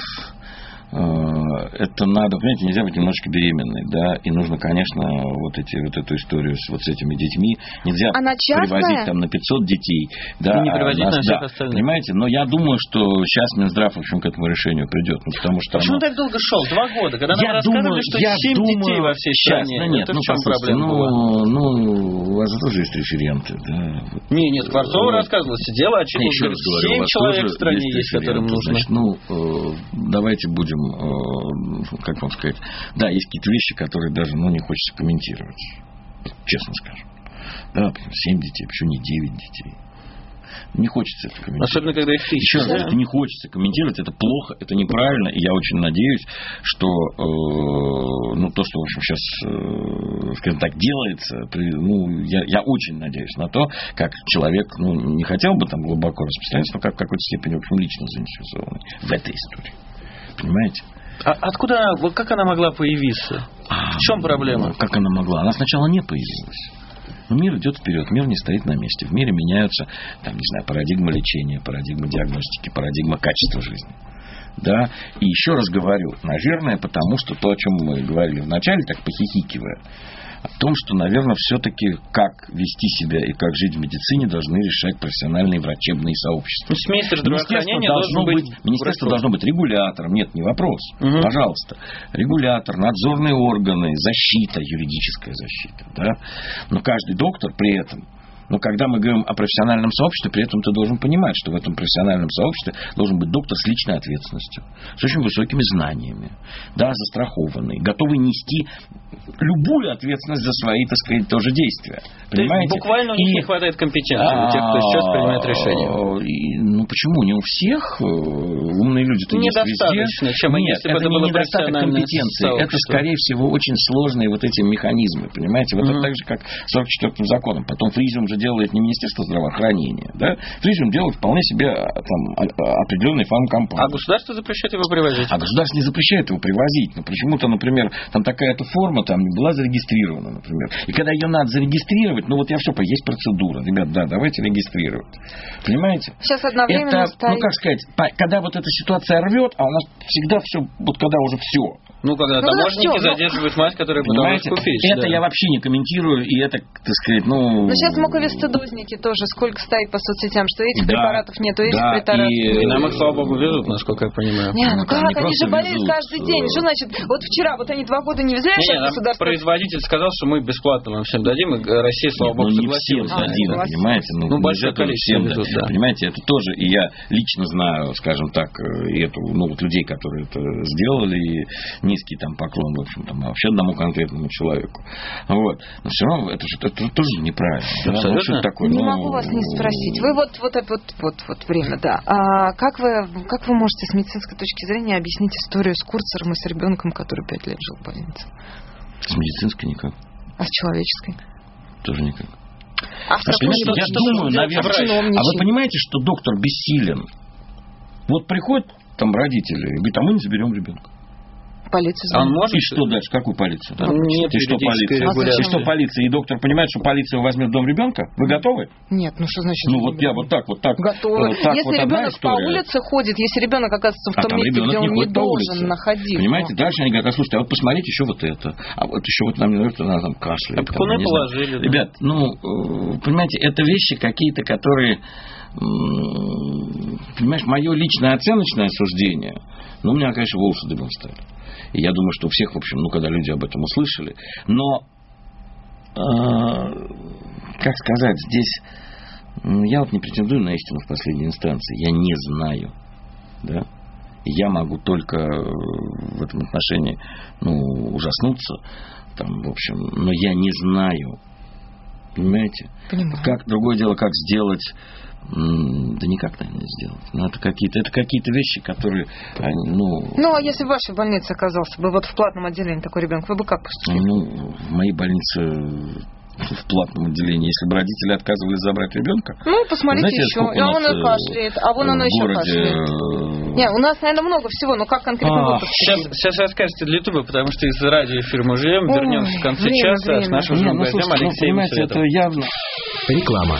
это надо, понимаете, нельзя быть немножечко беременной, да, и нужно, конечно, вот эти вот эту историю с вот с этими детьми нельзя Она привозить там на пятьсот детей, да, и не привозить нас, на всех да, остальных. Понимаете, но я думаю, что сейчас Минздрав, в общем, к этому решению придет, ну, потому что почему оно... так долго шел? Два года, когда нам я рассказывали, думаю, что я семь думаю, детей во всей сейчас, стране. Да нет, это ну, в чем проблема ну, была? Ну, у вас тоже есть референты, да. Не, нет, Скворцова рассказывала, сидела, отчитывала, семь человек в стране есть, есть которым нужно. Значит, ну, э, давайте будем, э, как вам сказать, да, есть какие-то вещи, которые даже, ну, не хочется комментировать, честно скажем. Да, семь детей, почему не девять детей? Не хочется это комментировать. Особенно, когда их тысяча. Еще раз, да? это не хочется комментировать, это плохо, это неправильно, и я очень надеюсь, что э, ну, то, что, в общем, сейчас, э, скажем так, делается, при, ну, я, я очень надеюсь на то, как человек, ну, не хотел бы там глубоко распространяться, но как в какой-то степени, в общем, лично заинтересованный в этой истории. Понимаете? А откуда, вот как она могла появиться? В чем проблема? Ну, как она могла? Она сначала не появилась. Но мир идет вперед, мир не стоит на месте. В мире меняются, там, не знаю, парадигма лечения, парадигма диагностики, парадигма качества жизни. Да? И еще раз говорю, наверное, потому что то, о чем мы говорили вначале, так похихикивая, о том, что, наверное, все-таки как вести себя и как жить в медицине должны решать профессиональные врачебные сообщества. Ну, министр здравоохранения должно быть, быть министерство должно быть регулятором. Нет, не вопрос. Угу. Пожалуйста. Регулятор, надзорные органы, защита, юридическая защита. Да? Но каждый доктор при этом, но когда мы говорим о профессиональном сообществе, при этом ты должен понимать, что в этом профессиональном сообществе должен быть доктор с личной ответственностью, с очень высокими знаниями, да, застрахованный, готовый нести любую ответственность за свои, так сказать, тоже действия. Понимаете? Буквально у них и... не хватает компетенции у тех, кто сейчас принимает решения. Ну почему? Не у всех. Умные люди-то есть везде. Чем Нет, это это не недостаток компетенции. сообщество. Это, скорее всего, очень сложные вот эти механизмы. Понимаете? Вот mm-hmm. это так же, как сорок четвёртым законом. Потом фризиум же делает не Министерство здравоохранения. Да? Фризиум делает вполне себе там, определенный фармкомпания. А государство запрещает его привозить? А государство не запрещает его привозить. Но почему-то, например, там такая-то форма там не была зарегистрирована, например. И когда ее надо зарегистрировать, ну вот я все, есть процедура. Ребят, да, давайте регистрировать. Понимаете? Сейчас одновременно это, стоит... ну как сказать, когда вот эта ситуация рвет, а у нас всегда все, вот когда уже все. Ну, когда ну, таможенники все, задерживают мазь, которую пытаются купить. Это да. я вообще не комментирую, и это, так сказать, ну... Но сейчас муковисцидозники тоже сколько стоит по соцсетям, что этих да, препаратов нет, этих да, препаратов и... нет. И нам их, слава богу, везут, насколько я понимаю. Нет, ну, ну как, они же болеют везут. каждый день. Что значит, вот вчера, вот они два года не везли, не, а государство... производитель сказал, что мы бесплатно вам всем дадим, и Россия, слава богу, ну, согласилась. Не всем дадим, а, понимаете? Ну, ну большое количество везут, да. Понимаете, это тоже, и я лично знаю, скажем так, эту, ну, вот людей, которые это сделали, и низкий там поклон, в общем, там, вообще одному конкретному человеку. Вот. Но все равно это же это тоже неправильно. Абсолютно. Да? Такое, не ну, могу вас не спросить. Вы вот, вот, вот, вот, вот время, да. А как вы, как вы можете с медицинской точки зрения объяснить историю с Курцером и с ребенком, который пять лет жил в больнице? С медицинской никак. А с человеческой? Тоже никак. А в таком что, я думаю, наверное, а вы понимаете, что доктор бессилен? Вот приходят там родители и говорят, а мы не заберем ребенка. Полицию а он может? И что дальше? Какую полицию? Там нет и что полиция? И что полиция? И доктор понимает, что полиция возьмет в дом ребенка? Вы готовы? Нет, ну что значит? Ну вот я вот так, вот так. Готовы. Вот так, если вот ребенок по улице ходит, если ребенок оказывается в а том месте, где он не, не должен находиться. Понимаете, дальше они говорят, а слушайте, а вот посмотрите еще вот это. А вот еще вот нам не нравится, она там кашляет. А там, положили. Да. Ребят, ну, понимаете, это вещи какие-то, которые... Понимаешь, мое личное оценочное суждение, ну, у меня, конечно, волосы дыбом стали. И я думаю, что у всех, в общем, ну, когда люди об этом услышали. Но, э, как сказать, здесь я вот не претендую на истину в последней инстанции. Я не знаю. Да? Я могу только в этом отношении, ну, ужаснуться. Там, в общем, но я не знаю. Понимаете? Понимаю. Как, другое дело, как сделать... Да никак, наверное, сделать. Но это какие-то, это какие-то вещи, которые, они, ну... Ну, а если в вашей больнице оказался бы вот в платном отделении такой ребенок, вы бы как поступили? Ну, в моей больнице в платном отделении, если бы родители отказывались забрать ребенка... Ну, посмотрите, знаете, еще. А он и кашляет, а вон он еще городе... кашляет. Не, у нас, наверное, много всего, но как конкретно а, вы поступили? Сейчас, сейчас расскажете для Ютуба, потому что из радиоэфира мы живем, вернемся в конце время, часа время. С нашим живым ну, гостем Алексеем ну, это явно... Реклама.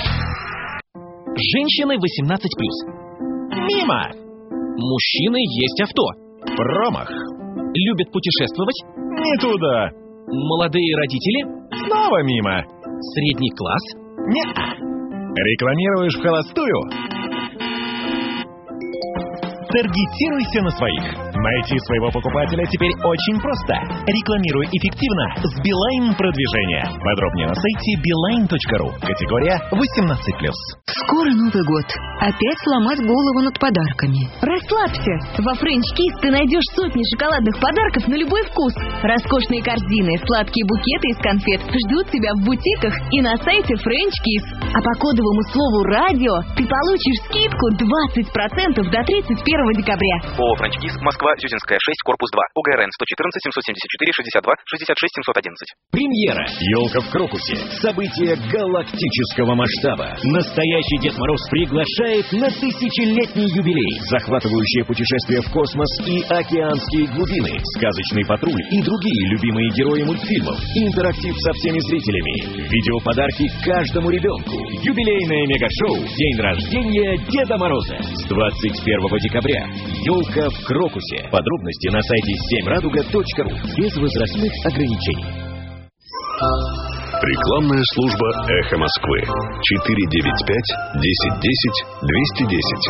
Женщины восемнадцать плюс. Мимо! Мужчины есть авто. Промах. Любят путешествовать? Не туда. Молодые родители? Снова мимо. Средний класс? Не-а. Рекламируешь в холостую? Таргетируйся на своих. Найти своего покупателя теперь очень просто. Рекламируй эффективно с Билайн продвижения. Подробнее на сайте билайн точка ру. Категория восемнадцать плюс. Скоро Новый год. Опять сломать голову над подарками. Расслабься. Во French Kiss ты найдешь сотни шоколадных подарков на любой вкус. Роскошные корзины, сладкие букеты из конфет ждут тебя в бутиках и на сайте French Kiss. А по кодовому слову «радио» ты получишь скидку двадцать процентов до тридцать первого декабря. ООО «French Kiss», Москва, два, Зюзинская, шесть, корпус два. ОГРН сто четырнадцать семьсот семьдесят четыре шестьдесят два шестьдесят шесть семьсот одиннадцать. Премьера. Елка в Крокусе. Событие галактического масштаба. Настоящий Дед Мороз приглашает на тысячелетний юбилей. Захватывающее путешествие в космос и океанские глубины. Сказочный патруль и другие любимые герои мультфильмов. Интерактив со всеми зрителями. Видеоподарки каждому ребенку. Юбилейное мегашоу «День рождения Деда Мороза». С двадцать первого декабря. Елка в Крокусе. Подробности на сайте семь радуга точка ру. Без возрастных ограничений. Рекламная служба «Эхо Москвы». четыре девять пять десять десять двести десять.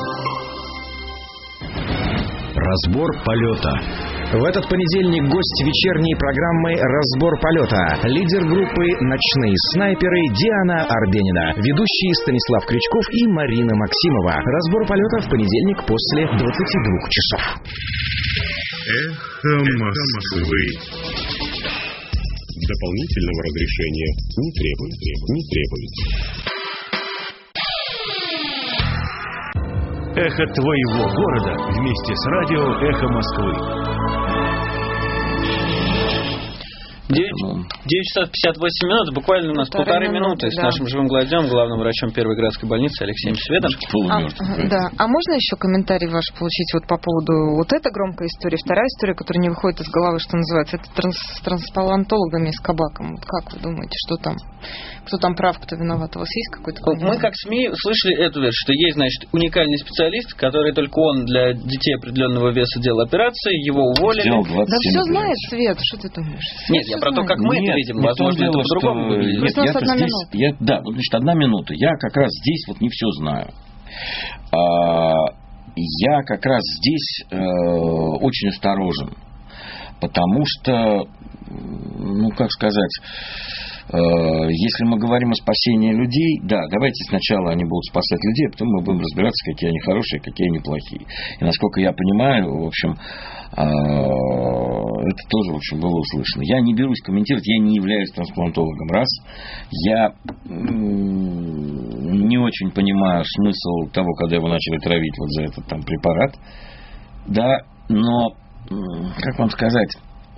Разбор полета. В этот понедельник гость вечерней программы «Разбор полета». Лидер группы «Ночные снайперы» Диана Арбенина. Ведущие Станислав Крючков и Марина Максимова. Разбор полета в понедельник после двадцати двух часов. Эхо Москвы. Дополнительного разрешения не требуется. Не требуется. Эхо твоего города вместе с радио «Эхо Москвы». девять часов пятьдесят восемь минут, буквально у нас полторы, полторы минуты, минуты с да. нашим живым гвоздем, главным врачом Первой городской больницы Алексеем Светом. А, да. а можно еще комментарий ваш получить вот по поводу вот этой громкой истории? Вторая история, которая не выходит из головы, что называется, это транс, с трансплантологами, с кабаком. Вот как вы думаете, что там? Кто там прав, кто виноват? У вас есть какой-то комментарий? Мы, как СМИ, слышали эту версию, что есть, значит, уникальный специалист, который только он для детей определенного веса делал операции, его уволили. Да все знает, Свет, что ты думаешь? Нет, я про то, как мы это видим, возможно, это по-другому выглядит. Нет, я здесь, я, да, вот, значит, одна минута. Я как раз здесь вот не все знаю. А, я как раз здесь э, очень осторожен, потому что, ну, как сказать, э, если мы говорим о спасении людей, да, давайте сначала они будут спасать людей, а потом мы будем разбираться, какие они хорошие, какие они плохие. И насколько я понимаю, в общем, это тоже, в общем, было услышано. Я не берусь комментировать, я не являюсь трансплантологом, раз. Я не очень понимаю смысл того, когда его начали травить вот за этот там препарат. Да, но, как вам сказать,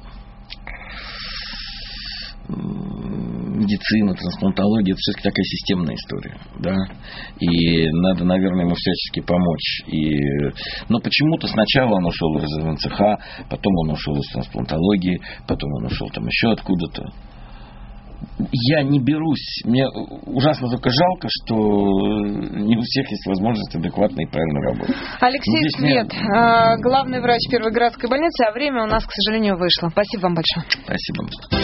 медицина, трансплантология, это все-таки такая системная история, да, и надо, наверное, ему всячески помочь. И... Но почему-то сначала он ушел из эн цэ ха, потом он ушел из трансплантологии, потом он ушел там еще откуда-то. Я не берусь, мне ужасно только жалко, что не у всех есть возможность адекватно и правильно работать. Алексей Свет, мне... главный врач Первой городской больницы, а время у нас, к сожалению, вышло. Спасибо вам большое. Спасибо.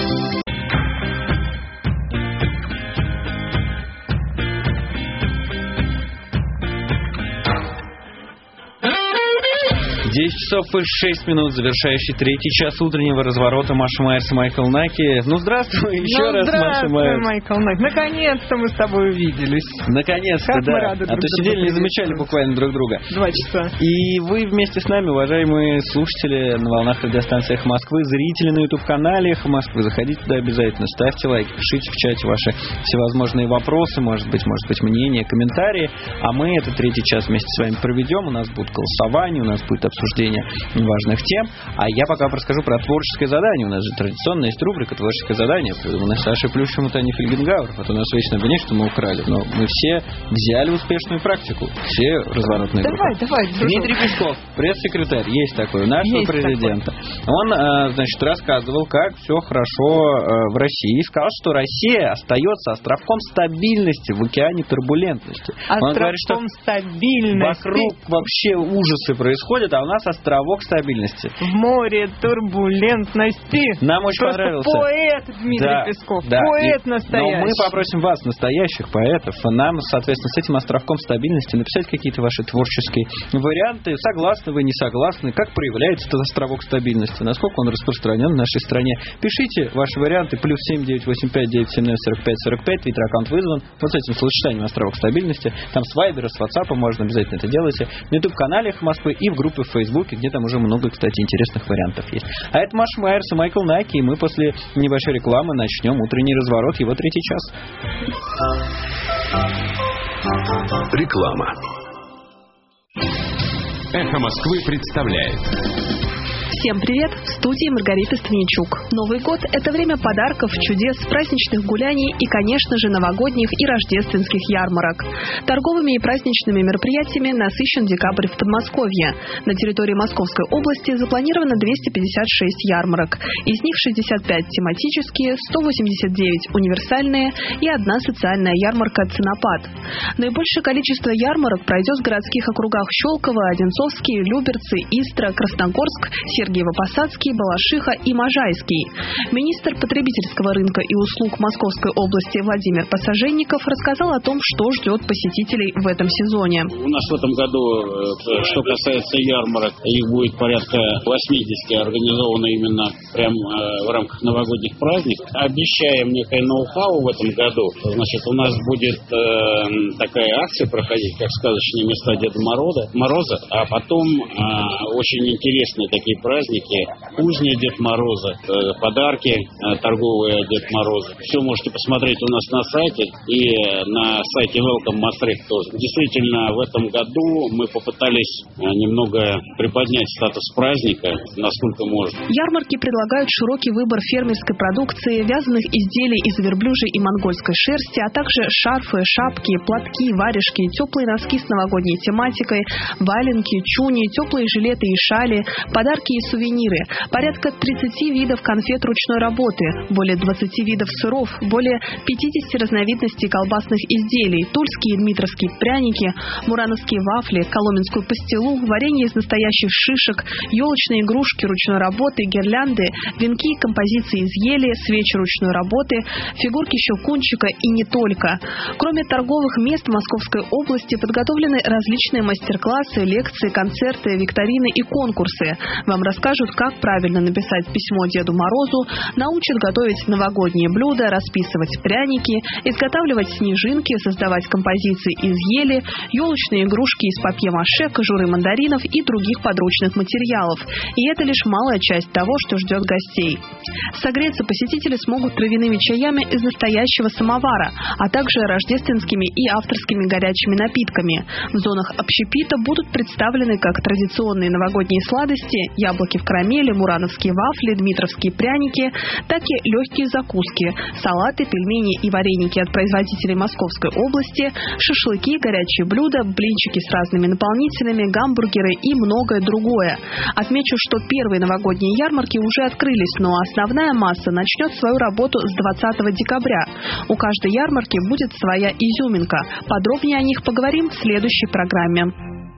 десять часов и шесть минут, завершающий третий час утреннего разворота. Маша Майерс и Майкл Наки. Ну, здравствуй еще ну, раз, Маша Майерс. Майкл Наки. Наконец-то мы с тобой увиделись. Наконец-то, как да. Мы рады а то сидели, не замечали буквально друг друга. Два часа. И вы вместе с нами, уважаемые слушатели на волнах радиостанции «Эхо Москвы», зрители на YouTube-канале «Эхо Москвы». Заходите туда обязательно, ставьте лайки, пишите в чате ваши всевозможные вопросы, может быть, может быть, мнения, комментарии. А мы этот третий час вместе с вами проведем. У нас будет голосование, у нас будет обсуждение важных тем. А я пока расскажу про творческое задание. У нас же традиционная есть рубрика «Творческое задание», придуманная Сашей Плющевым и Таней Фельгенгауэр. Вот у нас вечно обвиняют, что мы украли. Но мы все взяли успешную практику. Все разворотные давай, группы. Давай, давай. Дмитрий Песков, пресс-секретарь, есть такой, у нашего есть президента. Такой. Он, значит, рассказывал, как все хорошо в России. И сказал, что Россия остается островком стабильности в океане турбулентности. Островком Он говорит, что стабильности. Вокруг вообще ужасы происходят, а у нас островок стабильности. В море турбулентности. Нам очень Просто понравился. Поэт Дмитрий да, Песков. Да. Поэт И, настоящий. Но мы попросим вас, настоящих поэтов, нам, соответственно, с этим островком стабильности написать какие-то ваши творческие варианты. Согласны вы, не согласны? Как проявляется этот островок стабильности? Насколько он распространен в нашей стране? Пишите ваши варианты. Плюс семь девять восемь пять девять семь ноль сорок пять сорок пять. Твиттер-аккаунт вызван. Вот с этим словосочетанием островок стабильности. Там с Вайбера, с Ватсапа можно обязательно это делайте. На YouTube-канале «Эхо Москвы» и в группе в Фейсбуке, где там уже много, кстати, интересных вариантов есть. А это Маша Майерс и Майкл Наки, и мы после небольшой рекламы начнем утренний разворот, его третий час. Реклама. Эхо Москвы представляет. Всем привет! В студии Маргарита Станичук. Новый год – это время подарков, чудес, праздничных гуляний и, конечно же, новогодних и рождественских ярмарок. Торговыми и праздничными мероприятиями насыщен декабрь в Подмосковье. На территории Московской области запланировано двести пятьдесят шесть ярмарок. Из них шестьдесят пять тематические, сто восемьдесят девять универсальные и одна социальная ярмарка «Ценопад». Наибольшее количество ярмарок пройдет в городских округах Щелково, Одинцовский, Люберцы, Истра, Красногорск, Сергиево-Посадский, Балашиха и Можайский. Министр потребительского рынка и услуг Московской области Владимир Посаженников рассказал о том, что ждет посетителей в этом сезоне. У нас в этом году, что касается ярмарок, их будет порядка восемьдесят организовано именно прям в рамках новогодних праздников. Обещаем некое ноу-хау в этом году. Значит, у нас будет э, такая акция проходить, как сказочные места Деда Мороза, Мороза а потом э, очень интересные такие праздники, кузня Дед Мороза, э, подарки э, торговые Дед Мороза. Все можете посмотреть у нас на сайте и на сайте Welcome Maastricht тоже. Действительно, в этом году мы попытались э, немного приподнять статус праздника, насколько можно. Ярмарки предлагают широкий выбор фермерской продукции, вязаных изделий из верблюжьей и монгольской шерсти, а также шарфы, шапки, платки, варежки, теплые носки с новогодней тематикой, валенки, чуни, теплые жилеты и шали, подарки и сувениры, порядка тридцати видов конфет ручной работы, более двадцати видов сыров, более пятидесяти разновидностей колбасных изделий, тульские и дмитровские пряники, мурановские вафли, коломенскую пастилу, варенье из настоящих шишек, елочные игрушки ручной работы, гирлянды, венки и композиции из ели, свечи ручной работы, фигурки щелкунчика и не только. Кроме торговых мест в Московской области подготовлены различные мастер-классы, лекции, концерты, викторины и конкурсы. Вам расскажут, как правильно написать письмо Деду Морозу, научат готовить новогодние блюда, расписывать пряники, изготавливать снежинки, создавать композиции из ели, елочные игрушки из папье-маше, кожуры мандаринов и других подручных материалов. И это лишь малая часть того, что ждет гостей. Согреться посетители смогут травяными чаями из настоящего самовара, а также рождественскими и авторскими горячими напитками. В зонах общепита будут представлены как традиционные новогодние сладости, яблоки в карамели, мурановские вафли, дмитровские пряники, так и легкие закуски, салаты, пельмени и вареники от производителей Московской области, шашлыки, горячие блюда, блинчики с разными наполнителями, гамбургеры и многое другое. Отмечу, что первые новогодние ярмарки уже открылись, но основная масса начнет свою работу с двадцатого декабря. У каждой ярмарки будет своя изюминка. Подробнее о них поговорим в следующей программе.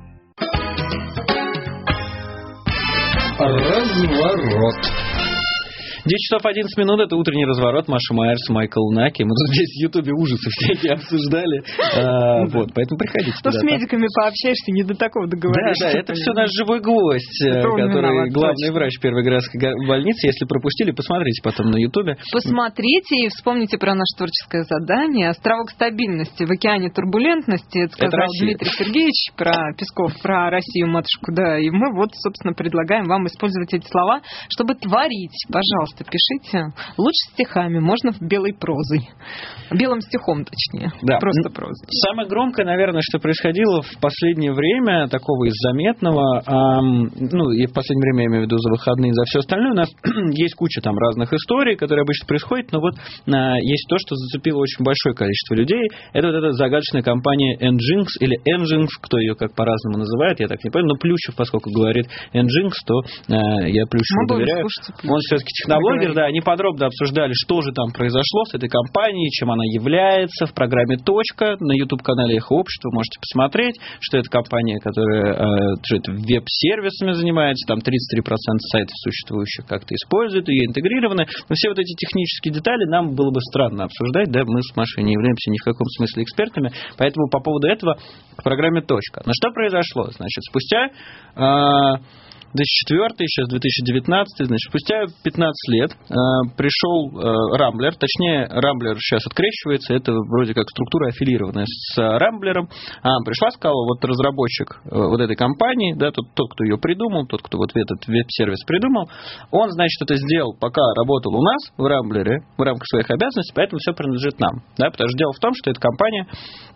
Разворот. десять часов одиннадцать минут, это утренний разворот. Маша Майерс, Майкл Наки. Мы тут здесь в Ютубе ужасы всякие обсуждали. А, вот, поэтому приходите. Ну, с медиками пообщаешься, не до такого договоришься. Да, да, это все наш живой гость, который главный врач Первой городской больницы. Если пропустили, посмотрите потом на Ютубе. Посмотрите и вспомните про наше творческое задание. Островок стабильности в океане турбулентности. Это сказал Дмитрий Сергеевич про Песков, про Россию, матушку. Да, и мы вот, собственно, предлагаем вам использовать эти слова, чтобы творить. Пожалуйста, пишите. Лучше стихами, можно в белой прозой. Белым стихом, точнее. Да. Просто прозой. Самое громкое, наверное, что происходило в последнее время, такого из заметного, эм, ну, и в последнее время, я имею в виду за выходные, за все остальное, у нас есть куча там разных историй, которые обычно происходят, но вот э, есть то, что зацепило очень большое количество людей. Это вот эта загадочная компания Nginx или Nginx, кто ее как по-разному называет, я так не понимаю, но Плющев, поскольку говорит Nginx, то э, я Плющеву доверяю. Он все-таки технологер, да, они подробно обсуждали, что же там произошло с этой компанией, чем она является в программе «Точка» на YouTube-канале «Эхо Общества». Можете посмотреть, что это компания, которая э, веб-сервисами занимается, там тридцать три процента сайтов существующих как-то используют, ее интегрированы. Но все вот эти технические детали нам было бы странно обсуждать, да, мы с Машей не являемся ни в каком смысле экспертами, поэтому по поводу этого к программе «Точка». Но что произошло? Значит, спустя... Э, две тысячи четвёртый, сейчас две тысячи девятнадцатый, значит, спустя пятнадцать лет э, пришел э, Рамблер, точнее, Рамблер сейчас открещивается, это вроде как структура аффилированная с Рамблером, а, пришла, сказала, вот разработчик э, вот этой компании, да, тот, тот, кто ее придумал, тот, кто вот этот веб-сервис придумал, он, значит, это сделал, пока работал у нас в Рамблере, в рамках своих обязанностей, поэтому все принадлежит нам, да, потому что дело в том, что эта компания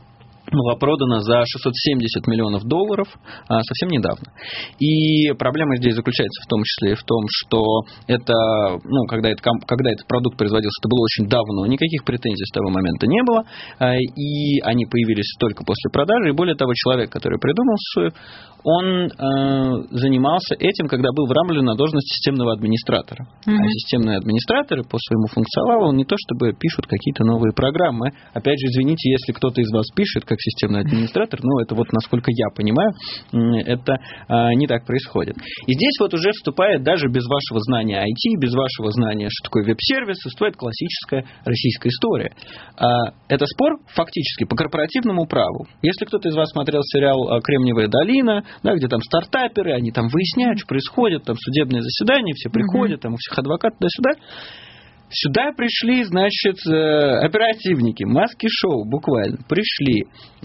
была продана за шестьсот семьдесят миллионов долларов а, совсем недавно. И проблема здесь заключается в том числе и в том, что это, ну, когда, это, когда этот продукт производился, это было очень давно, никаких претензий с того момента не было, а, и они появились только после продажи. И более того, человек, который придумал Сою, он э, занимался этим, когда был врамблен на должность системного администратора. Mm-hmm. А системные администраторы по своему функционалу не то чтобы пишут какие-то новые программы. Опять же, извините, если кто-то из вас пишет как системный администратор, ну, это вот, насколько я понимаю, это э, не так происходит. И здесь вот уже вступает даже без вашего знания ай ти, без вашего знания, что такое веб-сервис, вступает классическая российская история. Э, это спор фактически по корпоративному праву. Если кто-то из вас смотрел сериал «Кремниевая долина», да, где там стартаперы, они там выясняют, что происходит, там судебные заседания, все приходят, там у всех адвокаты туда-сюда. Сюда пришли, значит, оперативники, маски-шоу буквально, пришли,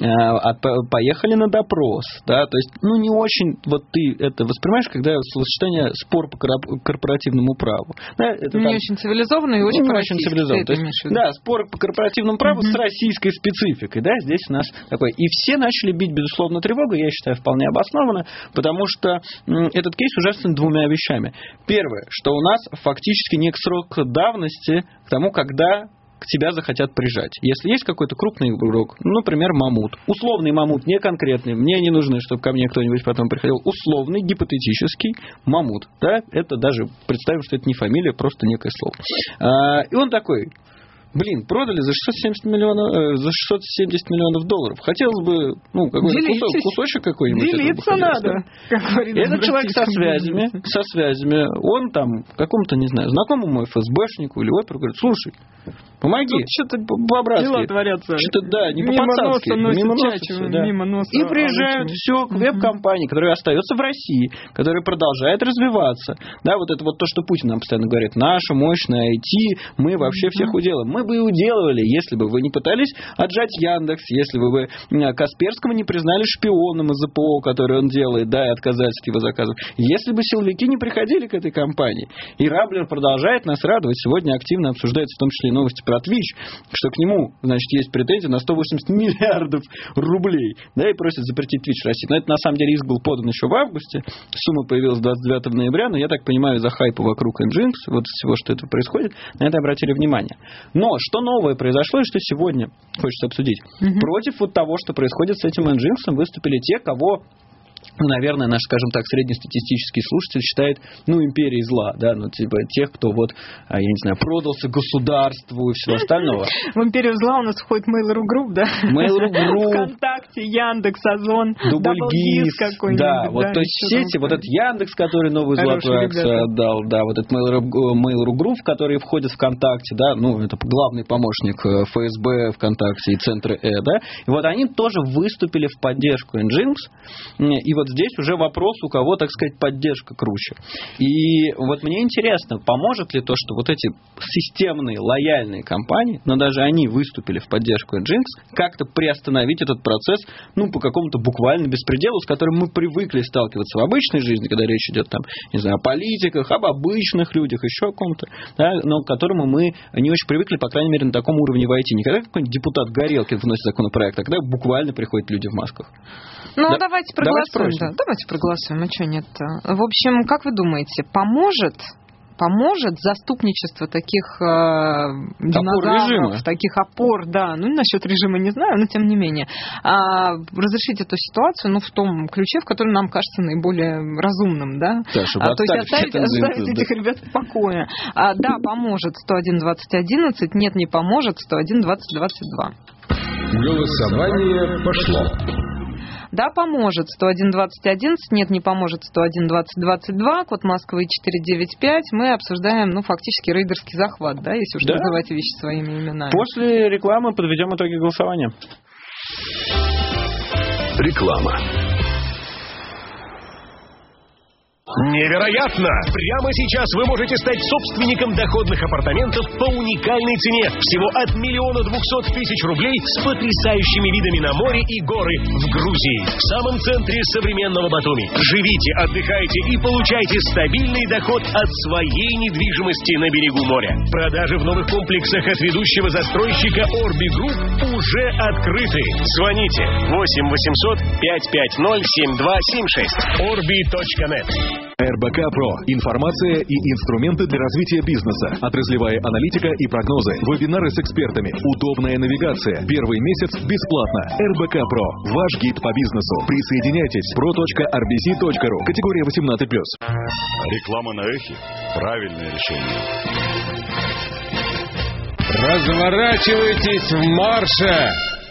поехали на допрос, да, то есть, ну, не очень вот ты это воспринимаешь, когда словосочетание спор по корпоративному праву. Да, это не там, очень цивилизованно и очень не российский. Очень цивилизованно. То есть, да, спор по корпоративному праву mm-hmm. с российской спецификой, да, здесь у нас такое. И все начали бить, безусловно, тревогу, я считаю, вполне обоснованно, потому что м, этот кейс ужасен двумя вещами. Первое, что у нас фактически не срок давности к тому, когда к тебя захотят прижать. Если есть какой-то крупный игрок, ну, например, Мамут. Условный Мамут, не конкретный. Мне не нужно, чтобы ко мне кто-нибудь потом приходил. Условный, гипотетический Мамут. Да? Это даже, представим, что это не фамилия, просто некое слово. А, и он такой... Блин, продали за шестьсот семьдесят миллионов, э, за шестьсот семьдесят миллионов долларов. Хотелось бы, ну, какой-то кусок, кусочек какой-нибудь. Делиться надо. Как этот человек со связями, со связями, он там какому-то, не знаю, знакомому эф эс бэшнику или оперу говорит, слушай, помоги. Что-то по-братски. Дела творятся. Что-то, да, не по-пацански. Мимо носа. Чачу, да. Мимо носа. И приезжают все к веб-компании, которая остается в России, которая продолжает развиваться. Да, вот это вот то, что Путин нам постоянно говорит. Наша мощная ай ти, мы вообще всех уделаем. Мы бы и уделывали, если бы вы не пытались отжать Яндекс, если бы вы Касперского не признали шпионом из ЗПО, который он делает, да, и отказались от его заказов. Если бы силовики не приходили к этой компании. И Раблер продолжает нас радовать. Сегодня активно обсуждается в том числе и новости про Twitch, что к нему, значит, есть претензии на сто восемьдесят миллиардов рублей, да, и просят запретить Twitch в России. Но это, на самом деле, иск был подан еще в августе. Сумма появилась двадцать девятого ноября, но я так понимаю, из-за хайпа вокруг Nginx, вот всего, что это происходит, на это обратили внимание. Но что новое произошло и что сегодня хочется обсудить? Mm-hmm. Против вот того, что происходит с этим Nginx, выступили те, кого... наверное, наш, скажем так, среднестатистический слушатель считает, ну, империей зла, да, ну, типа тех, кто вот, я не знаю, продался государству и всего остального. В империю зла у нас входит Mail.ru Group, да? Mail.ru Group. ВКонтакте, Яндекс, Озон, Дубльгиз какой-нибудь. Да, вот, то есть все эти, вот этот Яндекс, который новую золотую акцию отдал, да, вот этот Mail.ru Group, который входит в ВКонтакте, да, ну, это главный помощник эф эс бэ ВКонтакте и Центра Э, да, и вот они тоже выступили в поддержку Nginx, и вот здесь уже вопрос, у кого, так сказать, поддержка круче. И вот мне интересно, поможет ли то, что вот эти системные, лояльные компании, но даже они выступили в поддержку Nginx, как-то приостановить этот процесс, ну, по какому-то буквально беспределу, с которым мы привыкли сталкиваться в обычной жизни, когда речь идет, там, не знаю, о политиках, об обычных людях, еще о ком-то, да, но к которому мы не очень привыкли, по крайней мере, на таком уровне в ай ти. Не когда какой-нибудь депутат Горелкин вносит законопроект, а когда буквально приходят люди в масках. Ну, да, давайте проголосуем. Да, давайте проголосуем. А что нет-то? В общем, как вы думаете, поможет, поможет заступничество таких э, динозавров, таких опор, да, ну, насчет режима не знаю, но тем не менее, а, разрешить эту ситуацию, ну, в том ключе, в котором нам кажется наиболее разумным, да? Да, а, то есть оставить, оставить этих ребят в покое. А, да, поможет сто один двадцать одиннадцать, нет, не поможет сто один двадцать двадцать два. Голосование пошло. Да, поможет сто один двадцать одиннадцать, нет, не поможет сто один двадцать двадцать два, код Москвы четыре девять пять. Мы обсуждаем, ну, фактически рейдерский захват, да, если уж да. называть вещи своими именами. После рекламы подведем итоги голосования. Реклама. Невероятно! Прямо сейчас вы можете стать собственником доходных апартаментов по уникальной цене. Всего от миллиона двухсот тысяч рублей с потрясающими видами на море и горы в Грузии. В самом центре современного Батуми. Живите, отдыхайте и получайте стабильный доход от своей недвижимости на берегу моря. Продажи в новых комплексах от ведущего застройщика Орби Групп уже открыты. Звоните восемь восемьсот пятьсот пятьдесят семь два семь шесть. орби точка нет. эр бэ ка Про. Информация и инструменты для развития бизнеса. Отраслевая аналитика и прогнозы. Вебинары с экспертами. Удобная навигация. Первый месяц бесплатно. эр бэ ка Про. Ваш гид по бизнесу. Присоединяйтесь. про точка ар би си точка ру. Категория восемнадцать плюс. Реклама на Эхе. Правильное решение. Разворачивайтесь в марше!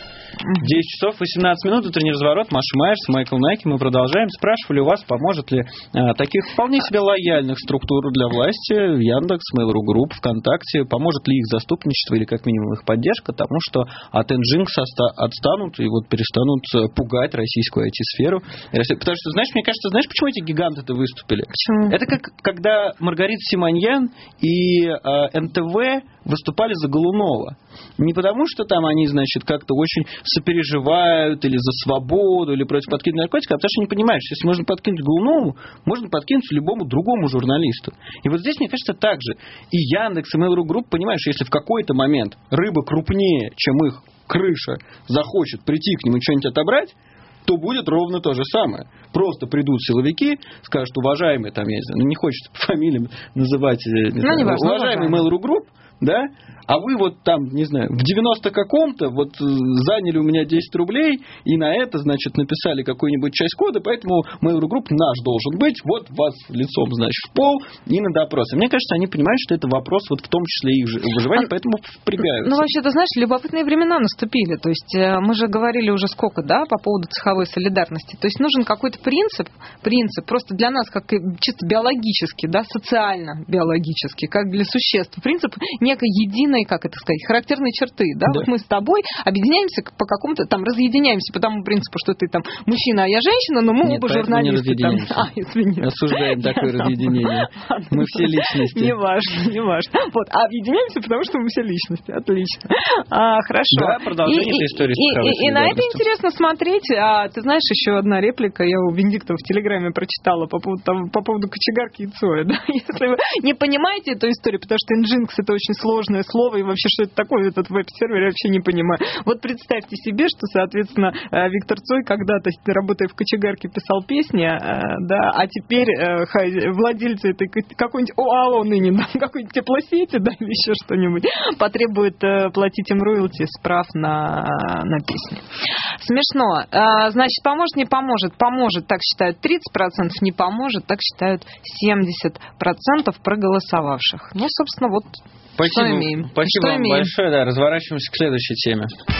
десять часов восемнадцать минут, утренний разворот. Маша Майерс, Майкл Найки. Мы продолжаем. Спрашивали у вас, поможет ли а, таких вполне себе лояльных структур для власти, Яндекс, Mail.ru Group, ВКонтакте, поможет ли их заступничество или как минимум их поддержка тому, что от Nginx отстанут и вот перестанут пугать российскую ай ти-сферу. Потому что, знаешь, мне кажется, знаешь, почему эти гиганты-то выступили? Почему? Это как когда Маргарита Симоньян и а, эн тэ вэ выступали за Голунова. Не потому, что там они, значит, как-то очень сопереживают или за свободу, или против подкидывания наркотиков, а потому что не понимаешь, что если можно подкинуть Голунову, можно подкинуть любому другому журналисту. И вот здесь, мне кажется, так же. И Яндекс, и Mail.ru Group, понимаешь, если в какой-то момент рыба крупнее, чем их крыша, захочет прийти к ним и что-нибудь отобрать, то будет ровно то же самое. Просто придут силовики, скажут, уважаемые, там, я не знаю, ну, не хочется фамилиями называть, не ну, знаю, не важно, уважаемый Mail.ru Group, да, а вы вот там, не знаю, в девяносто каком-то вот заняли у меня десять рублей и на это, значит, написали какую-нибудь часть кода, поэтому Mail.ru Group наш должен быть, вот вас лицом, значит, в пол и на допросы. Мне кажется, они понимают, что это вопрос вот в том числе их выживания, поэтому впрягаются. Ну, вообще, ты знаешь, любопытные времена наступили. То есть мы же говорили уже сколько, да, по поводу цеховой солидарности. То есть нужен какой-то принцип, принцип просто для нас, как чисто биологически, да, социально-биологически, как для существ. Принцип некой единой, как это сказать, характерные черты, да? Да. Вот мы с тобой объединяемся по какому-то, там, разъединяемся по тому принципу, что ты там мужчина, а я женщина, но мы Нет, оба журналисты. Там. А, извини. Осуждаем такое разъединение. Мы все личности. Не важно, не важно. Вот, а объединяемся, потому что мы все личности. Отлично. А, хорошо. Да, продолжение этой истории. И, и, и, и на это интересно смотреть. А, ты знаешь, еще одна реплика, я у Венедиктова в Телеграме прочитала по поводу, там, по поводу кочегарки и Цоя. Да? Если вы не понимаете эту историю, потому что Nginx это очень сложное слово, и вообще, что это такое, этот веб-сервер, я вообще не понимаю. Вот представьте себе, что, соответственно, Виктор Цой когда-то, работая в кочегарке, писал песни, да, а теперь владельцы этой какой-нибудь ОАО ныне, да, какой-нибудь теплосети, да, или еще что-нибудь, потребует платить им роялти с прав на, на песни. Смешно. Значит, поможет, не поможет? Поможет, так считают тридцать процентов, не поможет, так считают семьдесят процентов проголосовавших. Ну, собственно, вот Спасибо, что имеем. Спасибо что вам имеем. большое. Да, разворачиваемся к следующей теме.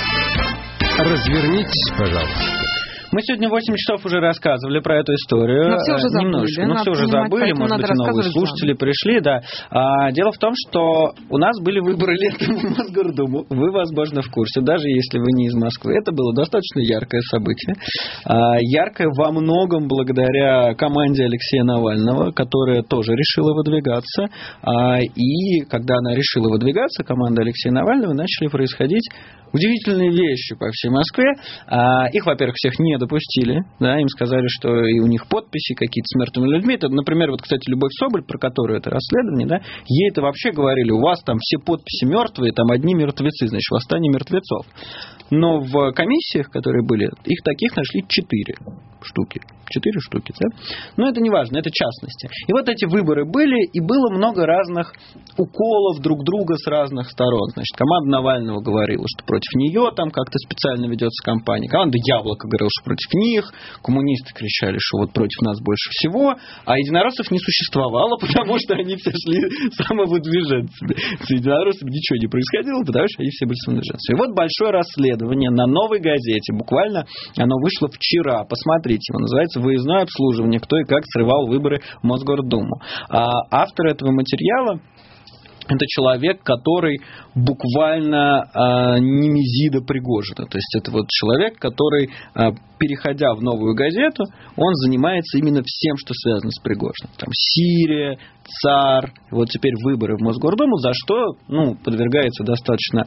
Развернитесь, пожалуйста. Мы сегодня восемь часов уже рассказывали про эту историю. Но все уже забыли. Немножечко. Но все уже забыли. Может быть, и новые слушатели сам. пришли. Да. А, дело в том, что у нас были выборы летом в Мосгордуму. Вы, возможно, в курсе, даже если вы не из Москвы. Это было достаточно яркое событие. А, яркое во многом благодаря команде Алексея Навального, которая тоже решила выдвигаться. А, и когда она решила выдвигаться, команда Алексея Навального, начали происходить удивительные вещи по всей Москве. А, их, во-первых, всех не допустили. Да, им сказали, что и у них подписи какие-то с мертвыми людьми. Это, например, вот, кстати, Любовь Соболь, про которую это расследование, да, ей это вообще говорили, у вас там все подписи мертвые, там одни мертвецы, значит, восстание мертвецов. Но в комиссиях, которые были, их таких нашли четыре штуки. Четыре штуки, да? Но это не важно, это частности. И вот эти выборы были, и было много разных уколов друг друга с разных сторон. Значит, команда Навального говорила, что против нее там как-то специально ведется кампания. Команда Яблоко говорила, что против них. Коммунисты кричали, что вот против нас больше всего. А единороссов не существовало, потому что они все шли самовыдвиженцами. С единороссами ничего не происходило, потому что они все были самовыдвиженцами. И вот большое расследование на Новой газете. Буквально оно вышло вчера. Посмотрите, его называется «Выездное обслуживание. Кто и как срывал выборы в Мосгордуму». А автор этого материала это человек, который буквально э, немезида Пригожина. То есть это вот человек, который, э, переходя в новую газету, он занимается именно всем, что связано с Пригожиным. Там Сирия, ЦАР, вот теперь выборы в Мосгордуму, за что ну, подвергается достаточно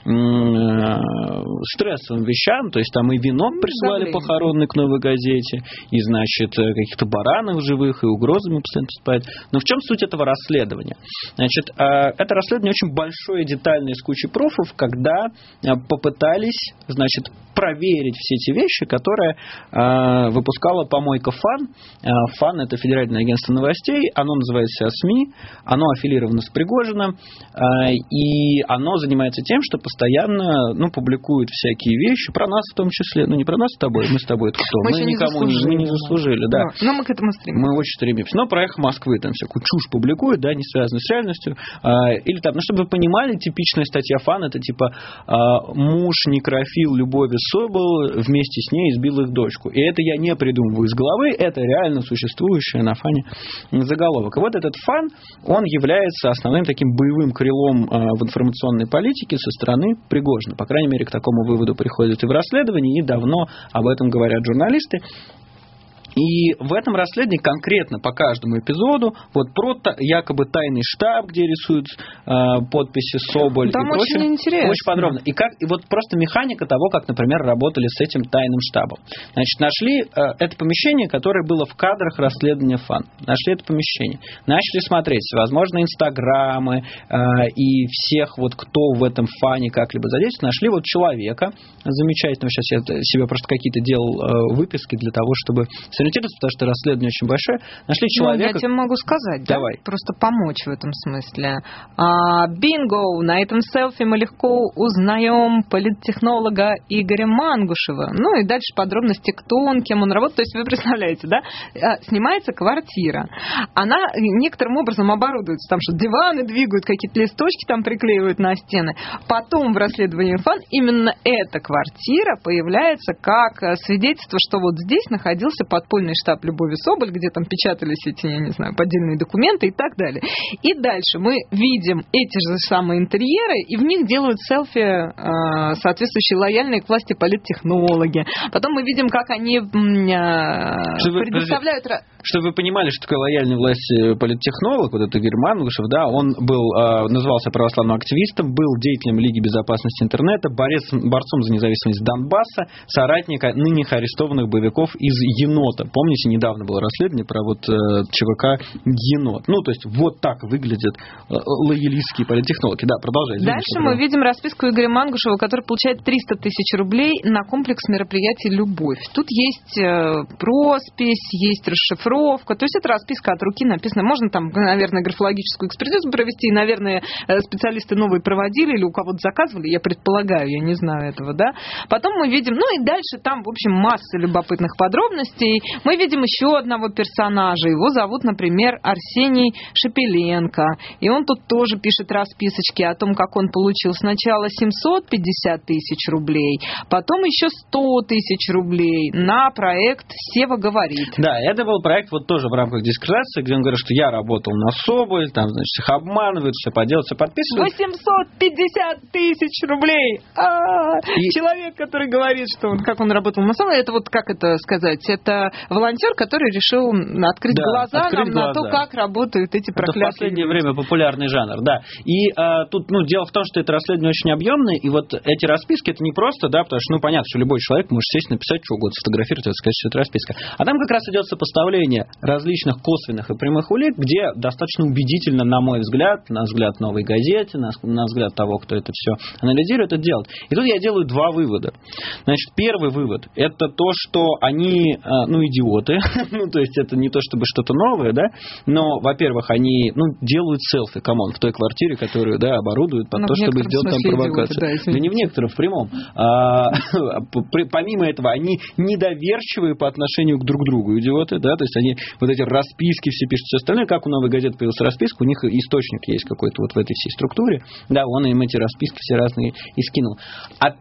э, стрессовым вещам. То есть там и венок прислали похоронный к новой газете, и, значит, каких-то баранов живых, и угрозами постоянно поступают. Но в чем суть этого расследования? Значит, э, это расследование очень большое, детальное, с кучей пруфов, когда попытались, значит, проверить все эти вещи, которые э, выпускала помойка ФАН. Э, ФАН – это Федеральное агентство новостей, оно называется СМИ, оно аффилировано с Пригожиным, э, и оно занимается тем, что постоянно ну, публикует всякие вещи, про нас в том числе, ну не про нас с тобой, мы с тобой это кто? Мы, мы никому не, мы не заслужили, да. Но мы к этому стремимся. Мы очень стремимся. Но про «Эхо Москвы» там всякую чушь публикуют, да, не связанную с реальностью. Э, или там, ну чтобы вы понимали, типичная статья ФАН – это типа э, муж некрофил Любови Собол вместе с ней избил их дочку. И это я не придумываю из головы, это реально существующее на ФАНе заголовок. И вот этот ФАН, он является основным таким боевым крылом э, в информационной политике со стороны Пригожина. По крайней мере, к такому выводу приходят и в расследовании, и давно об этом говорят журналисты. И в этом расследовании конкретно по каждому эпизоду вот про якобы тайный штаб, где рисуют э, подписи Соболь там и прочее. Очень интересно. Очень подробно. И, как, и вот просто механика того, как, например, работали с этим тайным штабом. Значит, нашли э, это помещение, которое было в кадрах расследования ФАН. Нашли это помещение. Начали смотреть всевозможные инстаграмы э, и всех, вот, кто в этом ФАНе как-либо задействован. Нашли вот человека замечательного. Сейчас я себе просто какие-то делал э, выписки для того, чтобы... Интересно, потому что расследование очень большое. Нашли человека... Ну, я тебе могу сказать, Давай. да? Просто помочь в этом смысле. А, бинго! На этом селфи мы легко узнаем политтехнолога Игоря Мангушева. Ну и дальше подробности, кто он, кем он работает. То есть вы представляете, да? Снимается квартира. Она некоторым образом оборудуется. Там что, диваны двигают, какие-то листочки там приклеивают на стены. Потом в расследовании ФАН именно эта квартира появляется как свидетельство, что вот здесь находился подпольный штаб Любови Соболь, где там печатались эти, я не знаю, поддельные документы и так далее. И дальше мы видим эти же самые интерьеры, и в них делают селфи э, соответствующие лояльные к власти политтехнологи. Потом мы видим, как они э, чтобы, предоставляют... Чтобы вы понимали, что такое лояльный власти политтехнолог, вот это Игорь Мангушев, да, он был, э, назывался православным активистом, был деятелем Лиги безопасности интернета, борец, борцом за независимость Донбасса, соратник нынешних арестованных боевиков из Енота. Помните, недавно было расследование про вот э, ЧВК Енот. Ну, то есть, вот так выглядят э, лоялистские политтехнологи. Да, продолжай. Извините, Дальше мы видим расписку Игоря Мангушева, который получает триста тысяч рублей на комплекс мероприятий «Любовь». Тут есть э, роспись, есть расшифровка. То есть, это расписка от руки написана. Можно там, наверное, графологическую экспертизу провести. И, наверное, специалисты новые проводили или у кого-то заказывали. Я предполагаю, я не знаю этого, да. Потом мы видим, ну и дальше там, в общем, масса любопытных подробностей. Мы видим еще одного персонажа. Его зовут, например, Арсений Шепеленко. И он тут тоже пишет расписочки о том, как он получил сначала семьсот пятьдесят тысяч рублей, потом еще сто тысяч рублей на проект «Сева говорит». Да, это был проект вот тоже в рамках дискредитации, где он говорит, что я работал на Соболь, там, значит, их обманывают, все поделать, все подписывают. восемьсот пятьдесят тысяч рублей! А-а-а! И... Человек, который говорит, что он, как он работал на Соболь, это вот, как это сказать, это волонтер, который решил открыть да, глаза открыть нам глаза. на то, как работают эти проклятые... Это в последнее люди. время популярный жанр, да. И а, тут, ну, дело в том, что это расследование очень объемное, и вот эти расписки, это не просто, да, потому что, ну, понятно, что любой человек может сесть, написать что угодно, сфотографировать, сказать, что это расписка. А там как раз идет сопоставление различных косвенных и прямых улик, где достаточно убедительно, на мой взгляд, на взгляд «Новой газеты», на, на взгляд того, кто это все анализирует, это делает. И тут я делаю два вывода. Значит, первый вывод, это то, что они, ну, идиоты, ну, то есть это не то, чтобы что-то новое, да, но, во-первых, они, ну, делают селфи, камон, в той квартире, которую, да, оборудуют под но то, чтобы сделать там провокацию. Идиоты, да, да не в некоторых, в прямом. А, помимо этого, они недоверчивые по отношению к друг другу, идиоты, да, то есть они вот эти расписки все пишут, все остальное, как у «Новой газеты» появился расписка, у них источник есть какой-то вот в этой всей структуре, да, он им эти расписки все разные и скинул. А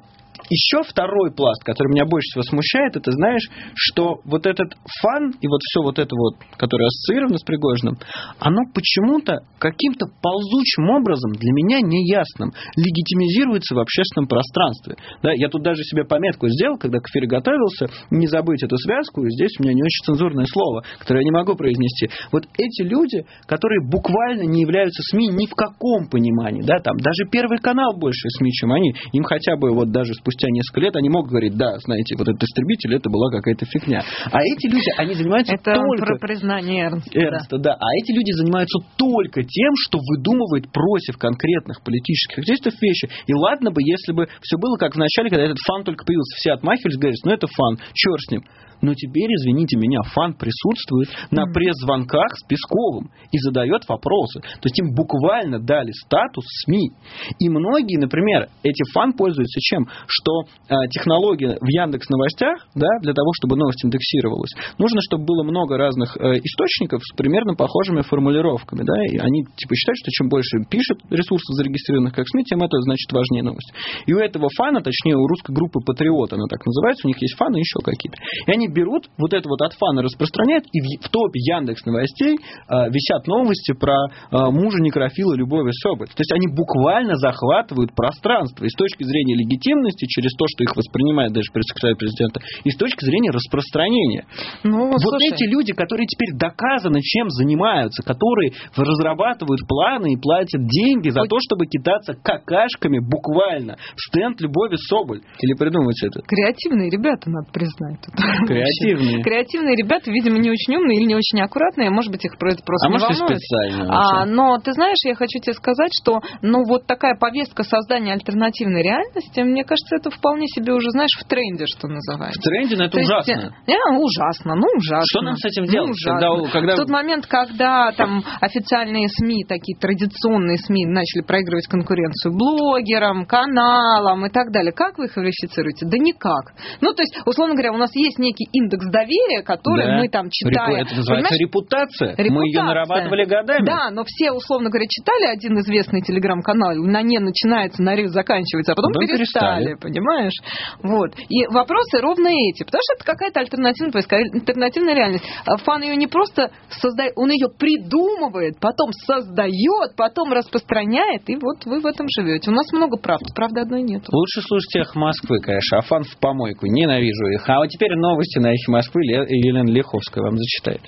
еще второй пласт, который меня больше всего смущает, это, знаешь, что вот этот фан и вот все вот это вот, которое ассоциировано с Пригожиным, оно почему-то каким-то ползучим образом для меня неясным легитимизируется в общественном пространстве. Да, я тут даже себе пометку сделал, когда к эфиру готовился, не забыть эту связку, и здесь у меня не очень цензурное слово, которое я не могу произнести. Вот эти люди, которые буквально не являются СМИ ни в каком понимании, да, там даже Первый канал больше СМИ, чем они, им хотя бы вот даже спустя несколько лет они могут говорить, да, знаете, вот этот истребитель, это была какая-то фигня. А эти люди, они занимаются это только... про признание Эрнста. Эрнста, да. да. А эти люди занимаются только тем, что выдумывают против конкретных политических действий вещи. И ладно бы, если бы все было как в начале, когда этот фан только появился, все отмахивались, говорят, ну это фан, черт с ним. Но теперь, извините меня, фан присутствует на пресс-звонках с Песковым и задает вопросы. То есть им буквально дали статус СМИ. И многие, например, эти фан пользуются чем? Что э, технология в Яндекс.Новостях, да, для того, чтобы новость индексировалась, нужно, чтобы было много разных э, источников с примерно похожими формулировками. Да, и они типа считают, что чем больше пишет ресурсов, зарегистрированных как СМИ, тем это значит важнее новость. И у этого фана, точнее у русской группы «Патриот», она так называется, у них есть фаны и еще какие-то. И они берут вот это вот от фана, распространяют, и в, в топе Яндекс.Новостей э, висят новости про э, мужа некрофила Любови Соболь. То есть они буквально захватывают пространство и с точки зрения легитимности, через то, что их воспринимает даже пресс-секретарь президента, и с точки зрения распространения. Ну, вот слушай. Эти люди, которые теперь доказано чем занимаются, которые разрабатывают планы и платят деньги за Ой. то, чтобы кидаться какашками буквально в стенд Любови Соболь. Или придумывать это? Креативные ребята, надо признать. Креативные. Креативные ребята, видимо, не очень умные или не очень аккуратные, может быть, их просто а не может волнует. И специально. А, но ты знаешь, я хочу тебе сказать, что ну вот такая повестка создания альтернативной реальности, мне кажется, это вполне себе уже, знаешь, в тренде, что называется. В тренде, но это То ужасно. Есть, не, ужасно, ну ужасно. Что нам с этим делать? Ну, когда, когда... В тот момент, когда там официальные СМИ, такие традиционные СМИ, начали проигрывать конкуренцию блогерам, каналам и так далее, как вы их верифицируете? Да никак. Ну, то есть, условно говоря, у нас есть некий индекс доверия, который да. мы там читаем. Это называется репутация. репутация. Мы ее нарабатывали годами. Да, но все, условно говоря, читали один известный телеграм-канал, на «не» начинается, на «рю» заканчивается, а потом, потом перестали, перестали, понимаешь? Вот. И вопросы ровно эти, потому что это какая-то альтернативная, альтернативная реальность. Фан ее не просто создает, он ее придумывает, потом создает, потом распространяет, и вот вы в этом живете. У нас много правд, правды одной нет. Лучше слушать «Эхо Москвы», конечно, а фан в помойку. Ненавижу их. А вот теперь новости на «Эхе Москвы» Елена Лиховская вам зачитает.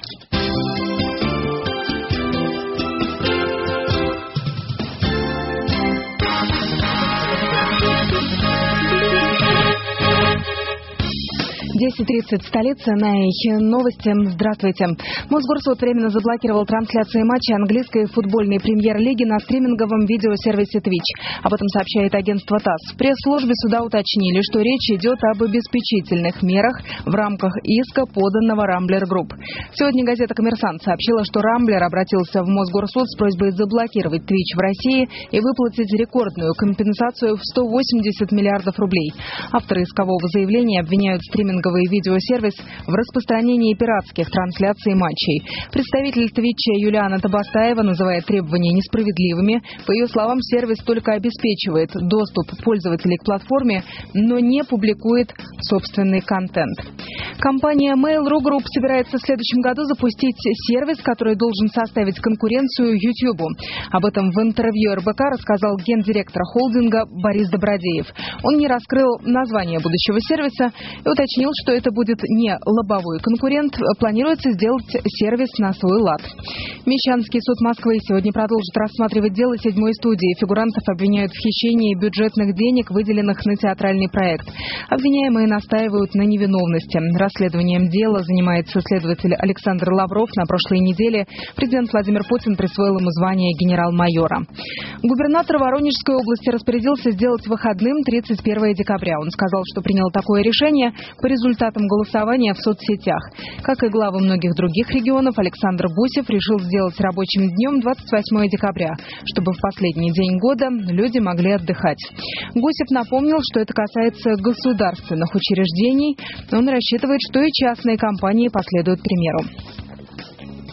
десять тридцать, столица, на Эхе. Новости. Здравствуйте. Мосгорсуд временно заблокировал трансляции матча английской футбольной премьер-лиги на стриминговом видеосервисе Twitch. Об этом сообщает агентство ТАСС. В пресс-службе суда уточнили, что речь идет об обеспечительных мерах в рамках иска, поданного Рамблер Групп. Сегодня газета «Коммерсант» сообщила, что Рамблер обратился в Мосгорсуд с просьбой заблокировать Twitch в России и выплатить рекордную компенсацию в сто восемьдесят миллиардов рублей. Авторы искового заявления обвиняют стриминговый видеосервис в распространении пиратских трансляций матчей. Представитель Твича Юлиана Табастаева называет требования несправедливыми. По ее словам, сервис только обеспечивает доступ пользователей к платформе, но не публикует собственный контент. Компания Mail.ru Group собирается в следующем году запустить сервис, который должен составить конкуренцию YouTube. Об этом в интервью эр бэ ка рассказал гендиректор холдинга Борис Добродеев. Он не раскрыл название будущего сервиса и уточнил, что это будет не лобовой конкурент, планируется сделать сервис на свой лад. Мещанский суд Москвы сегодня продолжит рассматривать дело седьмой студии. Фигурантов обвиняют в хищении бюджетных денег, выделенных на театральный проект. Обвиняемые настаивают на невиновности. Расследованием дела занимается следователь Александр Лавров. На прошлой неделе президент Владимир Путин присвоил ему звание генерал-майора. Губернатор Воронежской области распорядился сделать выходным тридцать первого декабря. Он сказал, что принял такое решение по результатам голосования в соцсетях. Как и главы многих других регионов, Александр Гусев решил сделать рабочим днем двадцать восьмого декабря, чтобы в последний день года люди могли отдыхать. Гусев напомнил, что это касается государственных учреждений. Он рассчитывает, что и частные компании последуют примеру.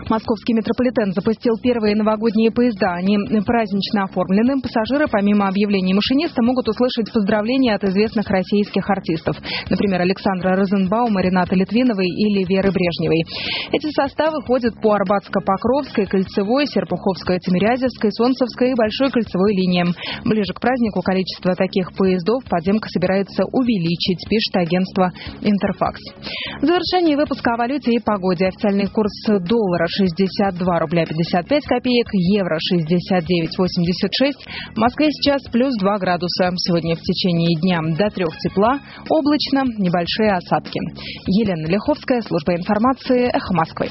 Московский метрополитен запустил первые новогодние поезда. Они празднично оформлены. Пассажиры, помимо объявлений машиниста, могут услышать поздравления от известных российских артистов. Например, Александра Розенбаума, Рената Литвиновой или Веры Брежневой. Эти составы ходят по Арбатско-Покровской, Кольцевой, Серпуховско-Тимирязевской, Солнцевской и Большой кольцевой линиям. Ближе к празднику количество таких поездов подземка собирается увеличить, пишет агентство «Интерфакс». В завершении выпуска о валюте и погоде. Официальный курс доллара шестьдесят два рубля пятьдесят пять копеек, евро шестьдесят девять восемьдесят шесть. В Москве сейчас плюс два градуса. Сегодня в течение дня до трех тепла, облачно, небольшие осадки. Елена Лиховская, служба информации, Эхо Москвы.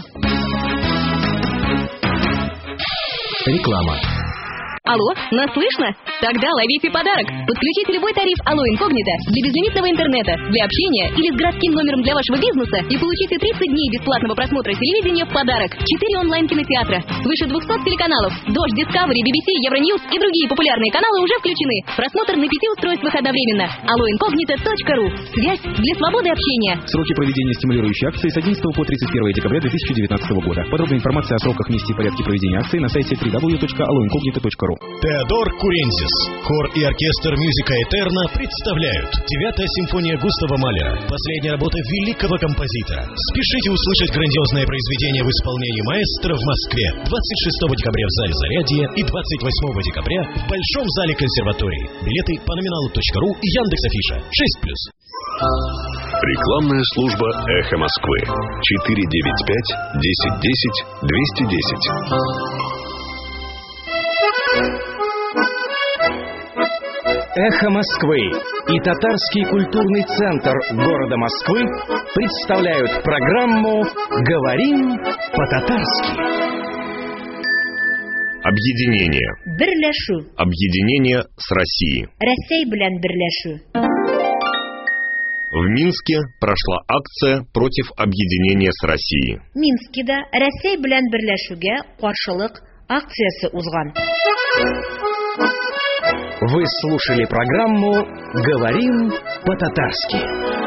Реклама. Алло, нас слышно? Тогда ловите подарок. Подключите любой тариф Алло Инкогнито для безлимитного интернета, для общения или с городским номером для вашего бизнеса и получите тридцать дней бесплатного просмотра телевидения в подарок. четыре онлайн-кинотеатра, свыше двухсот телеканалов, Дождь, Discovery, би би си, Евроньюз и другие популярные каналы уже включены. Просмотр на пяти устройствах одновременно. алло инкогнито точка ру. Связь для свободы общения. Сроки проведения стимулирующей акции с одиннадцатого по тридцать первое декабря две тысячи девятнадцатого года. Подробная информация о сроках, месте и порядке проведения акции на сайте дабл ю дабл ю дабл ю точка алло инкогнито точка ру. Теодор Курензис, хор и оркестр Мюзика Этерна представляют девятая симфония Густава Малера, последняя работа великого композитора. Спешите услышать грандиозное произведение в исполнении маэстро в Москве двадцать шестого декабря в зале Зарядье и двадцать восьмого декабря в Большом зале консерватории. Билеты по номиналу точка ру и Яндекс.Афиша. шесть плюс. Рекламная служба «Эхо Москвы». четыре девять пять десять десять двести десять. Эхо Москвы и Татарский культурный центр города Москвы представляют программу «Говорим по-татарски». Объединение. Берләшу. Объединение с Россией. Россия белән берләшу. В Минске прошла акция против объединения с Россией. Минскида Россия белән берләшүгә каршылык акциясы узган. Вы слушали программу «Говорим по-татарски».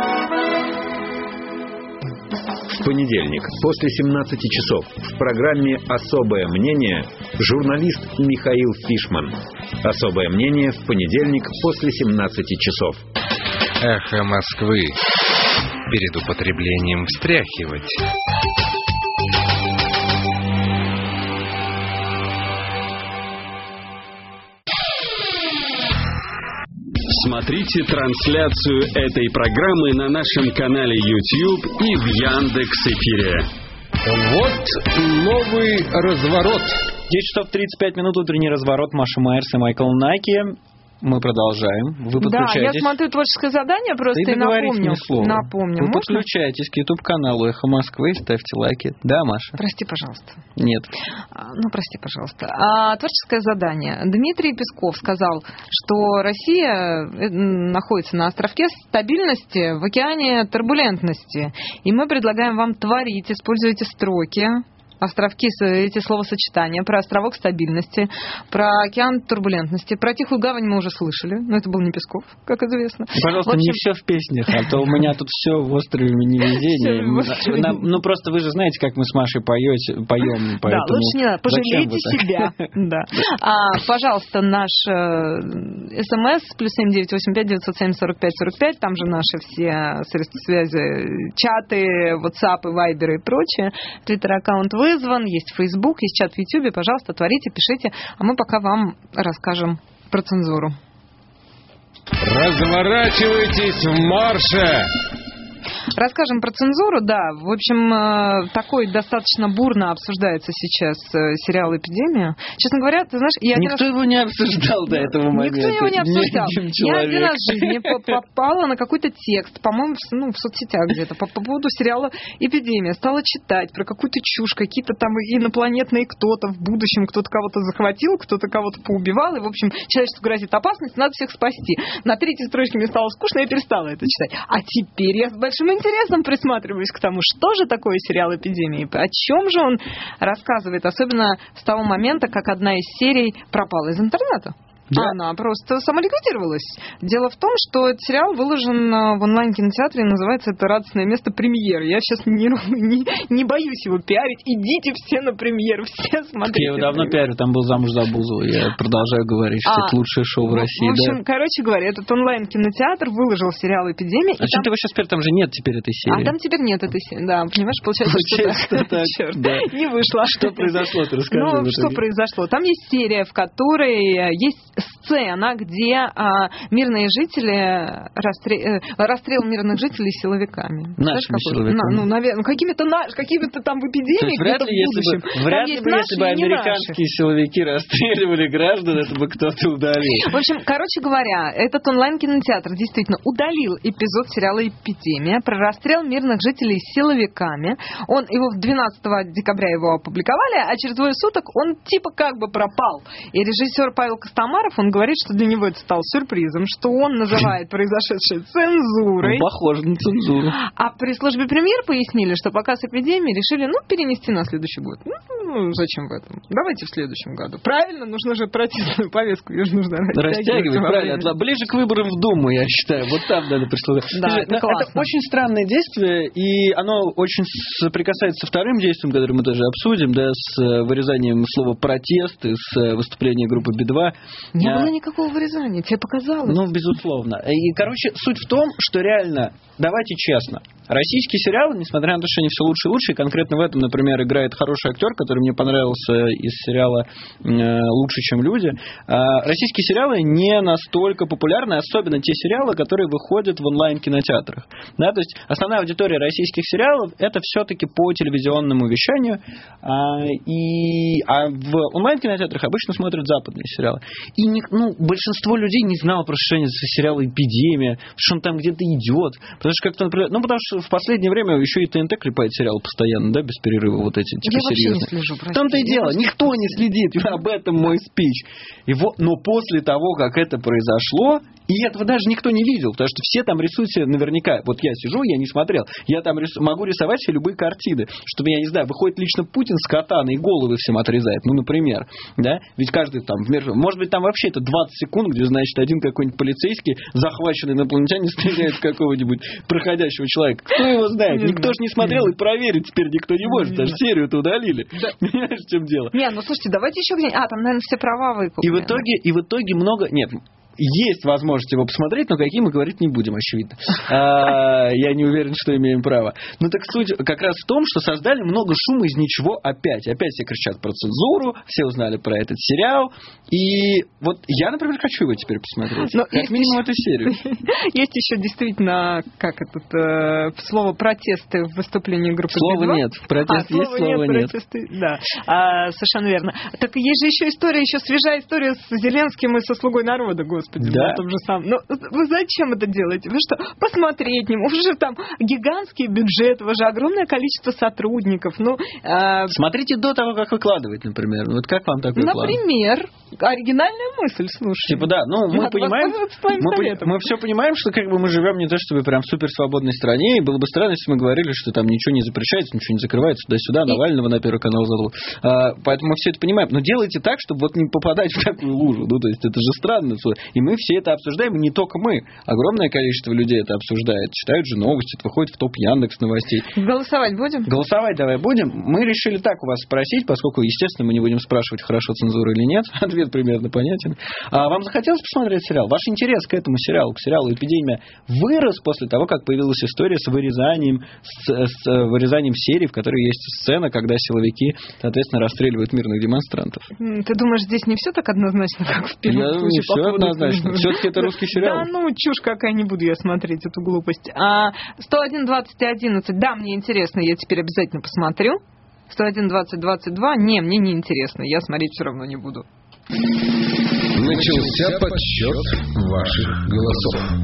В понедельник после семнадцати часов в программе «Особое мнение» журналист Михаил Фишман. «Особое мнение» в понедельник после семнадцати часов. Эхо Москвы. Перед употреблением встряхивать. Смотрите трансляцию этой программы на нашем канале YouTube и в Яндекс.Эфире. Вот новый разворот. десять часов тридцать пять минут, утренний разворот. Маша Майерс и Майкл Наки. Мы продолжаем. Вы подключаетесь. Да, я смотрю творческое задание, просто и напомню. Вы Напомню. Можно? подключайтесь к YouTube-каналу «Эхо Москвы», ставьте лайки. Да, Маша? Прости, пожалуйста. Нет. А, ну, прости, пожалуйста. А, творческое задание. Дмитрий Песков сказал, что Россия находится на островке стабильности в океане турбулентности. И мы предлагаем вам творить, используйте строки. Островки, эти словосочетания, про островок стабильности, про океан турбулентности, про Тихую гавань мы уже слышали, но это был не Песков, как известно. Пожалуйста, общем... не все в песнях, а то у меня тут все в острове невезения. Ну, просто вы же знаете, как мы с Машей поем, поэтому... Да, лучше не надо, пожалейте себя. Пожалуйста, наш СМС, плюс семь девять восемь пять девятьсот семь сорок пять сорок пять, там же наши все средства связи, чаты, WhatsApp, Viber и прочее, Twitter-аккаунт вы вызван, есть Facebook, есть чат в YouTube, пожалуйста, творите, пишите, а мы пока вам расскажем про цензуру. Разворачивайтесь в марше! Расскажем про цензуру, да. В общем, такой достаточно бурно обсуждается сейчас сериал «Эпидемия». Честно говоря, ты знаешь... Я Никто раз... его не обсуждал до этого момента. Никто его не обсуждал. Я один раз в жизни попала на какой-то текст, по-моему, ну, в соцсетях где-то, по, по поводу сериала «Эпидемия». Стала читать про какую-то чушь, какие-то там инопланетные кто-то в будущем, кто-то кого-то захватил, кто-то кого-то поубивал, и, в общем, человечеству грозит опасность, надо всех спасти. На третьей строчке мне стало скучно, я перестала это читать. А теперь я с большим интересом присматриваюсь к тому, что же такое сериал «Эпидемия», о чем же он рассказывает, особенно с того момента, как одна из серий пропала из интернета. Да? Она просто самоликвидировалась. Дело в том, что этот сериал выложен в онлайн-кинотеатре, и называется это «Радостное место премьеры». Я сейчас не, не, не боюсь его пиарить. Идите все на премьеру, все смотрите. Я его давно пиарю, там был «Замуж за Бузову». Я продолжаю говорить, что а, это лучшее шоу в России. В общем, да. короче говоря, этот онлайн-кинотеатр выложил сериал «Эпидемия». А что там... ты его сейчас теперь, там же нет теперь этой серии. А там теперь нет этой серии, да. Понимаешь, получается, получается что так. Черт, да. Не вышло. Что произошло, ты расскажи. Ну, что произошло? Там есть серия, в которой есть сцена, где а, мирные жители расстрел, расстрел мирных жителей силовиками. Нашими силовиками. На, ну, наверное, какими-то наш, какими-то там в эпидемии, вряд ли, в будущем. Если бы, вряд ли, бы, если бы американские силовики расстреливали граждан, это бы кто-то удалил. В общем, короче говоря, этот онлайн-кинотеатр действительно удалил эпизод сериала «Эпидемия» про расстрел мирных жителей силовиками. Он его двенадцатого декабря его опубликовали, а через двое суток он типа как бы пропал. И режиссер Павел Костомаров, он говорит, что для него это стало сюрпризом, что он называет произошедшее цензурой. Похоже на цензуру. А при службе премьер пояснили, что показ «Эпидемии» решили, ну, перенести на следующий год. Ну, зачем в этом? Давайте в следующем году. Правильно, нужно же протестную повестку, ее же нужно растягивать. Растягивать, правильно. Ближе к выборам в Думу, я считаю. Вот там надо прислушаться. Да, это, это очень странное действие, и оно очень соприкасается со вторым действием, которое мы тоже обсудим, да, с вырезанием слова «протест» из выступления группы Би два. Не а... было никакого вырезания, тебе показалось. Ну, безусловно. И, короче, суть в том, что реально, давайте честно, российские сериалы, несмотря на то, что они все лучше и лучше, и конкретно в этом, например, играет хороший актер, который мне понравился из сериала «Лучше, чем люди», российские сериалы не настолько популярны, особенно те сериалы, которые выходят в онлайн-кинотеатрах. Да, то есть основная аудитория российских сериалов это все-таки по телевизионному вещанию, а, и, а в онлайн-кинотеатрах обычно смотрят западные сериалы. И не, ну, большинство людей не знало про сериала «Эпидемия», потому что он там где-то идет. Потому что как-то, например, ну, потому что в последнее время еще и ТНТ клепает сериалы постоянно, да, без перерыва, вот эти, типа, я серьезные. вообще не слежу, простите. В том-то и дело, никто не следит, об этом мой спич. И вот, но после того, как это произошло, и этого даже никто не видел, потому что все там рисуют себе наверняка. Вот я сижу, я не смотрел. Я там рису, могу рисовать себе любые картины. Чтобы, я не знаю, выходит лично Путин с катаной и головы всем отрезает. Ну, например. Да? Ведь каждый там... Может быть, там вообще это двадцать секунд, где, значит, один какой-нибудь полицейский, захваченный инопланетянин, стреляет в какого-нибудь проходящего человека. Кто его знает? Никто же не смотрел и проверить теперь никто не может. Даже серию-то удалили. Понимаешь, в чем дело? Не, ну, слушайте, давайте еще где-нибудь... А, там, наверное, все права выкуплены. И в итоге, и в итоге много... Нет... Есть возможность его посмотреть, но какие мы говорить не будем, очевидно. А, я не уверен, что имеем право. Ну так суть как раз в том, что создали много шума из ничего опять. Опять все кричат про цензуру, все узнали про этот сериал. И вот я, например, хочу его теперь посмотреть. Но как минимум эту серию. Есть еще действительно, как это, э, слово «протесты» в выступлении группы Би два. Слова нет. Протест а, есть, слова нет. нет. Протесты, да, а, совершенно верно. Так есть же еще история, еще свежая история с Зеленским и со «Слугой народа», господи. Да. Том же самом. Но вы зачем это делаете? Вы что, посмотреть не можете? Уже там гигантский бюджет, уже огромное количество сотрудников. Ну, э... Смотрите до того, как выкладывать, например. Вот как вам такой план? Например, оригинальная мысль, слушай. Типа, да, ну, мы понимаем, мы, мы все понимаем, что как бы мы живем не то, чтобы прям в супер свободной стране, и было бы странно, если мы говорили, что там ничего не запрещается, ничего не закрывается, туда-сюда, и... Навального на Первый канал задул. А, поэтому мы все это понимаем. Но делайте так, чтобы вот не попадать в такую лужу. Ну, то есть, это же странно. И мы все это обсуждаем, и не только мы. Огромное количество людей это обсуждает. Читают же новости, это выходит в топ Яндекс новостей. Голосовать будем? Голосовать давай будем. Мы решили так у вас спросить, поскольку, естественно, мы не будем спрашивать, хорошо цензура или нет. Ответ примерно понятен. А вам захотелось посмотреть сериал? Ваш интерес к этому сериалу, к сериалу «Эпидемия» вырос после того, как появилась история с вырезанием, с, с вырезанием серии, в которой есть сцена, когда силовики, соответственно, расстреливают мирных демонстрантов. Ты думаешь, здесь не все так однозначно, как в первом Я случае? Не все однозначно. Все-таки это русский сериал. Да, ну, чушь какая, не буду я смотреть эту глупость. А, сто один двадцать одиннадцать, да, мне интересно, я теперь обязательно посмотрю. сто один двадцать двадцать два, не, мне не интересно, я смотреть все равно не буду. Начался подсчет ваших голосов.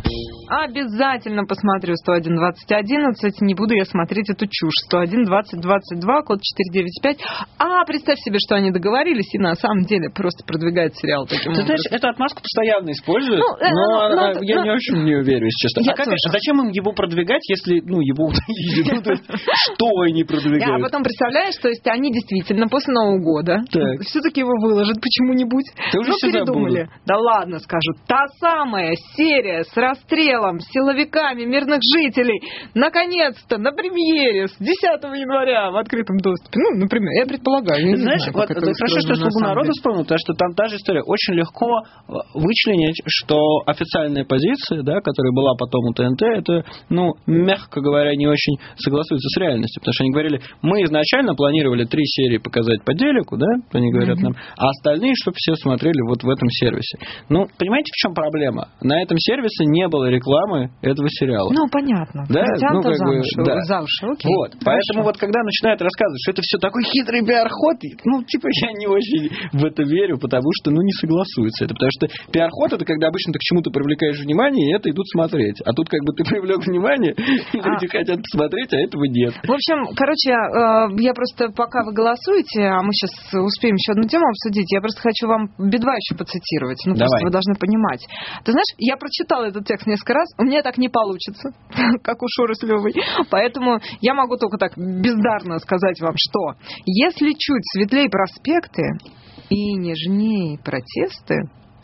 Обязательно посмотрю сто один двадцать одиннадцать. Не буду я смотреть эту чушь. сто один двадцать двадцать два, код четыреста девяносто пять. А, представь себе, что они договорились и на самом деле просто продвигают сериал таким Ты образом. знаешь, эту отмазку постоянно используют, Ну, э, но ну, она- ну, я ну, не очень в нее верю, если честно. я А как- тоже. зачем им его продвигать, если, ну, его, ну, то есть, что они Я продвигают? потом представляешь, то есть они действительно после Нового года Так. все-таки его выложат почему-нибудь. Да уже Ну, все передумали. забудут. Да ладно, скажут. Та самая серия с расстрелом силовиками мирных жителей. Наконец-то, на премьере с десятого января в открытом доступе. Ну, например, я предполагаю. Я не Знаешь, знаю, вот как это это хорошо, что устроено на «Слугу самом народа» деле. вспомнил, потому что там та же история. Очень легко э, вычленить, что официальная позиция, да, которая была потом у ТНТ, это, ну, мягко говоря, не очень согласуется с реальностью. Потому что они говорили, мы изначально планировали три серии показать по телеку, да, они говорят нам, а остальные, чтобы все смотрели вот в этом сервисе. Ну, понимаете, в чем проблема? На этом сервисе не было рекламы этого сериала. Ну, понятно. Да, Затянуто ну, как за бы, уши. да. За уши, окей. Вот, Хорошо. поэтому вот когда начинают рассказывать, что это все такой хитрый пиар-ход, ну, типа, я не очень в это верю, потому что, ну, не согласуется это. Потому что пиар-ход — это когда обычно ты к чему-то привлекаешь внимание, и это идут смотреть. А тут как бы ты привлек внимание, и люди хотят посмотреть, а этого нет. В общем, короче, э, я просто, пока вы голосуете, а мы сейчас успеем еще одну тему обсудить, я просто хочу вам Би два еще поцитировать. Ну, Давай. просто вы должны понимать. Ты знаешь, я прочитала этот текст несколько раз, у меня так не получится, как у Шуры с Левой. Поэтому я могу только так бездарно сказать вам, что если чуть светлее проспекты и нежнее протесты,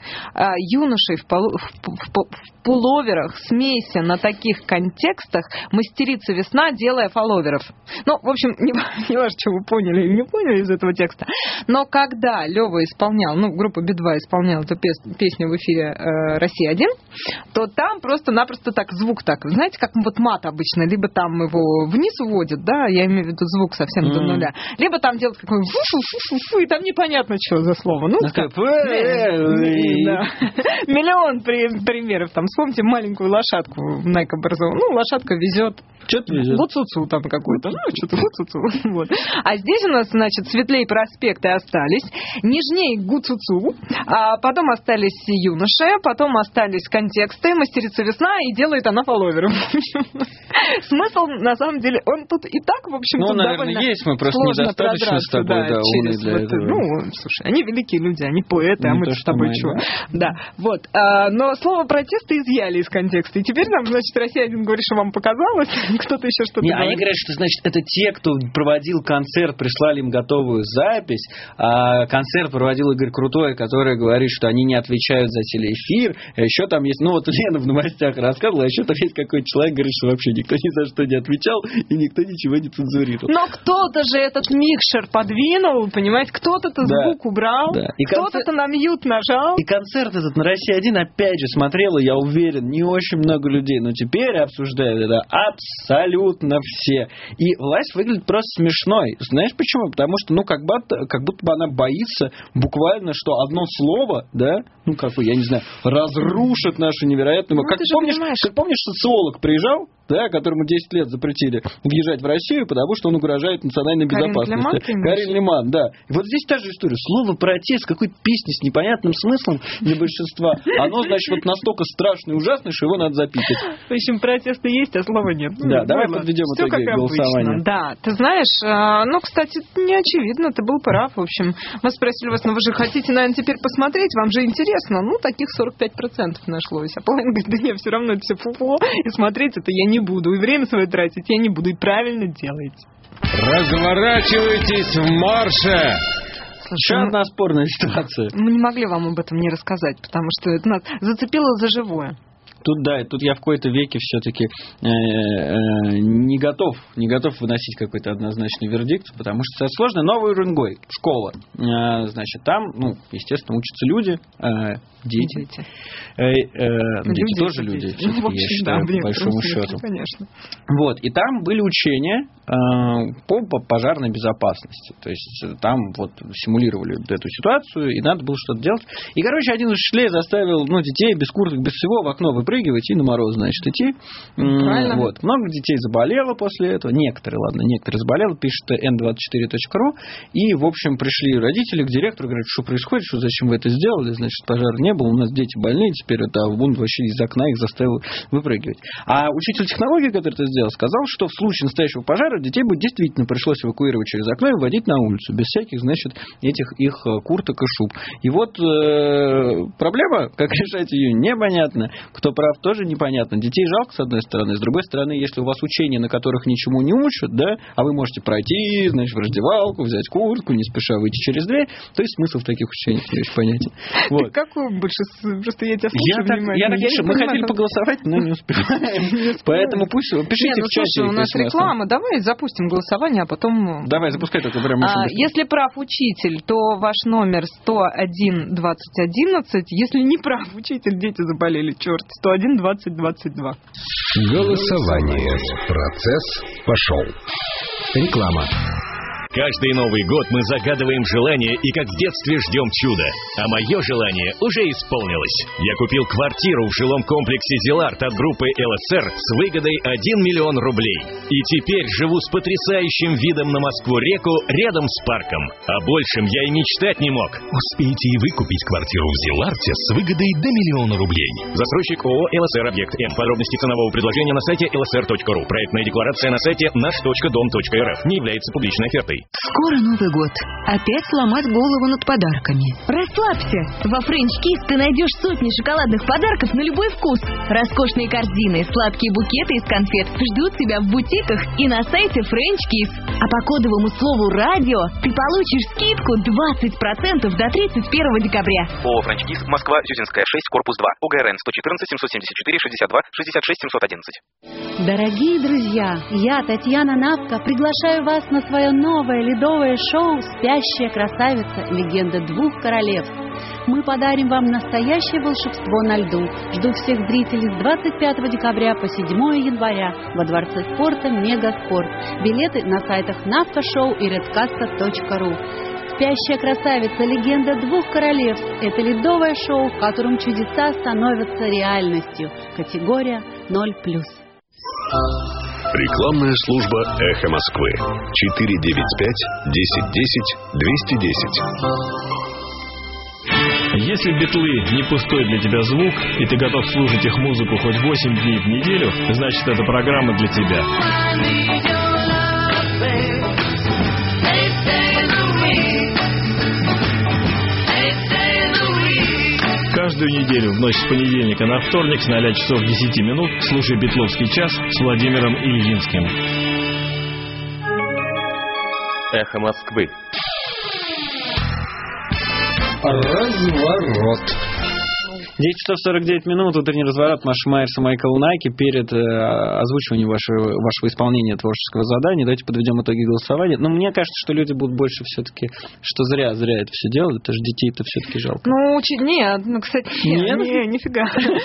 а, юношей в, полу- в п- в п- в пуловерах, смейся на таких контекстах, мастерица весна, делая фолловеров. Ну, в общем, не, не важно, что вы поняли или не поняли из этого текста, но когда Лева исполнял, ну, группа Би два исполняла эту пес- песню в эфире э, «Россия один», то там просто-напросто так звук так, знаете, как вот мат обычно, либо там его вниз уводят, да, я имею в виду звук совсем до Мгм. нуля, либо там делают какой фу-фу-фу-фу, и там непонятно, что за слово. Ну, Ну, как- как, «Э-э-э». Да. Миллион при- примеров. Там вспомните маленькую лошадку Найка Борзова. Ну, лошадка везет. Что-то везет. Гуцуцу там какой-то. Ну, что-то гуцуцу. Вот. А здесь у нас, значит, светлее проспекты остались, нежнее гуцуцу, а потом остались юноши, потом остались контексты, мастерица весна, и делает она фолловером. Смысл, на самом деле, он тут и так, в общем, Ну, тут наверное, довольно есть, мы просто сложно недостаточно продраться, с тобой, да, умные через для вот, этого. Ну, слушай, они великие люди, они поэты, а Не мы то, с что тобой мы, что? да. Да, вот. А, но слово протесты изъяли из контекста. И теперь нам, значит, Россия один говорит, что вам показалось, кто-то еще что-то Не, они говорит. говорят, что, значит, это те, кто проводил концерт, прислали им готовую запись, а концерт проводил Игорь Крутой, который говорит, что они не отвечают за телеэфир, а еще там есть, ну вот Лена в новостях рассказывала, а еще там есть какой-то человек, говорит, что вообще никто ни за что не отвечал, и никто ничего не цензурировал. Но кто-то же этот микшер подвинул, понимаете, кто-то-то Да. звук убрал, Да. И кто-то-то на мьют нажал. И концерт этот на России один, опять же, смотрела, я уверен, не очень много людей, но теперь обсуждают это абсолютно все. И власть выглядит просто смешной. Знаешь почему? Потому что, ну, как будто, как будто бы она боится буквально, что одно слово, да, ну, какой, я не знаю, разрушит нашу невероятную... Ну, как, ты же помнишь, понимаешь. как помнишь, социолог приезжал, да, которому десять лет запретили въезжать в Россию, потому что он угрожает национальной Карин безопасности. Климан, ты имеешь? Карин Лиман, да. И вот здесь та же история. Слово протест, какой-то песни с непонятным смыслом для большинства. Оно, значит, вот настолько страшное и ужасное, что его надо запикать. В общем, протесты есть, а слова нет. Да, Ну, давай ладно. подведем Всё итоги как голосования. обычно. Да, ты знаешь, а, ну, кстати, не очевидно, ты был прав. В общем, мы спросили вас, ну, вы же хотите, наверное, теперь посмотреть, вам же интересно. Ну, таких сорок пять процентов нашлось. А половина говорит, да нет, все равно это все фуфло, и смотреть это я не буду, и время свое тратить я не буду, и правильно делаете. Разворачивайтесь в марше! Еще одна спорная ситуация. Мы не могли вам об этом не рассказать, потому что это нас зацепило за живое. Тут, да, тут я в какой-то веке все-таки э, э, не готов, не готов выносить какой-то однозначный вердикт, потому что это сложно. Новый Уренгой, школа. Э, значит, там, ну, естественно, учатся люди, э, дети. Дети. Э, э, ну, дети Люди, тоже дети. люди, Ну, все-таки, в общем, я считаю, да, по блин, большому в смысле, счету. Конечно. Вот, и там были учения э, по, по пожарной безопасности. То есть э, там вот симулировали вот эту ситуацию, и надо было что-то делать. И, короче, один из учителей заставил, ну, детей без курток, без всего в окно выпрыгивать и на мороз, значит, идти. Правильно. Вот. Много детей заболело. заболела после этого. Некоторые, ладно, некоторые заболела, пишет эн двадцать четыре точка ру. И, в общем, пришли родители к директору, говорят, что происходит, что зачем вы это сделали, значит, пожара не было, у нас дети больные, теперь это он вообще из окна их заставил выпрыгивать. А учитель технологии, который это сделал, сказал, что в случае настоящего пожара детей бы действительно пришлось эвакуировать через окно и вводить на улицу, без всяких, значит, этих их курток и шуб. И вот э, проблема, как решать ее, непонятно. Кто прав, тоже непонятно. Детей жалко, с одной стороны. С другой стороны, если у вас учения, на которых ничему не учат, да, а вы можете пройти, значит, в раздевалку, взять куртку, не спеша выйти через дверь, то есть смысл в таких учениях не очень понятен. Вот. Ты какой больше? Просто я тебя слушаю я так, я так я Мы хотели поголосовать, но не успеваем. Поэтому пусть пишите в чате. У нас реклама. Давай запустим голосование, а потом... Давай, запускай только прямо. Если прав учитель, то ваш номер сто один двадцать одиннадцать. Если не прав учитель, дети заболели, черт, сто один двадцать двадцать два. Голосование. Процесс пошел. Реклама. Каждый Новый год мы загадываем желание и как в детстве ждем чуда. А мое желание уже исполнилось. Я купил квартиру в жилом комплексе «Зилард» от группы эл эс эр с выгодой один миллион рублей. И теперь живу с потрясающим видом на Москву-реку рядом с парком. О большем я и мечтать не мог. Успейте и вы купить квартиру в «Зиларде» с выгодой до миллиона рублей. Застройщик ООО эл эс эр Объект М. Подробности ценового предложения на сайте эл эс эр точка ру. Проектная декларация на сайте наш точка дом точка эр эф. Не является публичной офертой. Скоро Новый год. Опять сломать голову над подарками. Расслабься. Во French Kiss ты найдешь сотни шоколадных подарков на любой вкус. Роскошные корзины, сладкие букеты из конфет ждут тебя в бутиках и на сайте French Kiss. А по кодовому слову «радио» ты получишь скидку двадцать процентов до тридцать первого декабря. ООО French Kiss, Москва, Тюзинская, шесть, корпус два, УГРН сто четырнадцать семьсот семьдесят четыре шестьдесят два шестьдесят шесть семьсот одиннадцать. Дорогие друзья, я, Татьяна Навка, приглашаю вас на свое новое ледовое шоу «Спящая красавица. Легенда двух королевств». Мы подарим вам настоящее волшебство на льду. Жду всех зрителей с двадцать пятого декабря по седьмого января во Дворце спорта «Мегаспорт». Билеты на сайтах навкашоу и редкаста точка ру. «Спящая красавица. Легенда двух королевств» – это ледовое шоу, в котором чудеса становятся реальностью. Категория ноль плюс. Рекламная служба «Эхо Москвы». четыре девять пять десять десять двести десять. Если битлы не пустой для тебя звук, и ты готов слушать их музыку хоть восемь дней в неделю, значит, эта программа для тебя. Каждую неделю в ночь с понедельника на вторник с ноля часов десяти минут слушай «Битловский час» с Владимиром Ильинским. Эхо Москвы. Разворот. десять часов сорок девять минут, утренний разворот. Маша Майерс и Майкл Найки. Перед э, озвучиванием вашего, вашего исполнения творческого задания давайте подведем итоги голосования. Но мне кажется, что люди будут больше все-таки, что зря, зря это все делают. Это же детей-то все-таки жалко. Ну, учить, нет, ну, кстати, нет, нет? не, нифига.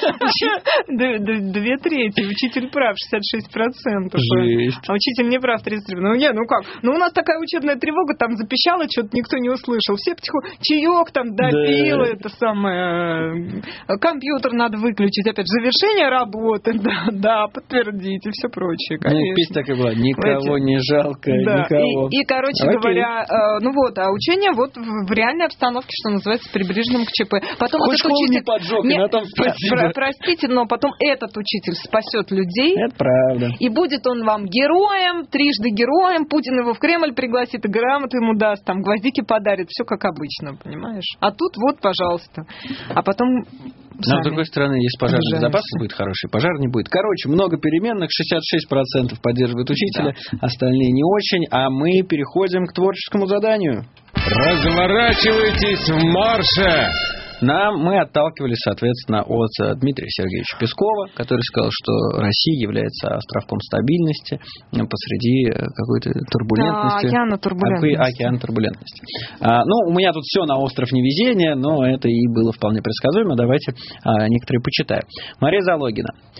Две трети. Учитель прав, шестьдесят шесть процентов. А учитель не прав, тридцать три процента. Ну, нет, ну как? Ну, у нас такая учебная тревога, там запищала, что-то никто не услышал. Все потихоньку, чаек там допил, это самое... Компьютер надо выключить, опять завершение работы, да, да, подтвердить и все прочее, конечно. Ну, песня такая была, никого не жалко, да. никого. И, и, короче Окей. говоря, э, ну вот, а учение вот в, в реальной обстановке, что называется, приближенным к ЧП. Потом Хоть этот учитель... не поджег, не, на том спасибо. Про, простите, но потом этот учитель спасет людей. Это правда. И будет он вам героем, трижды героем, Путин его в Кремль пригласит, и грамоту ему даст, там гвоздики подарит, все как обычно, понимаешь? А тут вот, пожалуйста. А потом... Но, с другой стороны, если пожарная безопасность будет хорошей, пожар не будет. Короче, много переменных, шестьдесят шесть процентов поддерживают учителя, да. остальные не очень. А мы переходим к творческому заданию. Разворачивайтесь в марше! Нам, мы отталкивались, соответственно, от Дмитрия Сергеевича Пескова, который сказал, что Россия является островком стабильности посреди какой-то турбулентности. Да, океана турбулентности. Океан турбулентности. А, ну, у меня тут все на остров невезения, но это и было вполне предсказуемо. Давайте а, некоторые почитаем. Мария Залогина.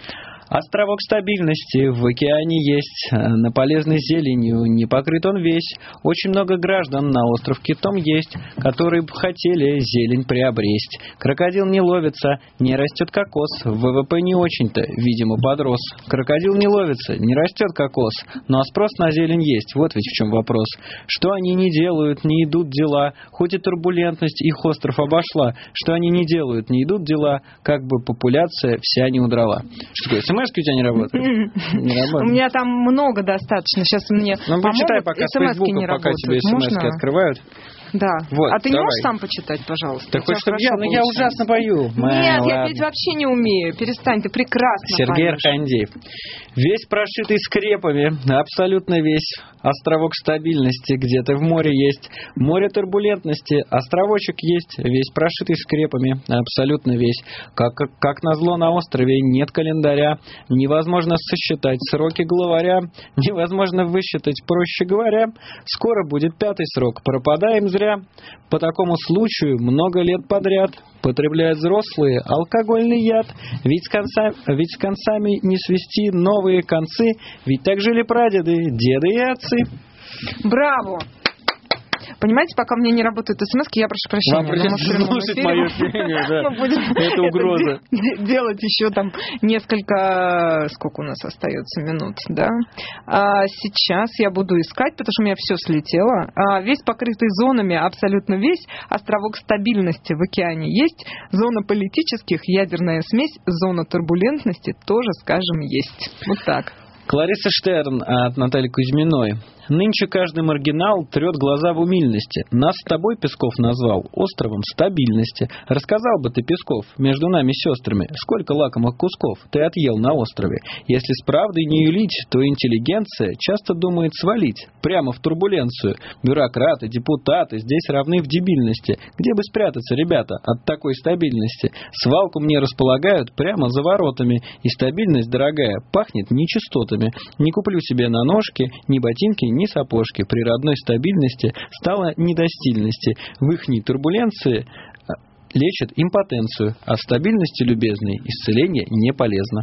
Островок стабильности в океане есть, на полезной зеленью не покрыт он весь. Очень много граждан на остров Китом есть, которые бы хотели зелень приобресть. Крокодил не ловится, не растет кокос, ВВП не очень-то, видимо, подрос. Крокодил не ловится, не растет кокос, ну а спрос на зелень есть, вот ведь в чем вопрос. Что они не делают, не идут дела, хоть и турбулентность их остров обошла, что они не делают, не идут дела, как бы популяция вся не удрала. Что такое, смс-ки у тебя не работают? Не работают. У меня там много достаточно. Сейчас мне ну, помогут, почитай пока с Фейсбука, пока тебе смс-ки открывают. Да. Вот, а ты давай. не можешь сам почитать, пожалуйста? Так хоть чтобы я, ну я ужасно пою. Нет, Ладно. я петь вообще не умею. Перестань, ты прекрасно Сергей поешь. Архандеев. Весь прошитый скрепами, абсолютно весь. Островок стабильности где-то в море есть. Море турбулентности, островочек есть, весь прошитый скрепами, абсолютно весь. Как, как, как назло на острове нет календаря. Невозможно сосчитать сроки главаря. Невозможно высчитать, проще говоря. Скоро будет пятый срок. Пропадаем зря. По такому случаю много лет подряд потребляют взрослые алкогольный яд. Ведь с, конца, ведь с концами не свести новые концы. Ведь так жили прадеды, деды и отцы. Браво! Понимаете, пока у меня не работают смс-ки, я прошу прощения. Вам придется слушать мое пение, да. Мы будем это угроза. Делать еще там несколько... Сколько у нас остается минут, да? А сейчас я буду искать, потому что у меня все слетело. А весь покрытый зонами, абсолютно весь. Островок стабильности в океане есть. Зона политических, ядерная смесь. Зона турбулентности тоже, скажем, есть. Вот так. Клариса Штерн от Натальи Кузьминой. Нынче каждый маргинал трет глаза в умильности. Нас с тобой Песков назвал островом стабильности. Рассказал бы ты, Песков, между нами сестрами, сколько лакомых кусков ты отъел на острове. Если с правдой не юлить, то интеллигенция часто думает свалить прямо в турбуленцию. Бюрократы, депутаты здесь равны в дебильности. Где бы спрятаться, ребята, от такой стабильности? Свалку мне располагают прямо за воротами. И стабильность, дорогая, пахнет нечистотами. Не куплю себе на ножки ни ботинки, ни сапожки. При родной стабильности стало не до стильности. В ихней турбуленции лечат импотенцию, а в стабильности, любезной, исцеление не полезно.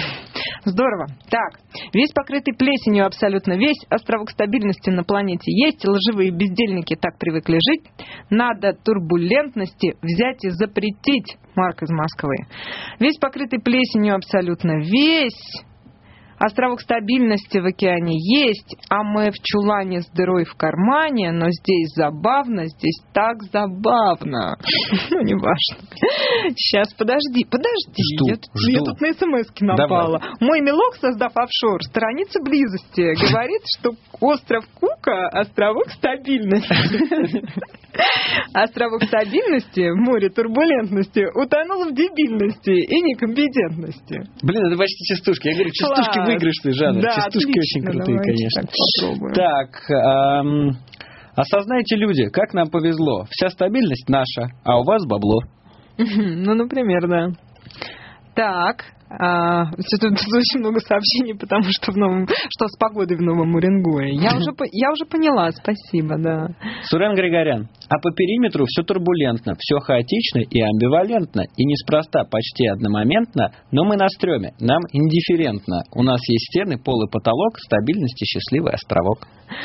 Здорово. Так, весь покрытый плесенью абсолютно весь. Островок стабильности на планете есть. Лживые бездельники так привыкли жить. Надо турбулентности взять и запретить. Марк из Москвы. Весь покрытый плесенью абсолютно весь. Островок стабильности в океане есть, а мы в чулане с дырой в кармане, но здесь забавно, здесь так забавно. Ну, не важно. Сейчас, подожди, подожди. Жду, я, жду. я тут на смс-ки напала. Давай. Мой милок, создав офшор, страница близости, говорит, что остров Кука – островок стабильности. Островок стабильности в море турбулентности утонул в дебильности и некомпетентности. Блин, это почти частушки. Я говорю, частушки выигрышный жанр. Да, частушки отлично, очень крутые, конечно. Так, попробуем. Так, эм, осознайте, люди, как нам повезло. Вся стабильность наша, а у вас бабло. Ну, например, да. Так, а, тут очень много сообщений, потому что, в новом, что с погодой в Новом Уренгое. Я уже, я уже поняла, спасибо, да. Сурен Григорян. А по периметру все турбулентно, все хаотично и амбивалентно, и неспроста, почти одномоментно, но мы на стреме, нам индифферентно. У нас есть стены, пол и потолок, стабильность и счастливый островок.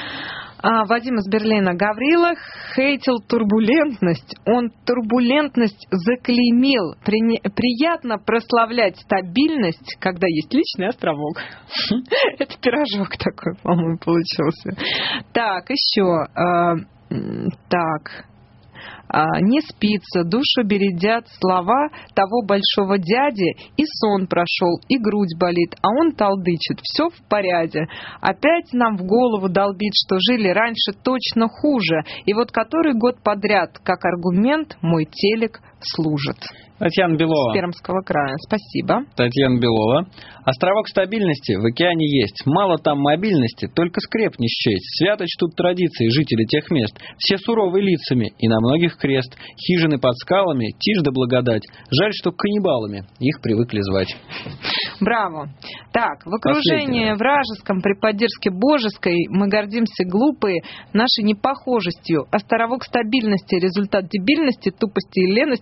А, Вадим из Берлина. Гаврила хейтил турбулентность. Он турбулентность заклеймил. При... Приятно прославлять стабильность, когда есть личный островок. Это пирожок такой, по-моему, получился. Так, еще. Так. Не спится, душу бередят слова того большого дяди, и сон прошел, и грудь болит, а он толдычит, все в порядке. Опять нам в голову долбит, что жили раньше точно хуже, и вот который год подряд, как аргумент, мой телек служит. Татьяна Белова. С Пермского края. Спасибо. Татьяна Белова. Островок стабильности в океане есть. Мало там мобильности, только скреп не счесть. Свято чтут традиции жители тех мест. Все суровы лицами, и на многих крест. Хижины под скалами, тишь да благодать. Жаль, что каннибалами их привыкли звать. Браво. Так, в окружении вражеском, при поддержке божеской, мы гордимся глупые нашей непохожестью. Островок стабильности, результат дебильности, тупости и лености,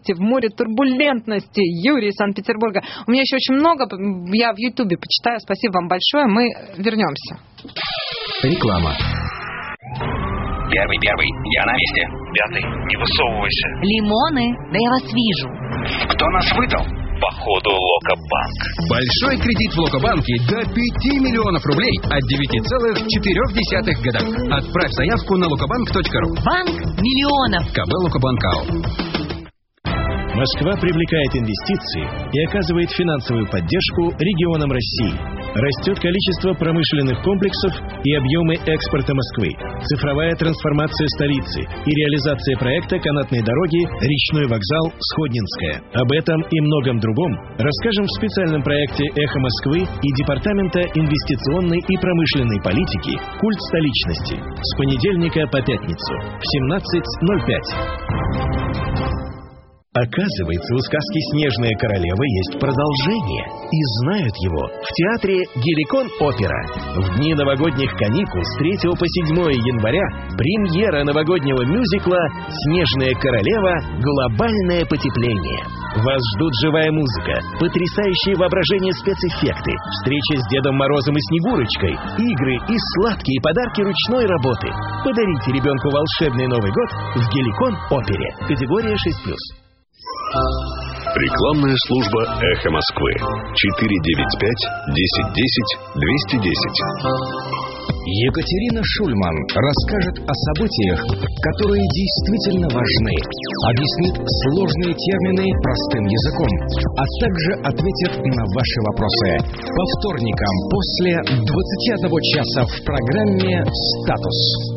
в море турбулентности. Юрий из Санкт-Петербурга. У меня еще очень много, я в Ютубе почитаю. Спасибо вам большое, мы вернемся. Реклама. Первый, первый, я на месте. Пятый, не высовывайся. Лимоны, да я вас вижу. Кто нас выдал? Походу, Локобанк. Большой кредит в Локобанке до пяти миллионов рублей от девяти целых четырёх десятых годах. Отправь заявку на локобанк точка ру. Банк миллионов. КБ Локобанкао. Москва привлекает инвестиции и оказывает финансовую поддержку регионам России. Растет количество промышленных комплексов и объемы экспорта Москвы, цифровая трансформация столицы и реализация проекта канатной дороги «Речной вокзал Сходнинская». Об этом и многом другом расскажем в специальном проекте «Эхо Москвы» и Департамента инвестиционной и промышленной политики «Культ столичности» с понедельника по пятницу в семнадцать ноль пять. Оказывается, у сказки «Снежная королева» есть продолжение. И знают его в театре «Геликон Опера». В дни новогодних каникул с третьего по седьмое января премьера новогоднего мюзикла «Снежная королева. Глобальное потепление». Вас ждут живая музыка, потрясающие воображение спецэффекты, встреча с Дедом Морозом и Снегурочкой, игры и сладкие подарки ручной работы. Подарите ребенку волшебный Новый год в «Геликон Опере». Категория шесть плюс. Рекламная служба «Эхо Москвы». четыре девять пять десять десять двести десять. Екатерина Шульман расскажет о событиях, которые действительно важны, объяснит сложные термины простым языком, а также ответит на ваши вопросы. По вторникам после двадцати одного часа в программе «Статус».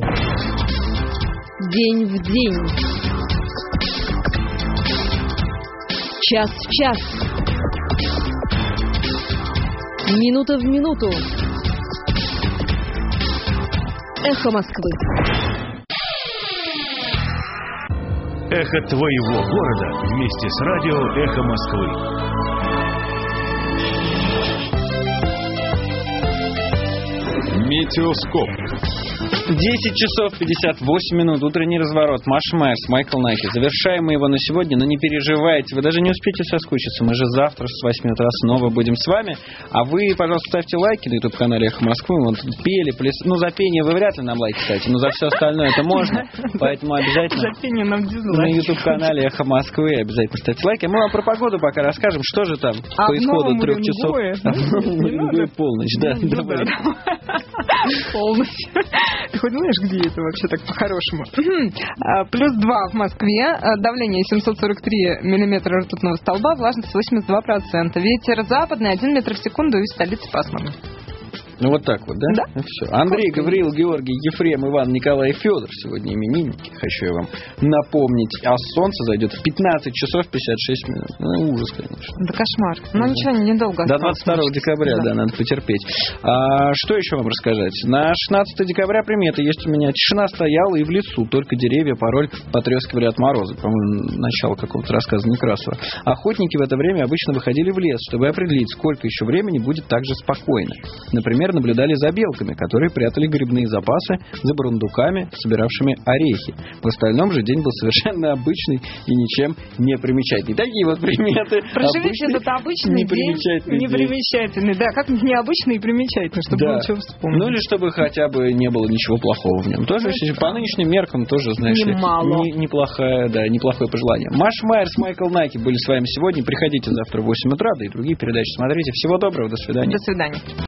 День в день. Час в час. Минута в минуту. Эхо Москвы. Эхо твоего города вместе с радио «Эхо Москвы». Метеоскоп. десять часов пятьдесят восемь минут. Утренний разворот. Маша Майерс, Майкл Наки. Завершаем мы его на сегодня, но не переживайте. Вы даже не успеете соскучиться. Мы же завтра с восьми утра снова будем с вами. А вы, пожалуйста, ставьте лайки на YouTube-канале «Эхо Москвы». Мы тут пели, пляс... Ну, за пение вы вряд ли нам лайки ставите, но за все остальное это можно. Поэтому обязательно за пение нам дизлайки. На YouTube-канале «Эхо Москвы» обязательно ставьте лайки. Мы вам про погоду пока расскажем. Что же там а по исходу трех часов? А полночь, да. Давай. Полностью. Ты хоть знаешь, где это вообще так по-хорошему? Плюс два в Москве, давление семьсот сорок три миллиметра ртутного столба, влажность восемьдесят два процента. Ветер западный один метр в секунду и в столице пасмурно. Ну вот так вот, да? Да. Все. Андрей, Гавриил, Георгий, Ефрем, Иван, Николай и Федор сегодня именинники. Хочу я вам напомнить. А солнце зайдет в пятнадцать часов пятьдесят шесть минут. Ну, ужас, конечно. Да кошмар. Ну, ничего, недолго. До двадцать второго декабря, да, да, надо потерпеть. А, что еще вам рассказать? На шестнадцатое декабря приметы есть у меня. Тишина стояла и в лесу. Только деревья порой потрескивали от мороза. По-моему, начало какого-то рассказа Некрасова. Охотники в это время обычно выходили в лес, чтобы определить, сколько еще времени будет так же спокойно. Например, наблюдали за белками, которые прятали грибные запасы, за бурундуками, собиравшими орехи. В остальном же день был совершенно обычный и ничем не примечательный. Такие вот приметы. Проживите этот обычный день непримечательный. Да, как необычный и примечательный, чтобы да. было чего вспомнить. Ну или чтобы хотя бы не было ничего плохого в нем. Тоже ну, по нынешним меркам тоже, знаешь, немало. Не, неплохое, да, неплохое пожелание. Маша Майерс, Майкл Наки были с вами сегодня. Приходите завтра в восемь утра, да и другие передачи смотрите. Всего доброго, до свидания. До свидания.